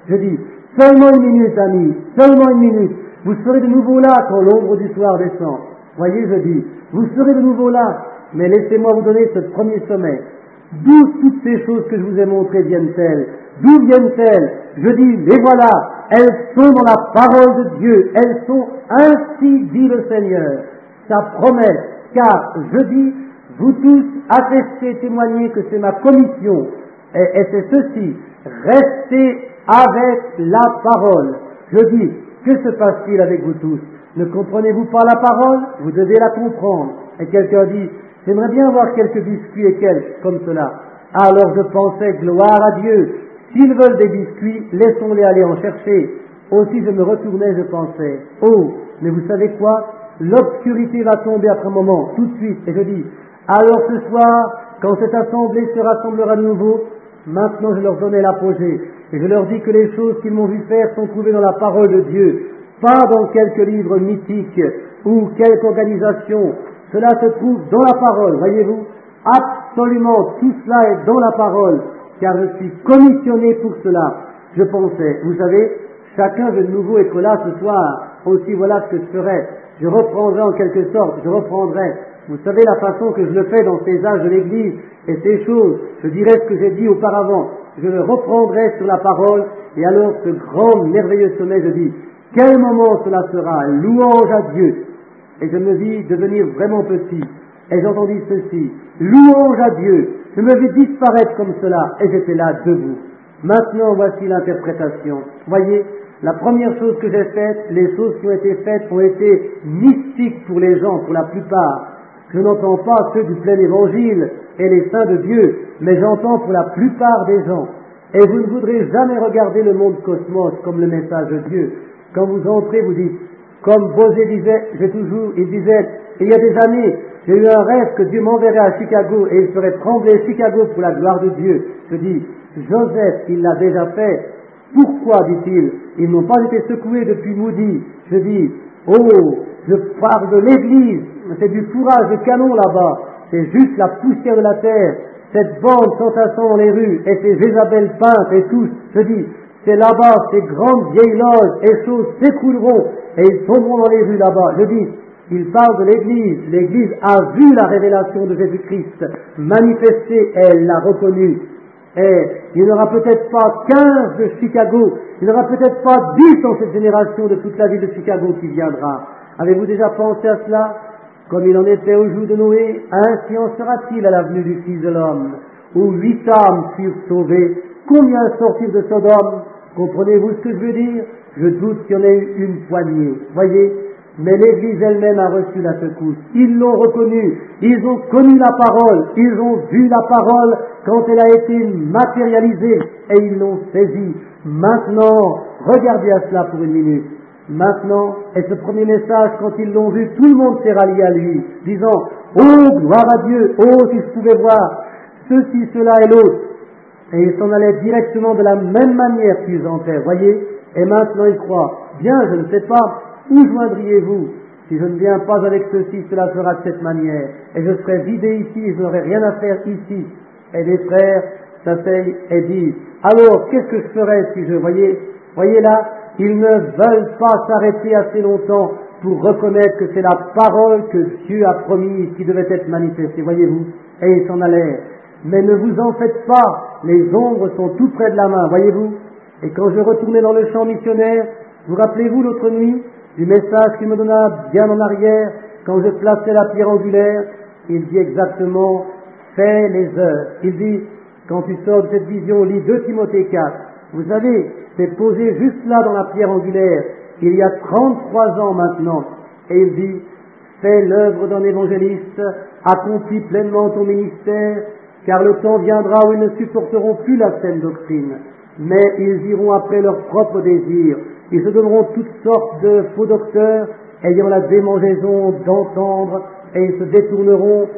Je dis, seulement une minute, amis, seulement une minute. Vous serez de nouveau là quand l'ombre du soir descend. Voyez, je dis, vous serez de nouveau là, mais laissez-moi vous donner ce premier sommet. D'où toutes ces choses que je vous ai montrées viennent-elles? D'où viennent-elles? Je dis, les voilà, elles sont dans la parole de Dieu, elles sont ainsi dit le Seigneur, sa promesse, car je dis, vous tous attestez, témoignez que c'est ma commission, et c'est ceci, restez avec la parole. Je dis, que se passe-t-il avec vous tous? Ne comprenez-vous pas la parole? Vous devez la comprendre. Et quelqu'un dit, j'aimerais bien avoir quelques biscuits et quelques, comme cela. Alors je pensais, gloire à Dieu, s'ils veulent des biscuits, laissons-les aller en chercher. Aussi je me retournais, je pensais, oh, mais vous savez quoi? L'obscurité va tomber après un moment, tout de suite. Et je dis, alors ce soir, quand cette assemblée se rassemblera de nouveau, maintenant je leur donnais l'apogée. Et je leur dis que les choses qu'ils m'ont vu faire sont trouvées dans la parole de Dieu, pas dans quelques livres mythiques ou quelque organisation. Cela se trouve dans la parole, voyez-vous? Absolument, tout cela est dans la parole, car je suis commissionné pour cela. Je pensais, vous savez, chacun veut de nouveau être là ce soir. Aussi voilà ce que je ferai. Je reprendrai en quelque sorte, je reprendrai. Vous savez la façon que je le fais dans ces âges de l'Église et ces choses. Je dirai ce que j'ai dit auparavant. Je le reprendrai sur la parole et alors ce grand, merveilleux sommet, je dis, quel moment cela sera? Louange à Dieu. Et je me vis devenir vraiment petit. Et j'entendis ceci, louange à Dieu. Je me vis disparaître comme cela et j'étais là debout. Maintenant voici l'interprétation. Voyez, la première chose que j'ai faite, les choses qui ont été faites ont été mystiques pour les gens, pour la plupart. Je n'entends pas ceux du plein évangile et les saints de Dieu, mais j'entends pour la plupart des gens. Et vous ne voudrez jamais regarder le monde cosmos comme le message de Dieu. Quand vous entrez, vous dites, comme Bosé disait, il disait, il y a des années, j'ai eu un rêve que Dieu m'enverrait à Chicago et il ferait trembler Chicago pour la gloire de Dieu. Je dis, Joseph, il l'a déjà fait. Pourquoi, dit-il, ils n'ont pas été secoués depuis Moody? Je dis, oh, je parle de l'Église, c'est du fourrage de canon là-bas, c'est juste la poussière de la terre, cette bande s'entassant dans les rues, et ces Jézabel peintes et tous, je dis, c'est là-bas, ces grandes vieilles loges et choses s'écrouleront, et ils tomberont dans les rues là-bas. Je dis, il parle de l'Église, l'Église a vu la révélation de Jésus-Christ manifestée, elle l'a reconnue. Et il n'y aura peut-être pas 15 de Chicago, il n'y aura peut-être pas 10 dans cette génération de toute la ville de Chicago qui viendra. Avez-vous déjà pensé à cela? Comme il en était au jour de Noé, ainsi en sera-t-il à la venue du Fils de l'homme, où 8 âmes furent sauvées. Combien sortirent de Sodome? Comprenez-vous ce que je veux dire? Je doute qu'il y en ait eu une poignée. Voyez? Mais l'Église elle-même a reçu la secousse. Ils l'ont reconnue, ils ont connu la parole, ils ont vu la parole quand elle a été matérialisée et ils l'ont saisie. Maintenant, regardez à cela pour une minute. Maintenant, et ce premier message, quand ils l'ont vu, tout le monde s'est rallié à lui, disant, oh, gloire à Dieu, oh, si je pouvais voir ceci, cela et l'autre. Et ils s'en allaient directement de la même manière qu'ils entraient, voyez? Et maintenant ils croient, bien, je ne sais pas, où joindriez-vous? Si je ne viens pas avec ceci, cela sera de cette manière. Et je serai vidé ici, et je n'aurai rien à faire ici. Et les frères s'asseyent et disent, alors, qu'est-ce que je ferais si je, voyez là, ils ne veulent pas s'arrêter assez longtemps pour reconnaître que c'est la parole que Dieu a promise qui devait être manifestée, voyez-vous? Et ils s'en allèrent. Mais ne vous en faites pas, les ombres sont tout près de la main, voyez-vous? Et quand je retournais dans le champ missionnaire, vous rappelez-vous l'autre nuit du message qu'il me donna bien en arrière, quand je plaçais la pierre angulaire? Il dit exactement, fais les heures. Il dit, quand tu sors de cette vision, lis 2 Timothée 4. Vous savez, c'est posé juste là dans la pierre angulaire, il y a 33 ans maintenant. Et il dit, fais l'œuvre d'un évangéliste, accomplis pleinement ton ministère, car le temps viendra où ils ne supporteront plus la saine doctrine, mais ils iront après leurs propres désirs. Ils se donneront toutes sortes de faux docteurs, ayant la démangeaison d'entendre, et ils se détourneront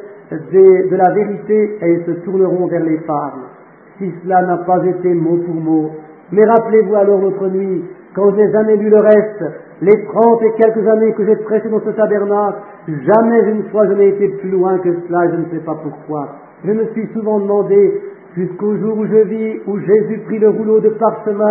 de la vérité, et ils se tourneront vers les femmes. Si cela n'a pas été mot pour mot. Mais rappelez-vous alors l'autre nuit, quand je n'ai jamais lu le reste, les 30 et quelques années que j'ai prêché dans ce tabernacle, jamais une fois je n'ai été plus loin que cela, je ne sais pas pourquoi. Je me suis souvent demandé, jusqu'au jour où je vis, où Jésus prit le rouleau de parchemin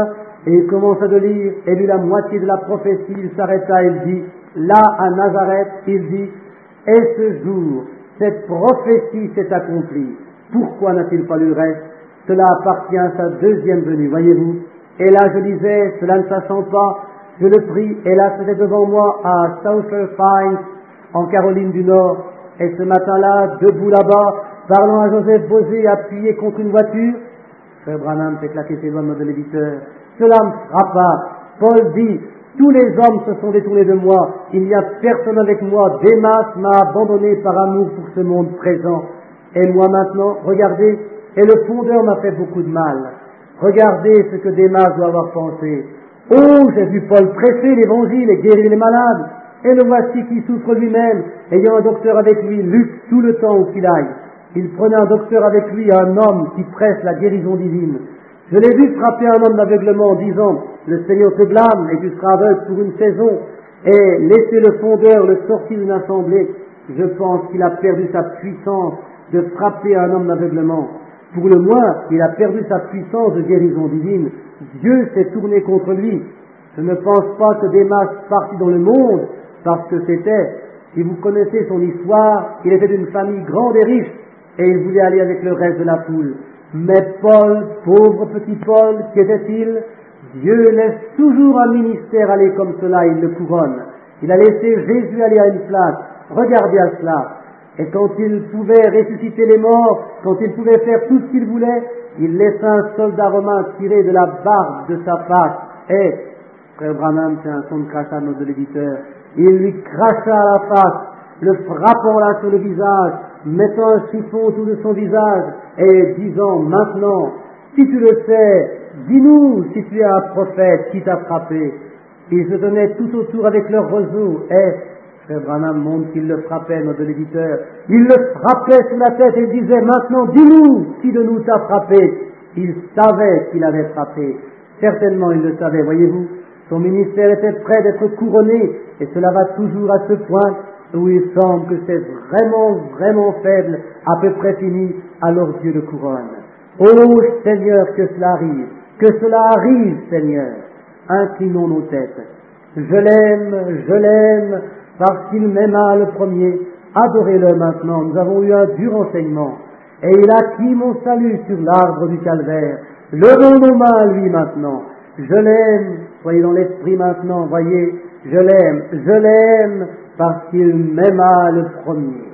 Et il commença de lire, et lui la moitié de la prophétie, il s'arrêta, il dit, là à Nazareth, il dit, et ce jour, cette prophétie s'est accomplie. Pourquoi n'a-t-il pas lu le reste? Cela appartient à sa deuxième venue, voyez-vous. Et là je lisais, cela ne sachant pas, je le pris, et là c'était devant moi à Southern Pines, en Caroline du Nord, et ce matin-là, debout là-bas, parlant à Joseph Bosé, appuyé contre une voiture, Frère Branham fait claquer ses doigts de l'éditeur. Cela me frappa. Paul dit, tous les hommes se sont détournés de moi, il n'y a personne avec moi, Démas m'a abandonné par amour pour ce monde présent. Et moi maintenant, regardez, et le fondeur m'a fait beaucoup de mal. Regardez ce que Démas doit avoir pensé. Oh, j'ai vu Paul prêcher l'évangile et guérir les malades, et le voici qui souffre lui-même, ayant un docteur avec lui, lutte tout le temps où qu'il aille. Il prenait un docteur avec lui, un homme qui presse la guérison divine. Je l'ai vu frapper un homme d'aveuglement en disant, le Seigneur te blâme et tu seras aveugle pour une saison, et laisser le fondeur le sortir d'une assemblée. Je pense qu'il a perdu sa puissance de frapper un homme d'aveuglement. Pour le moins, il a perdu sa puissance de guérison divine. Dieu s'est tourné contre lui. Je ne pense pas que Démas partit dans le monde parce que c'était, si vous connaissez son histoire, il était d'une famille grande et riche et il voulait aller avec le reste de la foule. Mais Paul, pauvre petit Paul, qu'était-il? Dieu laisse toujours un ministère aller comme cela, il le couronne. Il a laissé Jésus aller à une place. Regardez à cela. Et quand il pouvait ressusciter les morts, quand il pouvait faire tout ce qu'il voulait, il laissa un soldat romain tirer de la barbe de sa face. Et, Frère Branham, c'est un son de crachat de l'éditeur, il lui cracha à la face, le frappant là sur le visage, mettant un chiffon autour de son visage, et disant, maintenant, si tu le sais, dis-nous si tu es un prophète qui t'a frappé. Ils se tenaient tout autour avec leurs roseaux, et Frère Branham montre qu'il le frappait, notre l'éditeur. Il le frappait sur la tête et disait, maintenant, dis-nous qui de nous t'a frappé. Il savait qu'il avait frappé. Certainement, il le savait, voyez-vous. Son ministère était prêt d'être couronné, et cela va toujours à ce point où il semble que c'est vraiment, vraiment faible, à peu près fini, alors Dieu le couronne. Oh Seigneur, que cela arrive, Seigneur. Inclinons nos têtes. Je l'aime, parce qu'il m'aima le premier. Adorez-le maintenant, nous avons eu un dur enseignement. Et il a acquis mon salut sur l'arbre du calvaire. Levons nos mains à lui maintenant. Je l'aime, soyez dans l'esprit maintenant, voyez, je l'aime, parce qu'il m'aima le premier.